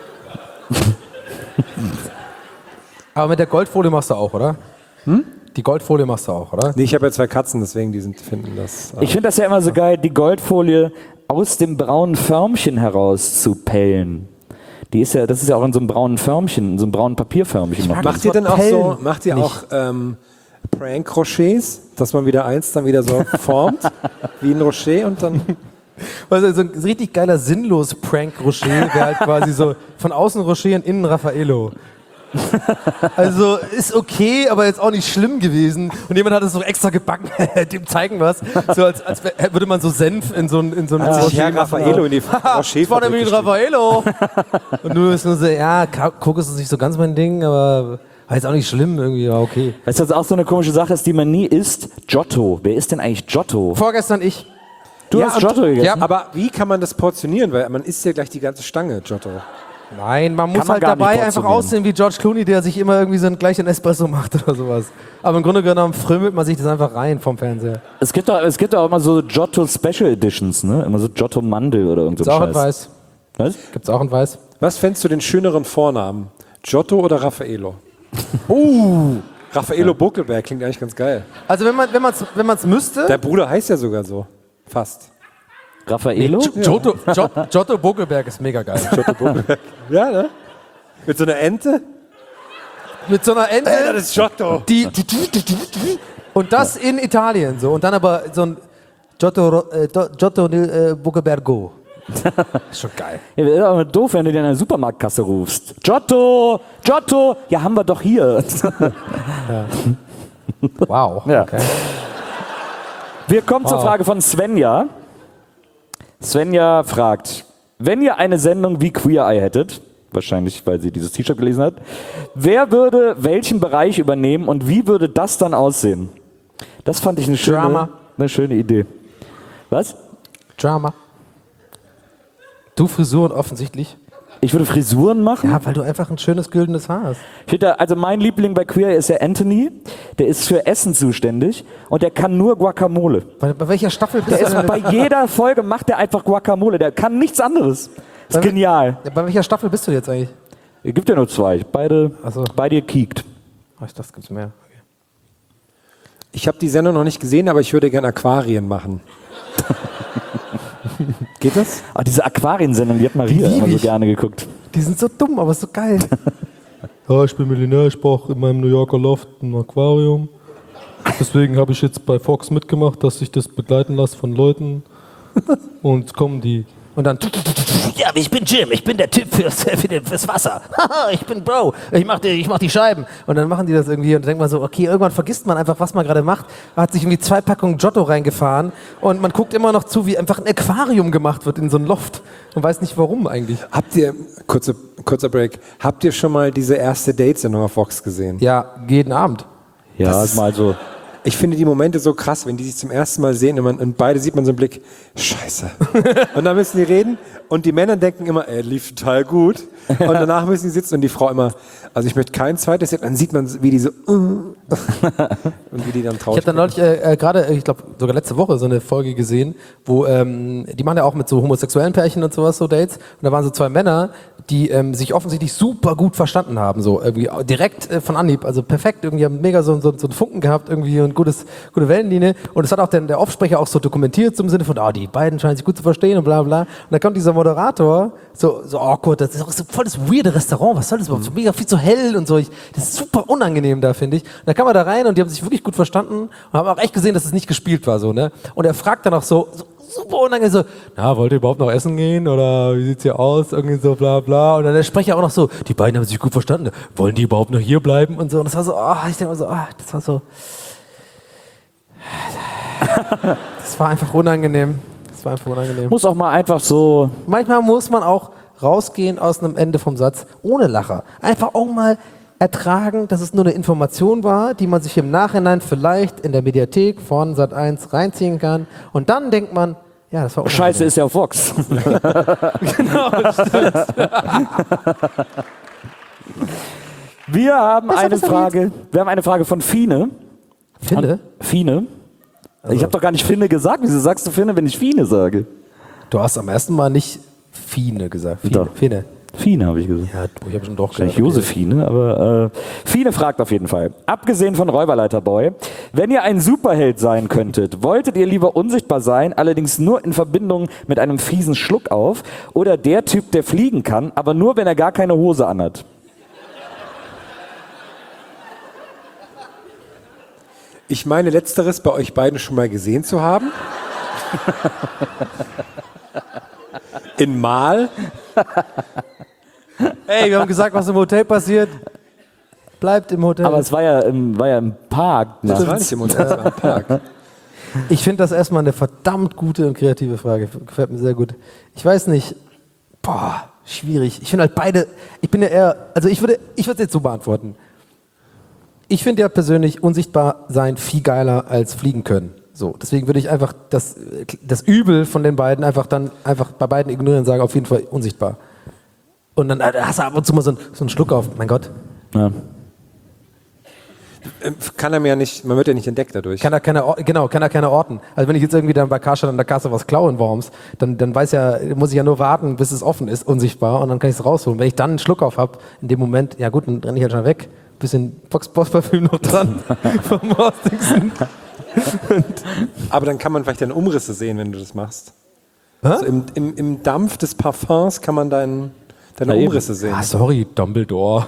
B: Aber mit der Goldfolie machst du auch, oder? Die Goldfolie machst du auch, oder?
G: Nee, ich habe ja 2 Katzen, deswegen finden das.
F: Ich finde das ja immer so geil, die Goldfolie aus dem braunen Förmchen heraus zu pellen. Das ist ja auch in so einem braunen Förmchen, in so einem braunen Papierförmchen.
G: Macht ihr denn auch so, Prank-Rochers, dass man wieder eins dann wieder so formt, wie ein Rocher und dann...
B: Also so ein richtig geiler, sinnlos Prank-Rocher wäre halt quasi so von außen Rocher und innen Raffaello. Also ist okay, aber jetzt auch nicht schlimm gewesen. Und jemand hat es so extra gebacken, dem zeigen was. So als würde man so Senf in so ein
G: Rocher Raffaello in die Rocher.
B: Das war nämlich ein Raffaello. Und du bist nur so, ja, Kokos ist nicht so ganz mein Ding, aber war jetzt auch nicht schlimm irgendwie, war okay.
F: Weißt du, was auch so eine komische Sache ist, die man nie isst? Giotto. Wer ist denn eigentlich Giotto?
B: Vorgestern ich.
F: Du hast Giotto gegessen?
G: Ja, aber wie kann man das portionieren? Weil man isst ja gleich die ganze Stange, Giotto.
B: Nein, man muss halt dabei einfach aussehen wie George Clooney, der sich immer irgendwie so gleich ein Espresso macht oder sowas. Aber im Grunde genommen frömmelt man sich das einfach rein vom Fernseher.
F: Es gibt auch immer so Giotto Special Editions, ne? Immer so Giotto Mandel oder irgend so
B: Gibt's auch in Weiß.
F: Was?
B: Gibt's auch in Weiß.
G: Was fändest du den schöneren Vornamen? Giotto oder Raffaello? Raffaello Buckelberg klingt eigentlich ganz geil.
B: Also wenn man's müsste...
G: Dein Bruder heißt ja sogar so. Fast.
F: Raffaello?
B: Giotto Buckelberg ist mega geil.
G: Giotto Buckelberg. Ja, ne? Mit so einer Ente?
B: Mit so einer Ente?
G: Das ist Giotto.
B: Und das in Italien so. Und dann aber so ein Giotto Buckelbergo. Ist schon geil.
F: Ja, wäre aber doof, wenn du dir in einer Supermarktkasse rufst. Giotto! Giotto! Ja, haben wir doch hier.
B: Ja. Wow.
F: Ja.
B: Okay.
F: Wir kommen zur Frage von Svenja. Svenja fragt, wenn ihr eine Sendung wie Queer Eye hättet, wahrscheinlich weil sie dieses T-Shirt gelesen hat, wer würde welchen Bereich übernehmen und wie würde das dann aussehen? Das fand ich eine schöne Idee. Was?
B: Drama. Du Frisuren offensichtlich.
F: Ich würde Frisuren machen?
B: Ja, weil du einfach ein schönes güldenes Haar hast.
F: Also mein Liebling bei Queer ist ja Anthony, der ist für Essen zuständig und der kann nur Guacamole.
B: Bei welcher Staffel bist
F: du? Bei jeder Folge macht er einfach Guacamole, der kann nichts anderes. Ist genial.
B: Bei welcher Staffel bist du jetzt eigentlich?
F: Es gibt ja nur 2, beide kiekt.
B: Ach, ich dachte, es gibt mehr. Okay.
G: Ich habe die Sendung noch nicht gesehen, aber ich würde gerne Aquarien machen. Geht das?
F: Ah, diese Aquariensendung, die hat Maria immer so gerne geguckt.
B: Die sind so dumm, aber so geil. Ja, ich bin Millionär, ich brauche in meinem New Yorker Loft ein Aquarium. Deswegen habe ich jetzt bei Fox mitgemacht, dass ich das begleiten lasse von Leuten. Und jetzt kommen die. Und dann... Ja, ich bin Jim, ich bin der Typ fürs Wasser. Ich bin Bro, ich mach die Scheiben. Und dann machen die das irgendwie und denkt man so, okay, irgendwann vergisst man einfach, was man gerade macht. Man hat sich irgendwie 2 Packungen Giotto reingefahren und man guckt immer noch zu, wie einfach ein Aquarium gemacht wird in so ein Loft und weiß nicht warum eigentlich.
G: Habt ihr, kurzer Break, habt ihr schon mal diese erste Date-Sendung auf Fox gesehen?
B: Ja, jeden Abend.
F: Ja, das ist mal so.
G: Ich finde die Momente so krass, wenn die sich zum ersten Mal sehen und beide sieht man so einen Blick, Scheiße. Und dann müssen die reden und die Männer denken immer, lief total gut. Und danach müssen die sitzen und die Frau immer, also ich möchte kein zweites sehen, dann sieht man, wie die so und wie die dann traurig.
B: Ich habe dann neulich gerade, ich glaube sogar letzte Woche so eine Folge gesehen, wo die machen ja auch mit so homosexuellen Pärchen und sowas so Dates und da waren so 2 Männer, die sich offensichtlich super gut verstanden haben, so irgendwie direkt von Anhieb, also perfekt, irgendwie haben mega so einen Funken gehabt irgendwie und gute Wellenlinie und das hat auch der Offsprecher auch so dokumentiert, so im Sinne von, die beiden scheinen sich gut zu verstehen und bla bla und da kommt dieser Moderator, so awkward, das ist auch so voll das weirde Restaurant, was soll das überhaupt, so mega viel zu hell und so, das ist super unangenehm da, finde ich. Und da kam er da rein und die haben sich wirklich gut verstanden und haben auch echt gesehen, dass es nicht gespielt war, so, ne? Und er fragt dann auch so super unangenehm so, na, wollt ihr überhaupt noch essen gehen oder wie sieht's hier aus, irgendwie so bla bla und dann der Sprecher auch noch so, die beiden haben sich gut verstanden, wollen die überhaupt noch hier bleiben und so und das war so, ich denke mal so, das war so, das war einfach unangenehm.
F: Muss auch mal einfach so...
B: Manchmal muss man auch rausgehen aus einem Ende vom Satz ohne Lacher. Einfach auch mal ertragen, dass es nur eine Information war, die man sich im Nachhinein vielleicht in der Mediathek von Sat.1 reinziehen kann. Und dann denkt man, ja, das war unangenehm.
F: Scheiße, ist ja auf Vox.
B: Genau, stimmt.
F: Wir haben eine Frage von Fine. Fine? Also. Ich habe doch gar nicht Finne gesagt. Wieso sagst du Finne, wenn ich Fine sage?
B: Du hast am ersten Mal nicht Fine gesagt. Fine.
F: Fine habe ich gesagt.
B: Ja, ich habe schon doch
F: Wahrscheinlich Josephine, aber Fine fragt auf jeden Fall. Abgesehen von Räuberleiterboy, wenn ihr ein Superheld sein könntet, wolltet ihr lieber unsichtbar sein, allerdings nur in Verbindung mit einem fiesen Schluckauf, oder der Typ, der fliegen kann, aber nur, wenn er gar keine Hose anhat?
G: Ich meine, letzteres bei euch beiden schon mal gesehen zu haben. In Mal.
B: Ey, wir haben gesagt, was im Hotel passiert. Bleibt im Hotel.
F: Aber es war ja im Park.
G: Das war nicht im Hotel, das war im Park.
B: Ich finde das erstmal eine verdammt gute und kreative Frage. Gefällt mir sehr gut. Ich weiß nicht. Boah, schwierig. Ich finde halt beide. Ich bin ja eher. Also ich würde es jetzt so beantworten. Ich finde ja persönlich unsichtbar sein viel geiler als fliegen können. So, deswegen würde ich einfach das Übel von den beiden einfach bei beiden ignorieren und sagen, auf jeden Fall unsichtbar. Und dann hast du ab und zu mal so einen Schluck auf. Mein Gott.
F: Ja.
G: Kann er ja nicht, man wird ja nicht entdeckt dadurch.
B: Kann er keine orten. Also wenn ich jetzt irgendwie dann bei Karstadt an der Kasse was klaue in Worms, dann muss ich ja nur warten, bis es offen ist, unsichtbar, und dann kann ich es rausholen. Wenn ich dann einen Schluck auf habe, in dem Moment, ja gut, dann renne ich halt schon weg. Bisschen Box-Boss-Parfüm noch dran vom Horstingsson.
G: Aber dann kann man vielleicht deine Umrisse sehen, wenn du das machst. Also im Dampf des Parfums kann man deine Umrisse sehen.
B: Ah, sorry, Dumbledore.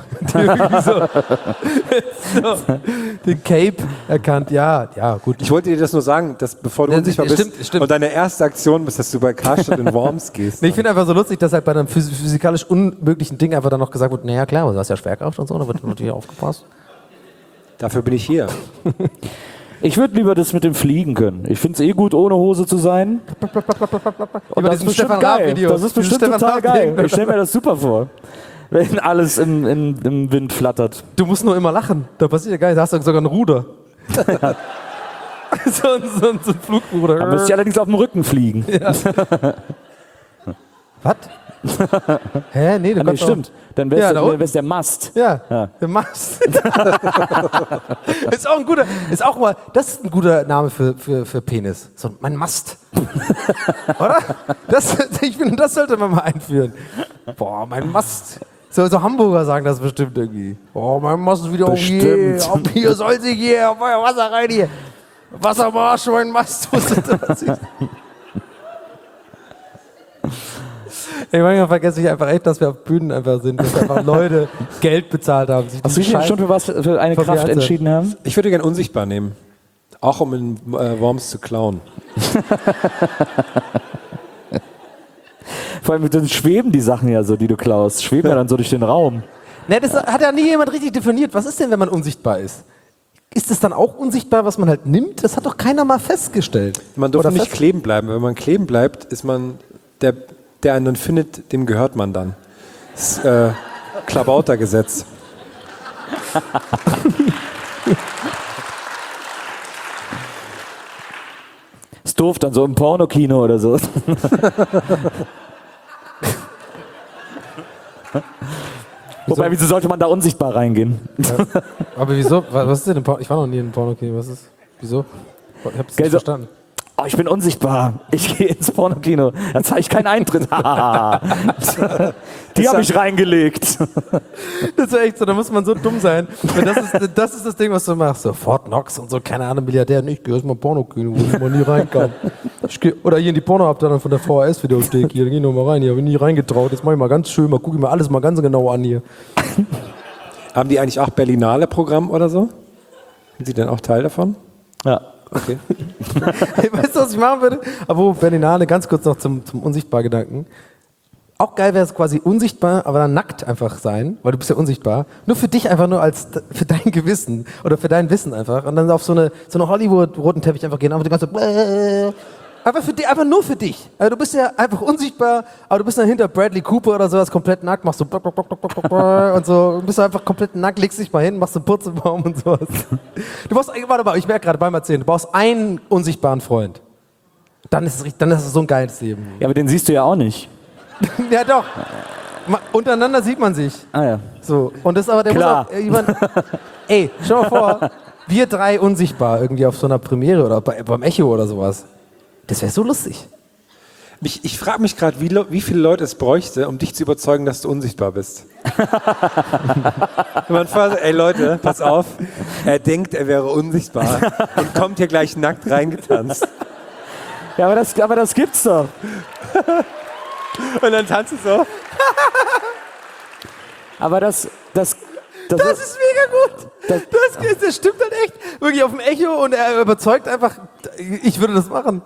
B: Den Cape erkannt, ja, gut.
G: Ich wollte dir das nur sagen, dass bevor du unsichtbar bist und deine erste Aktion bist, dass du bei Karstadt in Worms gehst.
B: Nee, ich finde einfach so lustig, dass halt bei einem physikalisch unmöglichen Ding einfach dann noch gesagt wird, naja klar, du hast ja Schwerkraft und so, da wird natürlich aufgepasst.
G: Dafür bin ich hier.
F: Ich würde lieber das mit dem Fliegen können. Ich finde es gut, ohne Hose zu sein. Und das ist bestimmt geil. Das ist bestimmt total geil. Ich stelle mir das super vor. Wenn alles im Wind flattert.
B: Du musst nur immer lachen. Da passiert ja gar nichts. Da hast du sogar ein Ruder. so ein Flugruder.
F: Da müsst ihr allerdings auf dem Rücken fliegen.
B: Ja. Was? Hä? Nee,
F: das stimmt. Dann wär's der Mast.
B: Ja, der Mast. Ist ein guter Name für Penis. So, mein Mast. Oder? Ich finde, das sollte man mal einführen. Boah, mein Mast. So Hamburger sagen das bestimmt irgendwie. Oh, mein Mast ist wieder auf hier soll sich hier auf euer Wasser rein hier. Wassermarsch, mein Mast. Manchmal vergesse ich einfach echt, dass wir auf Bühnen einfach sind, dass einfach Leute Geld bezahlt haben.
F: Hast du dich schon für eine Kraft entschieden haben?
G: Ich würde gerne unsichtbar nehmen. Auch um in Worms zu klauen.
F: Vor allem dann schweben die Sachen ja so, die du klaust. Schweben ja dann so durch den Raum.
B: Ne, das hat ja nie jemand richtig definiert. Was ist denn, wenn man unsichtbar ist? Ist es dann auch unsichtbar, was man halt nimmt? Das hat doch keiner mal festgestellt.
G: Man darf nicht kleben bleiben. Wenn man kleben bleibt, ist man der einen dann findet, dem gehört man dann. Das Klabautergesetz.
F: Ist doof, dann so im Pornokino oder so. Wobei, wieso sollte man da unsichtbar reingehen?
B: Ja. Aber wieso? Was ist denn im Pornokino? Ich war noch nie in Pornokino. Was ist? Wieso? Ich hab's nicht verstanden.
F: Oh, ich bin unsichtbar. Ich gehe ins Pornokino. Da zahle ich keinen Eintritt. Die habe ich reingelegt.
B: Das ist echt so, da muss man so dumm sein. Das ist das Ding, was du machst. So Fort Knox und so, keine Ahnung, Milliardär. Ich gehe erstmal Pornokino, wo ich mal nie reinkam. Oder hier in die Pornoabteilung von der VHS-Videothek. Hier, da geh ich noch mal rein. Hier habe ich nie reingetraut. Jetzt mache ich mal ganz schön, gucke ich mir alles mal ganz genau an hier.
G: Haben die eigentlich auch Berlinale-Programm oder so? Sind Sie denn auch Teil davon?
F: Ja.
G: Okay.
B: Weißt du, was ich machen würde? Aber Berlinale, ganz kurz noch zum Unsichtbar-Gedanken. Auch geil wäre es quasi unsichtbar, aber dann nackt einfach sein, weil du bist ja unsichtbar. Nur für dich einfach nur für dein Gewissen oder für dein Wissen einfach. Und dann auf so eine Hollywood-roten Teppich einfach gehen, einfach die ganze einfach für dich, einfach nur für dich. Also du bist ja einfach unsichtbar, aber du bist dann hinter Bradley Cooper oder sowas komplett nackt, machst so und so, bist du einfach komplett nackt, legst dich mal hin, machst einen Purzelbaum und sowas. Du brauchst, warte mal, ich merke gerade beim Erzählen, du brauchst einen unsichtbaren Freund. Dann ist es so ein geiles Leben.
F: Ja, aber den siehst du ja auch nicht.
B: Ja doch. Untereinander sieht man sich.
F: Ah ja.
B: So. Und das ist aber der
F: Klar.
B: muss auch jemand. Ey, schau mal vor, wir drei unsichtbar irgendwie auf so einer Premiere oder beim Echo oder sowas. Das wäre so lustig.
G: Ich frage mich gerade, wie viele Leute es bräuchte, um dich zu überzeugen, dass du unsichtbar bist. Wenn man fragt, ey Leute, pass auf, er denkt, er wäre unsichtbar und kommt hier gleich nackt reingetanzt.
F: Ja, aber das gibt's doch.
G: Und dann tanzt du so.
F: Aber das
B: ist mega gut. Das stimmt dann echt. Wirklich auf dem Echo und er überzeugt einfach, ich würde das machen.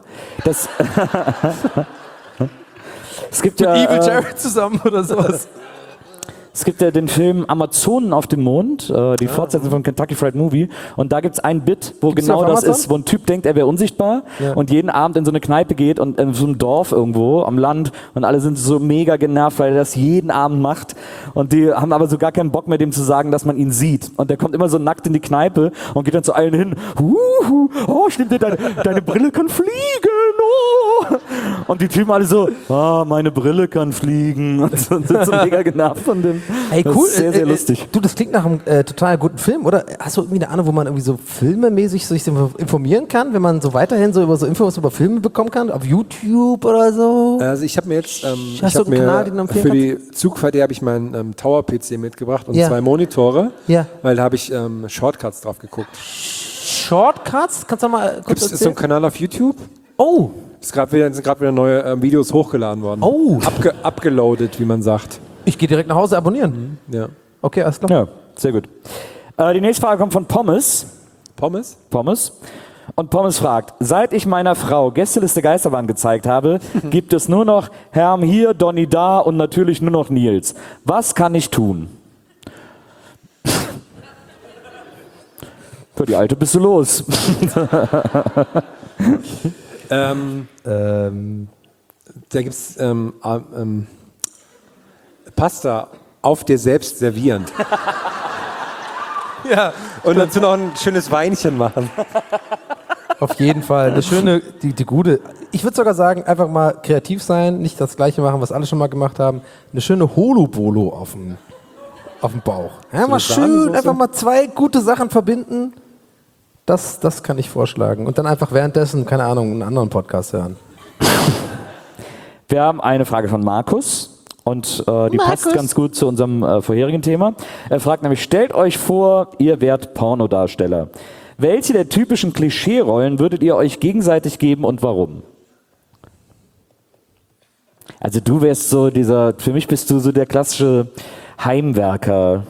F: Es gibt
B: mit
F: ja
B: Evil Jared zusammen oder sowas.
F: Es gibt ja den Film Amazonen auf dem Mond, die Fortsetzung von Kentucky Fried Movie. Und da gibt es ein Bit, wo
B: Gibt's
F: genau
B: auf
F: das
B: Amazon?
F: ist, wo ein Typ denkt, er wäre unsichtbar und jeden Abend in so eine Kneipe geht und in so einem Dorf irgendwo am Land und alle sind so mega genervt, weil er das jeden Abend macht. Und die haben aber so gar keinen Bock mehr, dem zu sagen, dass man ihn sieht. Und der kommt immer so nackt in die Kneipe und geht dann zu allen hin. Oh, stimmt dir, deine Brille kann fliegen. Oh. Und die Typen alle so, meine Brille kann fliegen. Und sind so mega genervt von dem.
B: Hey,
F: das
B: cool.
F: Ist sehr, sehr lustig.
B: Du, das klingt nach einem total guten Film, oder? Hast du irgendwie eine Ahnung, wo man irgendwie so filmemäßig sich informieren kann, wenn man so weiterhin so über so Infos über Filme bekommen kann? Auf YouTube oder so?
G: Also ich habe mir jetzt
B: Hast du einen Kanal, den du empfehlen
G: für die Zugfahrt habe ich meinen Tower-PC mitgebracht und 2 Monitore, weil da habe ich Shortcuts drauf geguckt.
B: Shortcuts? Kannst du mal kurz
G: Ist so ein Kanal auf YouTube?
B: Oh!
G: Sind gerade wieder neue Videos hochgeladen worden.
B: Oh!
G: Abgeloadet, wie man sagt.
B: Ich gehe direkt nach Hause abonnieren.
G: Ja.
B: Okay, alles klar.
F: Ja, sehr gut. Die nächste Frage kommt von Pommes.
G: Pommes?
F: Pommes. Und Pommes fragt, seit ich meiner Frau Gästeliste Geisterbahn gezeigt habe, gibt es nur noch Herm hier, Donny da und natürlich nur noch Nils. Was kann ich tun? Für die Alte bist du los.
G: Da gibt es Pasta auf dir selbst servierend.
B: Ja.
G: Und dazu noch ein schönes Weinchen machen.
B: Auf jeden Fall. Eine schöne, die gute. Ich würde sogar sagen, einfach mal kreativ sein, nicht das Gleiche machen, was alle schon mal gemacht haben. Eine schöne Holo-Bolo auf dem Bauch. Ja, mal schön, einfach mal 2 gute Sachen verbinden. Das kann ich vorschlagen. Und dann einfach währenddessen, keine Ahnung, einen anderen Podcast hören.
F: Wir haben eine Frage von Markus. Und die passt ganz gut zu unserem vorherigen Thema. Er fragt nämlich, stellt euch vor, ihr wärt Pornodarsteller. Welche der typischen Klischee-Rollen würdet ihr euch gegenseitig geben und warum? Also du wärst so für mich bist du so der klassische Heimwerker.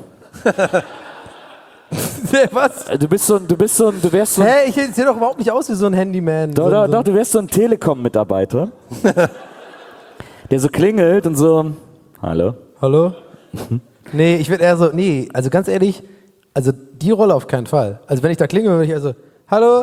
B: Was?
F: Du wärst so.
B: Hä, ich sehe doch überhaupt nicht aus wie so ein Handyman.
F: Doch, du wärst so ein Telekom-Mitarbeiter. Der so klingelt und so, hallo?
B: Hallo? Nee, ich würde eher so, also ganz ehrlich, also die Rolle auf keinen Fall. Also wenn ich da klingel, würde ich eher so, hallo?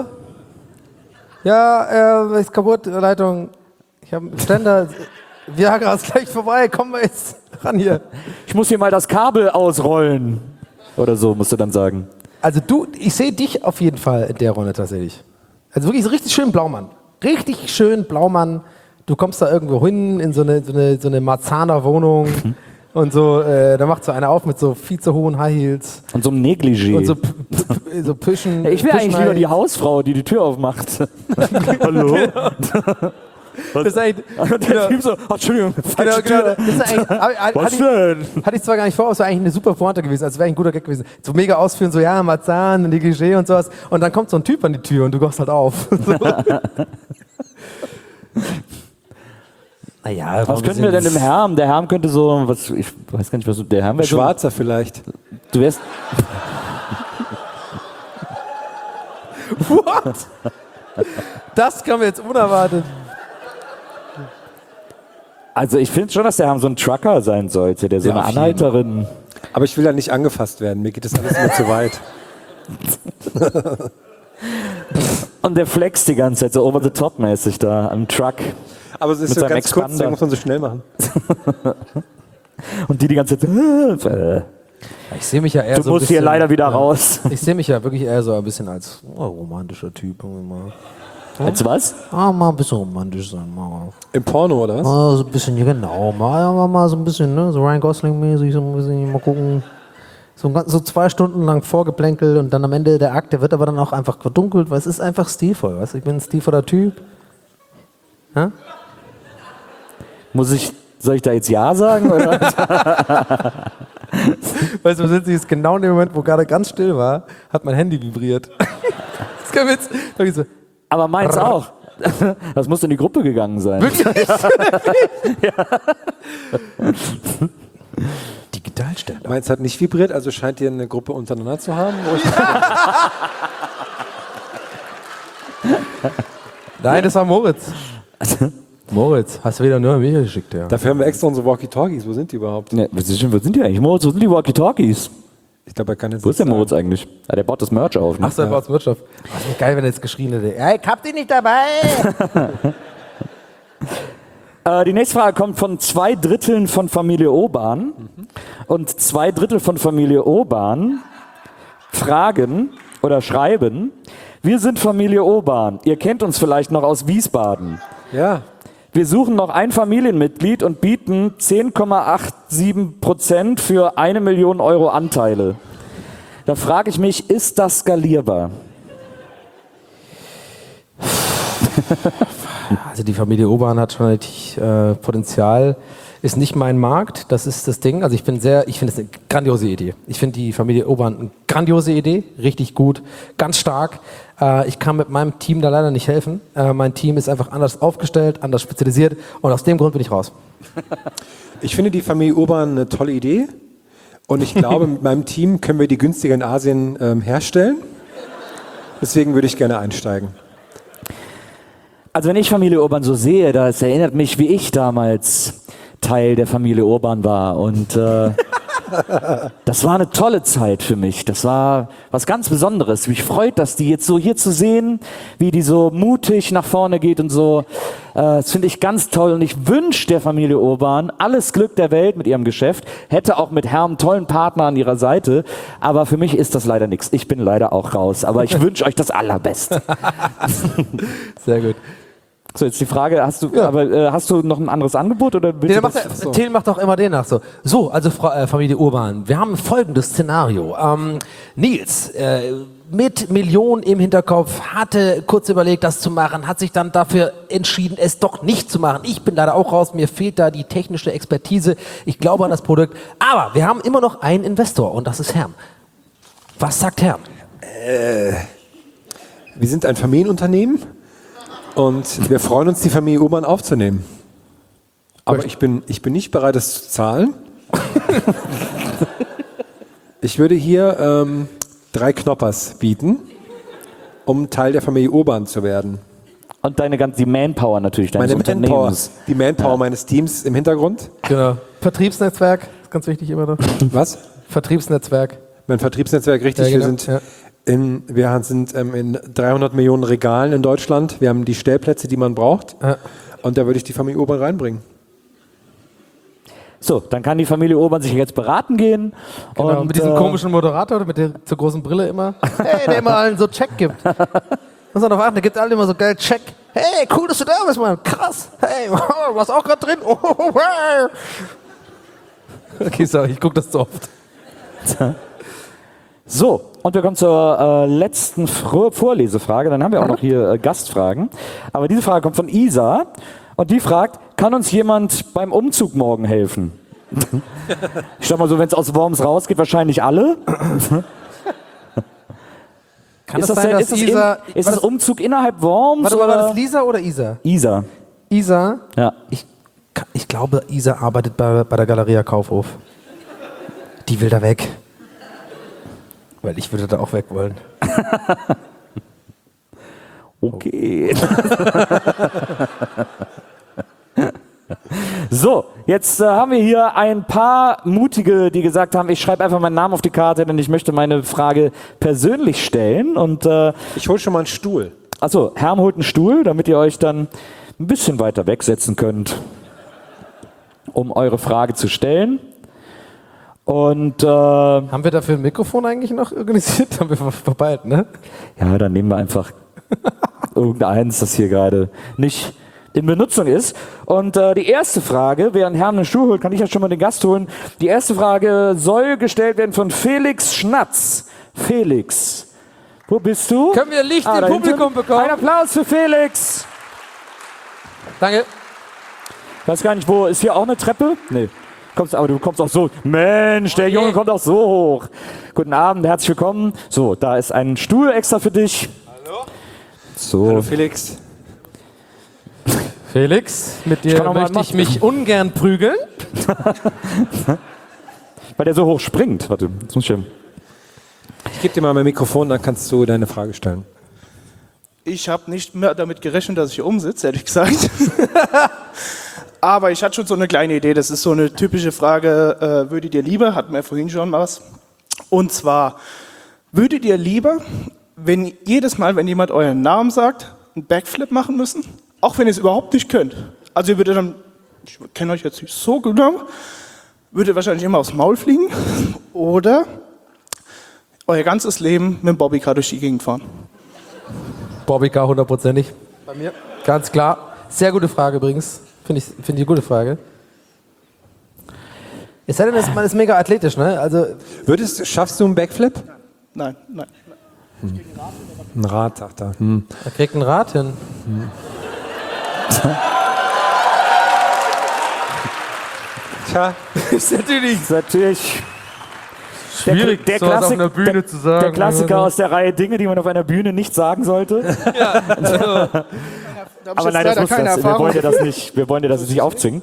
B: Ja, ist kaputt, Leitung. Ich habe einen Ständer. Viagra ist gleich vorbei, komm mal jetzt ran hier.
F: Ich muss hier mal das Kabel ausrollen. Oder so, musst du dann sagen.
B: Also ich sehe dich auf jeden Fall in der Rolle tatsächlich. Also wirklich so richtig schön Blaumann. Richtig schön Blaumann. Du kommst da irgendwo hin in so eine Marzahner Wohnung und so, da macht so einer auf mit so viel zu hohen High Heels.
F: Und so einem Negligé.
B: Und so Püschen.
F: Ja, ich wäre eigentlich lieber die Hausfrau, die Tür aufmacht. Hallo?
B: Das ist eigentlich,
F: der Typ so, Entschuldigung, falsche Tür.
B: Das ist eigentlich,
F: Was denn?
B: Hatte ich zwar gar nicht vor, aber es war eigentlich eine super Pointe gewesen, also wäre ein guter Gag gewesen. So mega ausführen, so ja, Marzahn, Negligé und sowas. Und dann kommt so ein Typ an die Tür und du gehst halt auf. Naja,
F: was könnten wir denn im Herm? Der Herm könnte so, ich weiß gar nicht, was der Herm wäre.
G: Schwarzer vielleicht.
F: Du wärst.
B: What? Das kam jetzt unerwartet.
F: Also ich finde schon, dass der Herm so ein Trucker sein sollte, der so eine Anhalterin.
G: Aber ich will da nicht angefasst werden, mir geht das alles immer zu weit.
F: Und der flext die ganze Zeit so over the top mäßig da am Truck.
G: Aber es ist so ganz kurz, da muss man so schnell machen.
F: Und die ganze Zeit.
B: Ich sehe mich ja eher
F: du
B: so.
F: Du musst hier leider wieder raus.
B: Ich sehe mich ja wirklich eher so ein bisschen als romantischer Typ.
F: Als was?
B: Mal ein bisschen romantisch sein. Mal.
G: Im Porno, oder was?
B: So ein bisschen, genau. Mal so ein bisschen, ne? So Ryan Gosling-mäßig, so ein bisschen, mal gucken. So 2 Stunden lang Vorgeplänkel und dann am Ende der Akt, der wird aber dann auch einfach verdunkelt, weil es ist einfach stilvoll. Weißt? Ich bin ein stilvoller Typ. Ja?
F: Soll ich da jetzt Ja sagen? Oder?
B: Weißt du, sind jetzt genau in dem Moment, wo gerade ganz still war, hat mein Handy vibriert. Das ist kein Witz. Da hab ich so,
F: Aber meins auch. Das muss in die Gruppe gegangen sein.
B: wirklich?
F: Ja.
B: Digitalstelle.
G: Meins hat nicht vibriert, also scheint ihr eine Gruppe untereinander zu haben. Wo ich
B: Nein, das war Moritz. Moritz, hast du wieder nur mich geschickt, ja.
G: Dafür haben wir extra unsere Walkie-Talkies. Wo sind die überhaupt?
F: Ja, wo sind die eigentlich? Moritz, wo sind die Walkie-Talkies?
G: Ich glaube, er kann jetzt
F: Wo ist der Moritz eigentlich? Ja, der baut das Merch auf. Ne?
B: Ach so, er baut das Merch auf. Das ist geil, wenn er jetzt geschrien hätte. Ja, ich hab die nicht dabei.
F: Die nächste Frage kommt von 2/3 von Familie Obahn. Und 2/3 von Familie Obahn fragen oder schreiben: Wir sind Familie Obahn. Ihr kennt uns vielleicht noch aus Wiesbaden.
G: Ja.
F: Wir suchen noch ein Familienmitglied und bieten 10,87% für 1 Million Euro Anteile. Da frage ich mich, ist das skalierbar?
B: Also die Familie Obahn hat schon richtig Potenzial. Ist nicht mein Markt, das ist das Ding. Also ich finde es eine grandiose Idee. Ich finde die Familie Obahn eine grandiose Idee, richtig gut, ganz stark. Ich kann mit meinem Team da leider nicht helfen. Mein Team ist einfach anders aufgestellt, anders spezialisiert und aus dem Grund bin ich raus.
G: Ich finde die Familie Obahn eine tolle Idee und ich glaube, mit meinem Team können wir die günstiger in Asien herstellen. Deswegen würde ich gerne einsteigen.
F: Also wenn ich Familie Obahn so sehe, das erinnert mich, wie ich damals Teil der Familie Obahn war und das war eine tolle Zeit für mich. Das war was ganz Besonderes. Mich freut, dass die jetzt so hier zu sehen, wie die so mutig nach vorne geht und so. Das finde ich ganz toll und ich wünsche der Familie Obahn alles Glück der Welt mit ihrem Geschäft. Hätte auch mit Herrn einen tollen Partner an ihrer Seite, aber für mich ist das leider nichts. Ich bin leider auch raus, aber ich wünsche euch das Allerbeste.
B: Sehr gut.
F: So, jetzt die Frage, hast du noch ein anderes Angebot? Oder
B: Till macht auch immer den nach so. So, also Familie Urban, wir haben folgendes Szenario. Nils, mit Millionen im Hinterkopf, hatte kurz überlegt, das zu machen, hat sich dann dafür entschieden, es doch nicht zu machen. Ich bin leider auch raus, mir fehlt da die technische Expertise. Ich glaube an das Produkt. Aber wir haben immer noch einen Investor und das ist Herm. Was sagt Herm?
G: Wir sind ein Familienunternehmen. Und wir freuen uns, die Familie Obahn aufzunehmen. Aber ich bin nicht bereit, das zu zahlen. Ich würde hier 3 Knoppers bieten, um Teil der Familie Obahn zu werden.
F: Und die Manpower natürlich deines Unternehmens.
G: Die Manpower meines Teams im Hintergrund.
B: Genau. Vertriebsnetzwerk, ist ganz wichtig immer noch.
G: Was?
B: Vertriebsnetzwerk.
G: Mein Vertriebsnetzwerk, richtig.
B: Ja, genau.
G: Wir sind in 300 Millionen Regalen in Deutschland. Wir haben die Stellplätze, die man braucht. Und da würde ich die Familie Obahn reinbringen.
F: So, dann kann die Familie Obahn sich jetzt beraten gehen.
B: Genau, und mit diesem komischen Moderator, mit der zur großen Brille immer. Hey, der immer allen so Check gibt. Muss man darauf achten, der gibt allen immer so geil Check. Hey, cool, dass du da bist, Mann. Krass. Hey, du warst auch gerade drin. Okay, sorry, ich gucke das zu oft.
F: So, und wir kommen zur letzten Vorlesefrage. Dann haben wir auch noch hier Gastfragen. Aber diese Frage kommt von Isa. Und die fragt, kann uns jemand beim Umzug morgen helfen? Ich sag mal so, wenn es aus Worms rausgeht, wahrscheinlich alle.
B: Kann ist das sein, dass Isa...
F: Ist das Umzug innerhalb Worms?
B: Warte mal, war das Lisa oder Isa?
F: Isa.
B: Isa?
F: Ja.
B: Ich glaube, Isa arbeitet bei der Galeria Kaufhof. Die will da weg. Weil ich würde da auch weg wollen.
F: Okay. So, jetzt haben wir hier ein paar Mutige, die gesagt haben, ich schreibe einfach meinen Namen auf die Karte, denn ich möchte meine Frage persönlich stellen. Und
G: ich hole schon mal einen Stuhl.
F: Achso, Herm holt einen Stuhl, damit ihr euch dann ein bisschen weiter wegsetzen könnt, um eure Frage zu stellen. Und
B: haben wir dafür ein Mikrofon eigentlich noch organisiert? Haben wir vorbei, ne?
F: Ja, dann nehmen wir einfach irgendeins, das hier gerade nicht in Benutzung ist. Und die erste Frage, während Herrn einen Stuhl holt, kann ich ja schon mal den Gast holen. Die erste Frage soll gestellt werden von Felix Schnatz. Felix, wo bist du?
B: Können wir Licht im Publikum bekommen?
F: Ein Applaus für Felix.
B: Danke.
F: Weiß gar nicht, wo, ist hier auch eine Treppe? Nee. Aber du kommst auch so. Mensch, der Junge kommt auch so hoch. Guten Abend, herzlich willkommen. So, da ist ein Stuhl extra für dich.
B: Hallo.
F: So.
G: Hallo Felix.
B: Felix, mit dir möchte ich mich ungern prügeln.
F: Weil der so hoch springt. Warte, jetzt muss ich...
G: Ich gebe dir mal mein Mikrofon, dann kannst du deine Frage stellen.
N: Ich habe nicht mehr damit gerechnet, dass ich hier umsitze, ehrlich gesagt. Aber ich hatte schon so eine kleine Idee. Das ist so eine typische Frage, würdet ihr lieber, hatten wir vorhin schon was. Und zwar, würdet ihr lieber, wenn jedes Mal, wenn jemand euren Namen sagt, einen Backflip machen müssen? Auch wenn ihr es überhaupt nicht könnt. Also ihr würdet dann, ich kenne euch jetzt nicht so genau, würdet wahrscheinlich immer aufs Maul fliegen. Oder euer ganzes Leben mit dem Bobbycar durch die Gegend fahren.
B: Bobbycar 100%ig. Bei mir. Ganz klar. Sehr gute Frage übrigens. Finde ich eine gute Frage. Es sei denn, man ist mega athletisch, ne? Also
G: Schaffst du einen Backflip?
N: Nein, nein.
G: Ein Rad, sagt er.
B: Er kriegt ein Rad hin.
G: Tja.
B: Ist natürlich
F: schwierig, der
B: sowas auf einer Bühne zu sagen.
F: Der Klassiker aus der Reihe Dinge, die man auf einer Bühne nicht sagen sollte.
N: Ja,
F: aber nein, das muss das. Wir wollen dir das nicht. Wir wollen dir das nicht aufzwingen.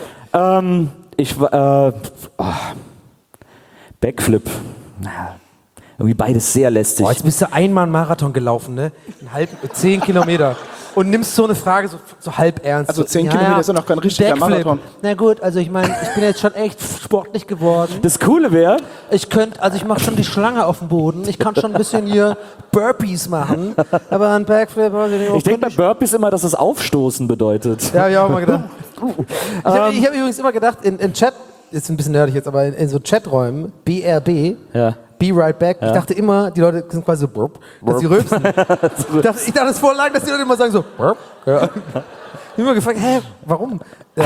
F: Backflip. Irgendwie beides sehr lästig.
B: Boah, jetzt bist du einmal einen Marathon gelaufen, ne? 10 Kilometer. Und nimmst so eine Frage so halb ernst.
N: Also 10 Kilometer ist ja noch kein richtiger Marathon.
B: Na gut, also ich meine, ich bin jetzt schon echt sportlich geworden.
F: Das Coole wäre,
B: ich mache schon die Schlange auf dem Boden. Ich kann schon ein bisschen hier Burpees machen. Aber ein Backflip,
F: ich denke bei Burpees immer, dass das Aufstoßen bedeutet.
B: Ja, hab ich auch mal gedacht. Ich hab übrigens immer gedacht, in Chat, ist ein bisschen nerdig jetzt, aber in so Chaträumen, BRB, Be Right Back. Ja. Ich dachte immer, die Leute sind quasi so burp, dass sie rülpsen. Ich dachte es voll lang, dass die Leute immer sagen so burp. Ja. Ich hab immer gefragt, warum?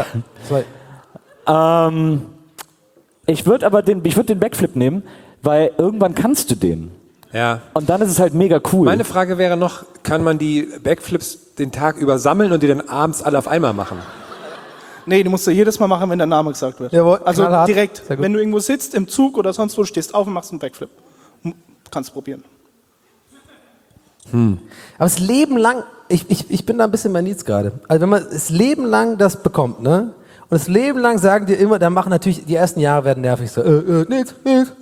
B: Ja.
F: Ich würde den Backflip nehmen, weil irgendwann kannst du den.
G: Ja.
F: Und dann ist es halt mega cool.
G: Meine Frage wäre noch, kann man die Backflips den Tag über sammeln und die dann abends alle auf einmal machen?
N: Nee, die musst du jedes Mal machen, wenn der Name gesagt wird.
B: Jawohl,
N: also
B: knallhart.
N: direkt, wenn du irgendwo sitzt, im Zug oder sonst wo, stehst auf und machst einen Backflip. Kannst probieren.
B: Aber das Leben lang, ich bin da ein bisschen bei Nils gerade. Also wenn man das Leben lang das bekommt, ne? Und das Leben lang sagen dir immer, dann machen natürlich, die ersten Jahre werden nervig, so, Nils,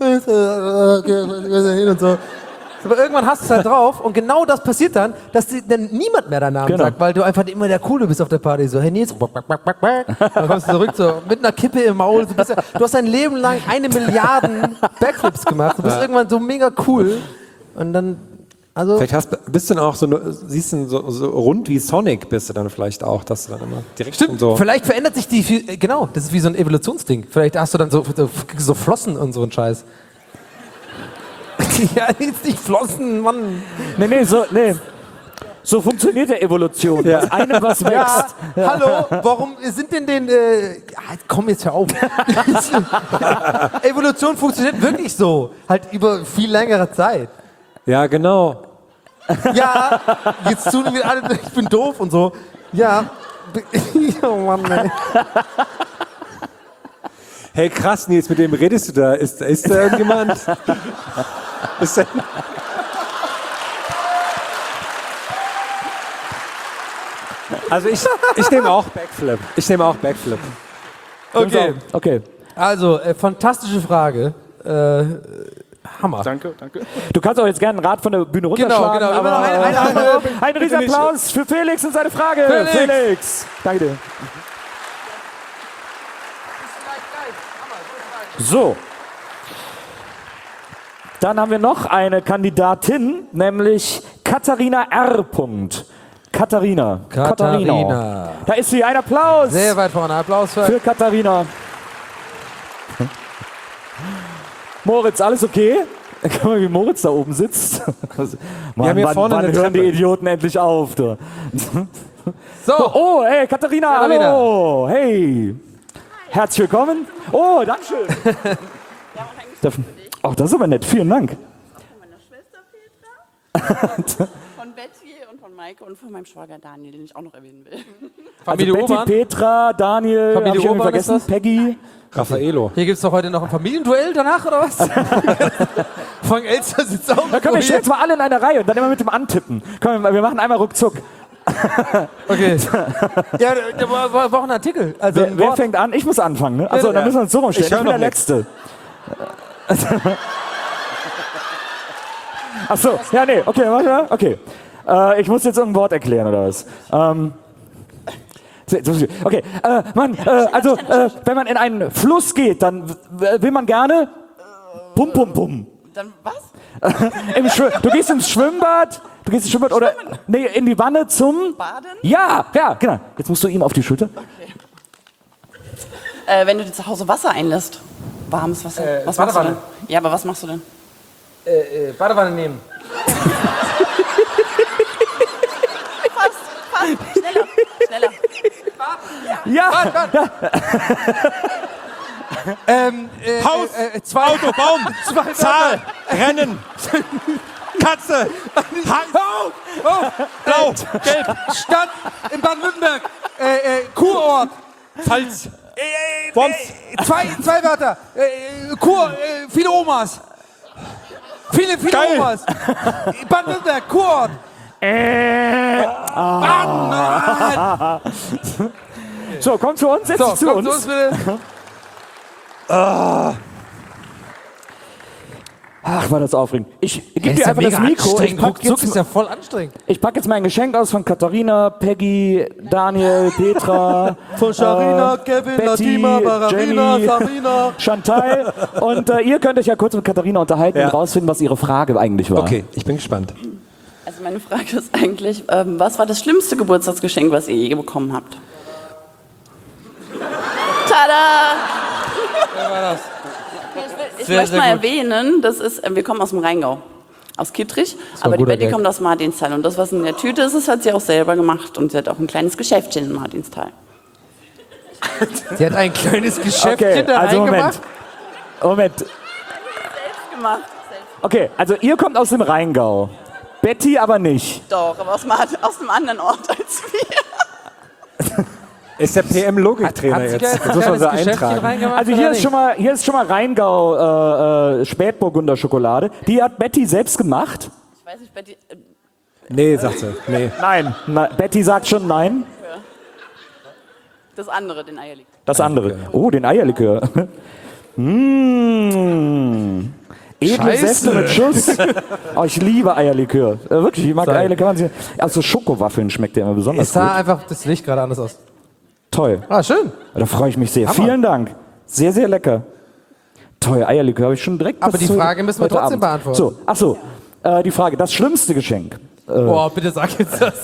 B: hin und so. Aber irgendwann hast du es halt drauf und genau das passiert dann, dass dann niemand mehr deinen Namen sagt, weil du einfach immer der Coole bist auf der Party. So, hey Nils, dann kommst du zurück so, mit einer Kippe im Maul. Du hast dein Leben lang 1 Milliarde Backflips gemacht. Du bist irgendwann so mega cool und dann, also...
G: Vielleicht bist du dann auch siehst du so rund wie Sonic bist du dann vielleicht auch, dass du dann immer direkt
B: Stimmt,
G: so...
B: Vielleicht verändert sich genau, das ist wie so ein Evolutionsding. Vielleicht hast du dann so Flossen und so einen Scheiß. Ja, jetzt nicht Flossen, Mann.
F: Nee. So funktioniert der Evolution. Ja. Aus einem was wächst.
B: Ja. Hallo, warum sind denn komm jetzt hör auf. Evolution funktioniert wirklich so. Halt über viel längere Zeit.
G: Ja, genau.
B: Ja, jetzt tun wir alle, ich bin doof und so. Ja. Oh Mann, ey.
G: Hey krass, Nils, mit wem redest du da? Ist da irgendjemand? Also ich nehme auch Backflip.
B: Okay. Also, fantastische Frage. Hammer.
N: Danke.
F: Du kannst auch jetzt gerne ein Rad von der Bühne runterschlagen.
B: Genau.
F: Aber ein Riesenapplaus für Felix und seine Frage. Felix. Danke dir. So. Dann haben wir noch eine Kandidatin, nämlich Katharina R. Katharina. Da ist sie. Ein Applaus.
B: Sehr weit vorne. Applaus
F: für Katharina. Moritz, alles okay? Guck mal, wie Moritz da oben sitzt. Mann, wann hören die Idioten endlich auf? Da.
B: So.
F: Oh, hey, Katharina, hallo. Hey. Herzlich willkommen. Oh, dankeschön. Ach, das ist aber nett. Vielen Dank.
O: Meine Schwester fehlt da. Von Betty und von Maike und von meinem Schwager Daniel, den ich auch noch erwähnen will.
F: Also Betty, Petra, Daniel, hab ich irgendwie vergessen, Peggy.
G: Raffaello.
B: Hier gibt es doch heute noch ein Familienduell danach, oder was? Frank Elster sitzt auch.
F: Da können wir jetzt mal alle in einer Reihe und dann immer mit dem Antippen. Komm, wir machen einmal ruckzuck.
B: Okay. Ja, wir brauchen einen Artikel. Also
F: wer fängt an? Ich muss anfangen, ne? Achso, dann müssen wir uns so rumstellen. Ich bin der Letzte. Achso, ja, nee, okay, warte mal. Okay. Ich muss jetzt irgendein Wort erklären, oder was? Okay, wenn man in einen Fluss geht, dann will man gerne Pum Pum Pum.
O: Dann was?
F: Du gehst ins Schwimmbad, oder nee, in die Wanne zum
O: Baden?
F: Ja, genau. Jetzt musst du ihm auf die Schulter.
O: Okay. Wenn du dir zu Hause Wasser einlässt, warmes Wasser, was machst du denn? Ja, aber was machst du denn?
B: Badewanne nehmen.
O: Fast. Schneller.
F: Ja.
P: Haus, Auto, Baum, Zahl, Rennen, Katze, Blau, Gelb,
B: Stadt in Baden-Württemberg, Kurort,
P: Pfalz, Worms.
B: Zwei Wörter, Kur, viele Omas. Viele Omas. Baden-Württemberg, Kurort. Baden.
F: So, komm zu uns, setz dich zu uns.
B: Zu uns bitte.
F: Ach, war das aufregend. Ich gebe dir einfach das Mikro.
B: Ist ja voll anstrengend.
F: Ich packe jetzt mein Geschenk aus von Katharina, Peggy, Daniel, Petra,
B: von Sharina, Kevin,
F: Betty,
B: Latima, Bararina,
F: Jenny,
B: Sarina,
F: Chantal. Und ihr könnt euch ja kurz mit Katharina unterhalten und rausfinden, was ihre Frage eigentlich war.
G: Okay, ich bin gespannt.
O: Also meine Frage ist eigentlich, was war das schlimmste Geburtstagsgeschenk, was ihr je bekommen habt? Tada!
B: Wer war das?
O: Ich möchte mal erwähnen, wir kommen aus dem Rheingau, aus Kittrich, aber die Betty kommt aus Martinsthal und das, was in der Tüte ist, hat sie auch selber gemacht und sie hat auch ein kleines Geschäftchen in Martinsthal.
B: Sie hat ein kleines Geschäftchen da reingemacht?
F: Moment.
O: Selbst gemacht.
F: Okay, also ihr kommt aus dem Rheingau, Betty aber nicht.
O: Doch, aber aus einem anderen Ort als wir.
G: Ist der PM-Logiktrainer jetzt? Das muss man so eintragen.
F: Also hier ist schon mal Rheingau Spätburgunder Schokolade. Die hat Betty selbst gemacht.
O: Ich weiß nicht, Betty...
G: Nee, sagt sie. Nee.
F: Nein, Betty sagt schon nein.
O: Das andere, den Eierlikör.
F: Das andere. Oh, den Eierlikör. Edle Säfte mit Schuss. Oh, ich liebe Eierlikör. Wirklich, ich mag Eierlikör. Also Schokowaffeln schmeckt ja immer besonders
B: gut. Es sah
F: gut.
B: einfach das Licht gerade anders aus.
F: Toll.
B: Ah, schön.
F: Da freue ich mich sehr.
B: Hammer.
F: Vielen Dank. Sehr, sehr lecker. Toll, Eierlikör habe ich schon direkt.
B: Aber die Frage müssen wir trotzdem beantworten.
F: So, ach so. Die Frage, das schlimmste Geschenk.
B: Boah, bitte sag jetzt das.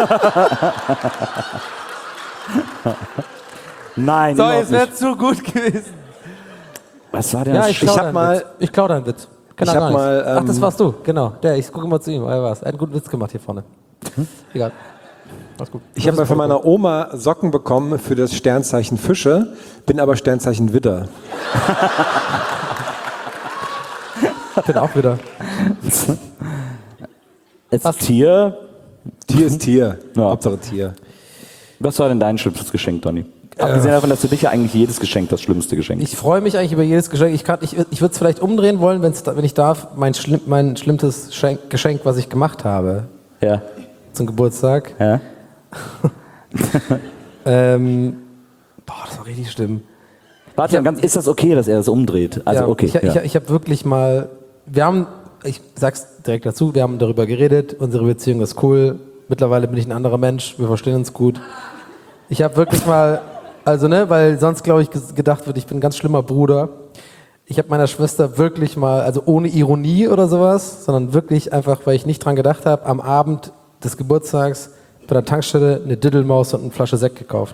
F: Nein,
B: so, es wäre zu gut gewesen.
F: Was war denn
B: ja,
F: das?
B: ich klau deinen Witz. Ach, das warst du, genau. Ich gucke mal zu ihm. Er hat einen guten Witz gemacht hier vorne. Egal. Gut.
G: Ich habe mal von meiner Oma Socken bekommen für das Sternzeichen Fische, bin aber Sternzeichen Widder.
B: Ich bin auch wieder.
F: Tier?
G: Tier ist Tier.
F: Ja.
G: Hauptsache Tier.
F: Was war denn dein schlimmstes Geschenk, Donny? Abgesehen davon, dass für dich ja eigentlich jedes Geschenk das schlimmste Geschenk ist.
B: Ich freue mich eigentlich über jedes Geschenk. Ich würde es vielleicht umdrehen wollen, wenn ich darf. Mein schlimmstes Geschenk, was ich gemacht habe.
F: Ja.
B: Zum Geburtstag.
F: Ja.
B: Das war richtig schlimm.
F: Warte, ist das okay, dass er das umdreht? Also
B: ja,
F: okay.
B: Ich habe wirklich mal, ich sag's direkt dazu, wir haben darüber geredet, unsere Beziehung ist cool, mittlerweile bin ich ein anderer Mensch, wir verstehen uns gut. Ich habe wirklich mal, weil sonst glaube ich gedacht wird, ich bin ein ganz schlimmer Bruder. Ich habe meiner Schwester wirklich mal, also ohne Ironie oder sowas, sondern wirklich einfach, weil ich nicht dran gedacht habe, am Abend des Geburtstags bei der Tankstelle eine Diddelmaus und eine Flasche Sekt gekauft.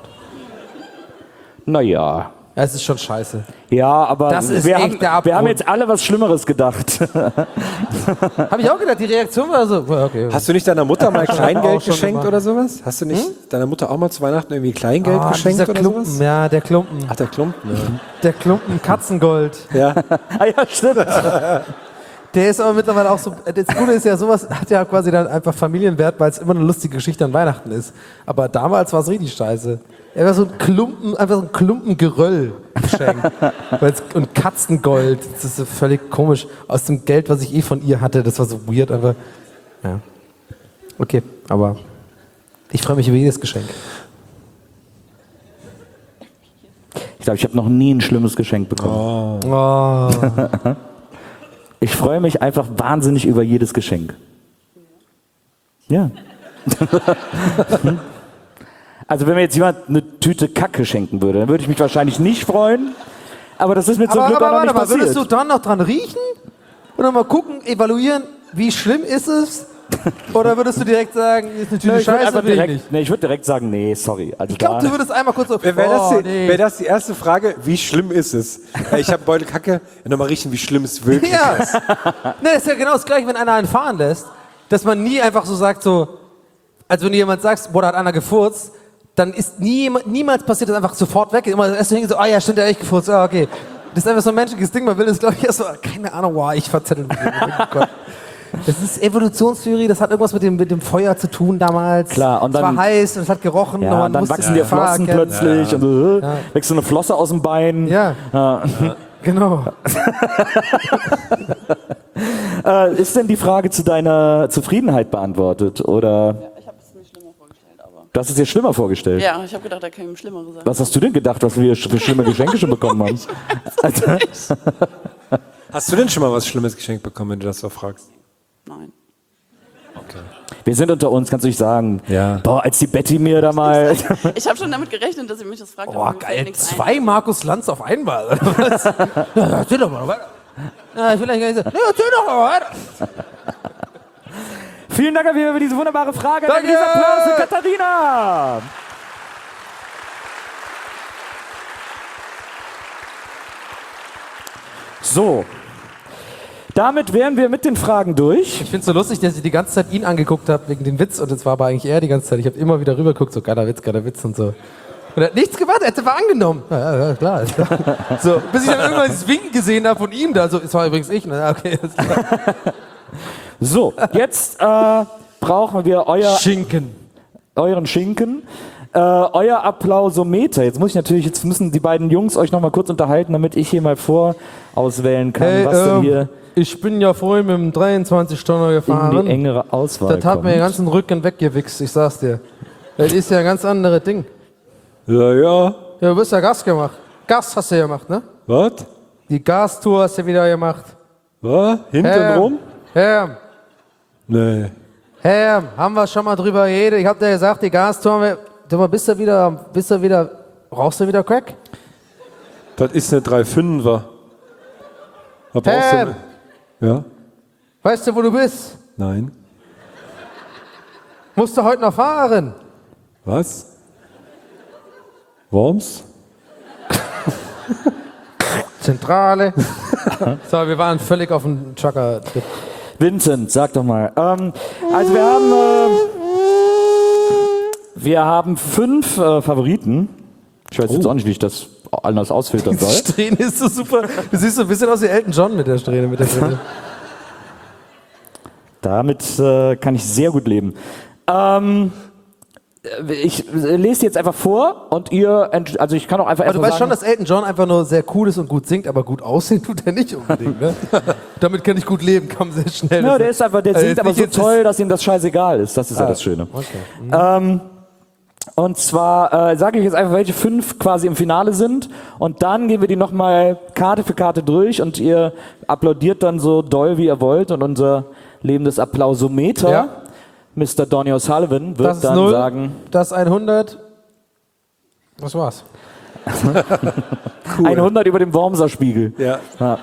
F: Naja.
B: Es ist schon scheiße.
F: Ja, aber wir haben jetzt alle was Schlimmeres gedacht.
B: Habe ich auch gedacht, die Reaktion war so, okay.
G: Hast du nicht deiner Mutter mal Kleingeld geschenkt oder sowas? Hast du nicht deiner Mutter auch mal zu Weihnachten irgendwie Kleingeld geschenkt oder
B: Klumpen,
G: sowas?
B: Ja, der Klumpen.
G: Ach, der Klumpen, ja.
B: Der Klumpen Katzengold.
G: Ja.
F: Ah ja, stimmt.
B: Der ist aber mittlerweile auch so, das Gute ist ja, sowas hat ja quasi dann einfach Familienwert, weil es immer eine lustige Geschichte an Weihnachten ist. Aber damals war es richtig scheiße. Er war so ein Klumpen, einfach so ein Klumpen Geröll-Geschenk. Und Katzengold, das ist so völlig komisch. Aus dem Geld, was ich von ihr hatte, das war so weird, einfach. Ja. Okay, aber ich freue mich über jedes Geschenk.
F: Ich glaube, ich habe noch nie ein schlimmes Geschenk bekommen.
B: Oh.
F: Ich freue mich einfach wahnsinnig über jedes Geschenk. Ja. Also wenn mir jetzt jemand eine Tüte Kacke schenken würde, dann würde ich mich wahrscheinlich nicht freuen. Aber das ist mir zum Glück auch noch nicht passiert.
B: Würdest du dann noch dran riechen? Oder mal gucken, evaluieren, wie schlimm ist es? Oder würdest du direkt sagen, ist eine Tüte Scheiße, will ich nicht?
F: Nee, ich würde direkt sagen, nee, sorry. Also
B: ich glaube, du würdest einmal kurz so,
G: Wäre das die erste Frage, wie schlimm ist es? Ich habe Beutel Kacke, nochmal riechen, wie schlimm es wirklich ist.
B: Nee, das ist ja genau das Gleiche, wenn einer einen fahren lässt, dass man nie einfach so sagt, so, als wenn du jemand sagst, boah, da hat einer gefurzt, dann ist niemals passiert, dass einfach sofort weg ist. Immer erst so, ah ja, stimmt, der hat echt gefurzt, ah, okay. Das ist einfach so ein menschliches Ding, man will das, glaube ich, erst so, keine Ahnung, wow, ich verzettel mich. Oh Gott. Das ist Evolutionstheorie, das hat irgendwas mit dem Feuer zu tun damals.
F: Klar, und dann,
B: es war heiß und es hat gerochen.
F: Ja, und dann wachsen dir Flossen plötzlich und wächst so eine Flosse aus dem Bein.
B: Ja, genau.
F: Ist denn die Frage zu deiner Zufriedenheit beantwortet? Oder?
O: Ja, ich habe es mir schlimmer vorgestellt. Aber
F: Du hast es dir schlimmer vorgestellt?
O: Ja, ich habe gedacht, da käme Schlimmeres sein.
F: Was hast du denn gedacht, was wir für schlimme Geschenke schon bekommen haben?
G: Hast du denn schon mal was Schlimmes geschenkt bekommen, wenn du das so fragst?
O: Nein.
G: Okay.
F: Wir sind unter uns, kannst du nicht sagen.
G: Ja.
F: Boah, als die Betty mir da mal...
O: Ich habe schon damit gerechnet, dass ihr mich das fragt.
B: Boah, geil, 2 Markus Lanz auf einmal. Oder was? Ja, erzähl doch mal weiter. Ja, ich will eigentlich gar nicht sagen. Ja, erzähl doch mal weiter.
F: Vielen Dank für diese wunderbare Frage.
B: Danke.
F: Dieser Applaus für Katharina. So. Damit wären wir mit den Fragen durch.
B: Ich finde es so lustig, dass ich die ganze Zeit ihn angeguckt habe wegen dem Witz und es war aber eigentlich er die ganze Zeit. Ich habe immer wieder rüber geguckt, so geiler Witz und so. Und er hat nichts gemacht, er hat einfach angenommen. Ja, klar, ist klar. So, bis ich dann irgendwann das Winken gesehen habe von ihm da. So, es war übrigens ich. Na, okay, ist klar.
F: So, jetzt brauchen wir euren Schinken. Euer Applausometer. Jetzt müssen die beiden Jungs euch noch mal kurz unterhalten, damit ich hier mal vorauswählen kann,
B: hey,
F: was denn hier
B: ich bin ja vorhin mit dem 23-Tonner gefahren.
F: in die engere Auswahl
B: Das hat mir den ganzen Rücken weggewichst, ich sag's dir. Das ist ja ein ganz anderes Ding.
G: Ja.
B: Ja, du bist ja Gas gemacht. Gas hast du ja gemacht, ne?
G: Was?
B: Die Gastour hast du wieder gemacht.
G: Was? Hintenrum?
B: Herr.
G: Nee.
B: Herr, haben wir schon mal drüber geredet. Ich hab dir gesagt, die Gastour, bist du wieder, rauchst du wieder Crack?
G: Das ist eine 3,5er. Was brauchst du denn? Ja?
B: Weißt du, wo du bist?
G: Nein.
B: Musst du heute noch fahren?
G: Was? Worms?
B: Zentrale. So, wir waren völlig auf dem Chaka-Trip.
F: Vincent, sag doch mal. Also wir haben 5 Favoriten. Ich weiß jetzt auch nicht, wie ich das anders ausfiltern soll.
B: Die Strähne ist so super. Du siehst so ein bisschen aus wie Elton John mit der Strähne.
F: Damit kann ich sehr gut leben. Ich lese die jetzt einfach vor und ihr, also ich kann auch einfach.
B: Aber du weißt schon, dass Elton John einfach nur sehr cool ist und gut singt, aber gut aussehen tut er nicht unbedingt. Ne? Damit kann ich gut leben, komm sehr schnell.
F: Ja, der singt aber so toll, dass ihm das scheißegal ist. Das ist ja das Schöne.
B: Okay.
F: Und zwar sage ich jetzt einfach, welche 5 quasi im Finale sind und dann gehen wir die nochmal Karte für Karte durch und ihr applaudiert dann so doll, wie ihr wollt und unser lebendes Applausometer, Mr. Donny O'Sullivan, wird
B: das
F: dann
B: 0,
F: sagen...
B: Das 100... Was war's?
F: Cool. 100 über dem Wormser-Spiegel.
G: Ja.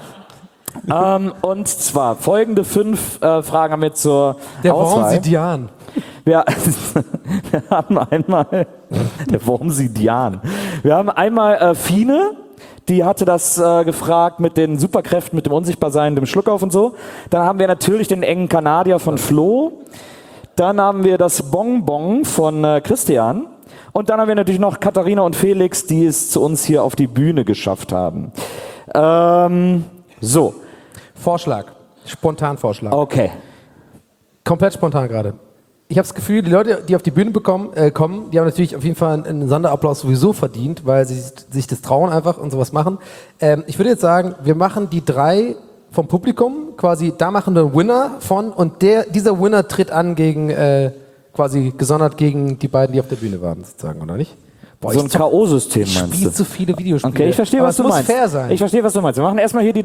F: Und zwar folgende 5 Fragen haben wir zur Auswahl.
B: Wormsidian.
F: Wir haben einmal der Wormsidian. Wir haben einmal Fine, die hatte das gefragt mit den Superkräften, mit dem Unsichtbarsein, dem Schluckauf und so. Dann haben wir natürlich den engen Kanadier von Flo. Dann haben wir das Bonbon von Christian. Und dann haben wir natürlich noch Katharina und Felix, die es zu uns hier auf die Bühne geschafft haben. So.
B: Vorschlag. Spontanvorschlag.
F: Okay.
B: Komplett spontan gerade. Ich habe das Gefühl, die Leute, die auf die Bühne kommen, die haben natürlich auf jeden Fall einen Sonderapplaus sowieso verdient, weil sie sich das trauen einfach und sowas machen. Ich würde jetzt sagen, wir machen die 3 vom Publikum, quasi, da machen wir einen Winner von und dieser Winner tritt an gegen, quasi gesondert gegen die beiden, die auf der Bühne waren, sozusagen, oder nicht? Boah,
F: So ein K.O.-System meinst du?
B: Ich spiele zu viele Videospiele.
F: Okay, ich verstehe, was du meinst.
B: Es muss fair sein.
F: Ich verstehe, was du meinst. Wir machen erstmal hier die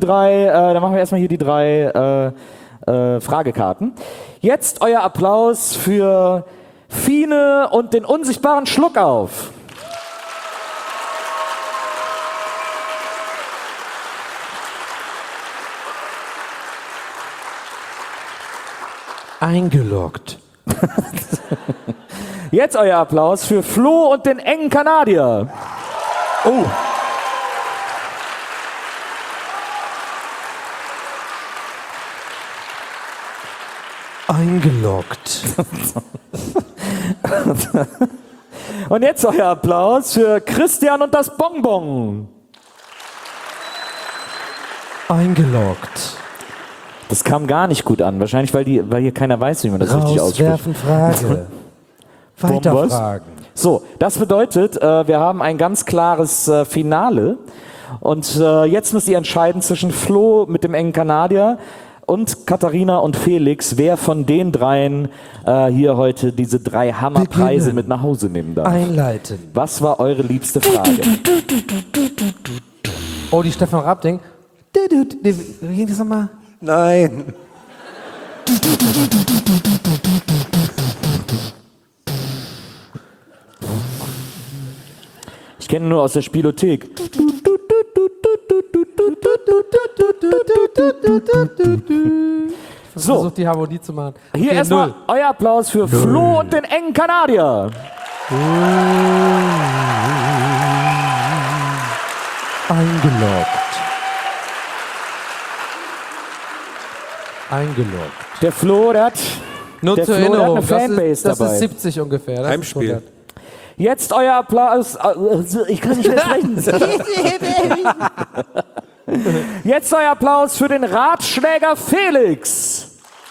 F: 3, Fragekarten. Jetzt euer Applaus für Fine und den unsichtbaren Schluckauf.
B: Eingeloggt.
F: Jetzt euer Applaus für Flo und den engen Kanadier. Oh.
B: Eingeloggt.
F: Und jetzt euer Applaus für Christian und das Bonbon.
B: Eingeloggt.
F: Das kam gar nicht gut an. Wahrscheinlich, weil hier keiner weiß, wie man das richtig ausspricht.
B: Rauswerfen, Frage. Weiterfragen.
F: So, das bedeutet, wir haben ein ganz klares Finale. Und jetzt müsst ihr entscheiden zwischen Flo mit dem engen Kanadier und Katharina und Felix, wer von den 3 hier heute diese 3 Hammerpreise mit nach Hause nehmen darf.
B: Einleiten.
F: Was war eure liebste Frage?
B: Oh, die Stefan Raab-Ding. Wie ging das nochmal?
G: Nein.
F: Ich kenne nur aus der Spielothek. So.
B: Versucht die Harmonie zu machen.
F: Hier
B: Okay,
F: erstmal
B: 0.
F: euer Applaus für Flo und den engen Kanadier.
B: Eingeloggt.
F: Der Flo, der hat,
B: Nur
F: der
B: zur
F: Flo, der hat
B: Erinnerung,
F: eine Fanbase
B: das
F: dabei.
B: ist 70 ungefähr. Das
G: Heimspiel.
B: ist
F: Jetzt euer Applaus. Ich kann nicht mehr sprechen. Jetzt euer Applaus für den Ratschläger Felix.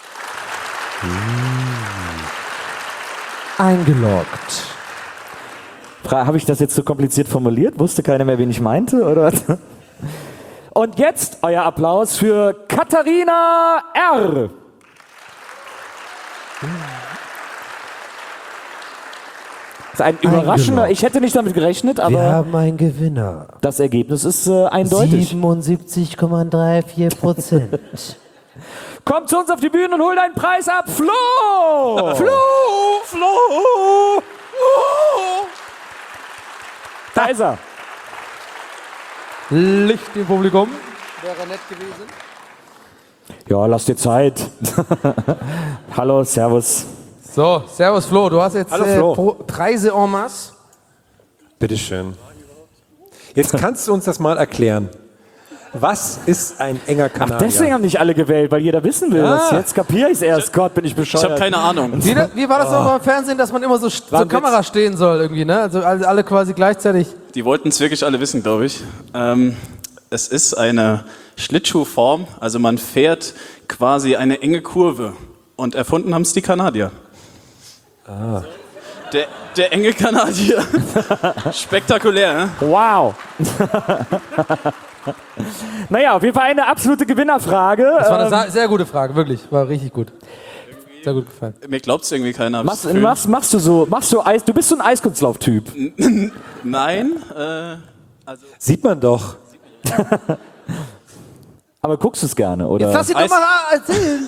B: Eingeloggt.
F: Habe ich das jetzt so kompliziert formuliert? Wusste keiner mehr, wen ich meinte? Oder? Und jetzt euer Applaus für Katharina R. Das ist ein überraschender, ich hätte nicht damit gerechnet, aber
B: Wir haben einen Gewinner.
F: das Ergebnis ist eindeutig.
B: 77,34%.
F: Kommt zu uns auf die Bühne und holt einen Preis ab. Flo!
P: Flo!
F: Da ist er.
B: Licht im Publikum.
P: Wäre nett gewesen.
F: Ja, lass dir Zeit. Hallo, servus.
B: So, servus Flo, du hast jetzt
G: Hallo, Flo.
B: Preise en masse.
G: Bitteschön. Jetzt kannst du uns das mal erklären. Was ist ein enger Kanadier?
F: Deswegen haben nicht alle gewählt, weil jeder wissen will.
B: Ja.
F: Jetzt kapiere ich es erst. Gott, bin ich bescheuert.
P: Ich habe keine Ahnung.
B: Wie war das noch beim Fernsehen, dass man immer so zur Kamera stehen soll irgendwie, ne? Also alle quasi gleichzeitig.
Q: Die wollten es wirklich alle wissen, glaube ich. Es ist eine Schlittschuhform, also man fährt quasi eine enge Kurve. Und erfunden haben es die Kanadier.
G: Ah.
Q: Der enge Kanadier. Spektakulär, ne?
F: Wow. Naja, auf jeden Fall eine absolute Gewinnerfrage.
B: Das war eine sehr gute Frage, wirklich. War richtig gut. Sehr gut gefallen.
Q: Mir glaubt es irgendwie keiner.
F: Machst du Eis? Du bist so ein Eiskunstlauf-Typ.
Q: Nein. Also
G: Sieht man doch.
F: Aber guckst du es gerne, oder?
B: Jetzt lass ihn doch mal erzählen.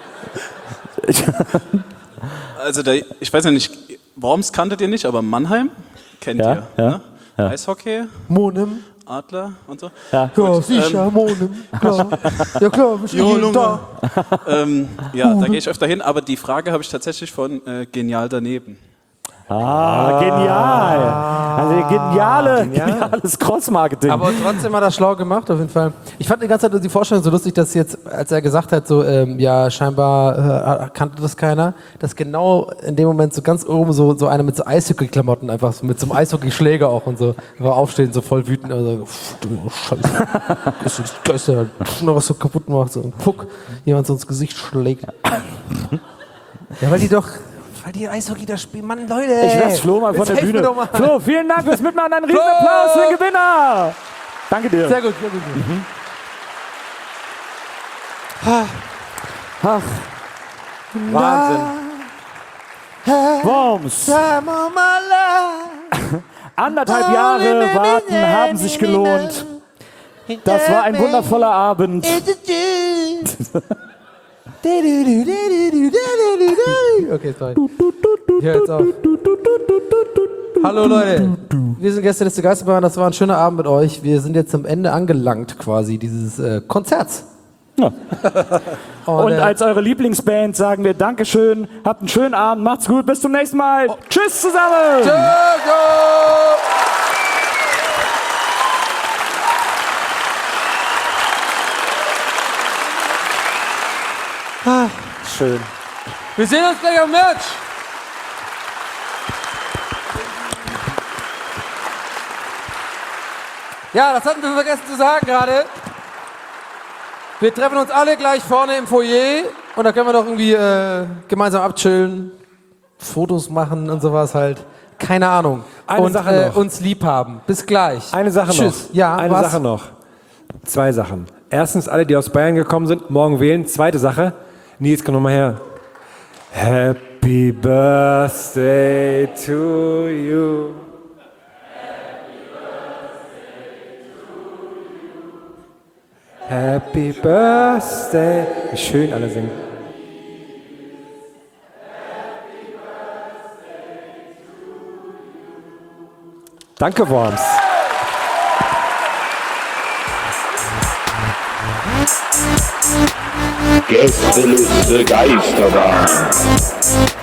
Q: Also ich weiß ja nicht, Worms kanntet ihr nicht, aber Mannheim kennt ihr. Ne?
F: Ja.
Q: Eishockey,
B: Monem.
Q: Adler und so.
F: Ja,
B: ja sicher, Monem. Klar. Ja klar, wir stehen da.
Q: Ja, da gehe ich öfter hin, aber die Frage habe ich tatsächlich von Genial daneben.
F: Genial. Also geniales Cross-Marketing.
B: Aber trotzdem hat er schlau gemacht, auf jeden Fall. Ich fand die ganze Zeit die Vorstellung so lustig, dass jetzt, als er gesagt hat, so, ja, scheinbar kannte das keiner, dass genau in dem Moment so ganz oben so einer mit so Eishockey-Klamotten einfach so, mit so einem Eishockey-Schläger auch und so, war aufstehen, so voll wütend, also, du Scheiße, noch was so kaputt macht, so, und puck, jemand so ins Gesicht schlägt. Ja, weil die Eishockey da spielen. Mann, Leute!
F: Ich lass Flo mal von der Bühne. Flo, vielen Dank fürs Mitmachen. Ein Riesenapplaus für den Gewinner. Danke dir.
B: Sehr gut, sehr gut.
F: Ach. Wahnsinn. Worms. 1,5 Jahre warten haben sich gelohnt. Das war ein wundervoller Abend.
B: Okay, sorry. Ich hör jetzt auf. Hallo Leute, wir sind Gästeliste Geisterbahn, das war ein schöner Abend mit euch. Wir sind jetzt am Ende angelangt quasi dieses Konzerts.
F: Ja. Und als eure Lieblingsband sagen wir Dankeschön, habt einen schönen Abend, macht's gut, bis zum nächsten Mal. Tschüss zusammen! Schön.
B: Wir sehen uns gleich am Merch. Ja, das hatten wir vergessen zu sagen gerade. Wir treffen uns alle gleich vorne im Foyer und da können wir doch irgendwie gemeinsam abchillen, Fotos machen und sowas halt. Keine Ahnung.
G: Eine Sache noch.
B: Uns lieb haben. Bis gleich.
G: Eine Sache
B: Tschüss.
G: noch.
B: Ja,
G: Eine
B: was?
G: Sache noch. 2 Sachen. Erstens, alle, die aus Bayern gekommen sind, morgen wählen. Zweite Sache. Nils, komm noch mal her. Happy Birthday to you. Happy Birthday. Wie schön alle singen. Danke, Worms.
E: Gästeliste Geisterbahn.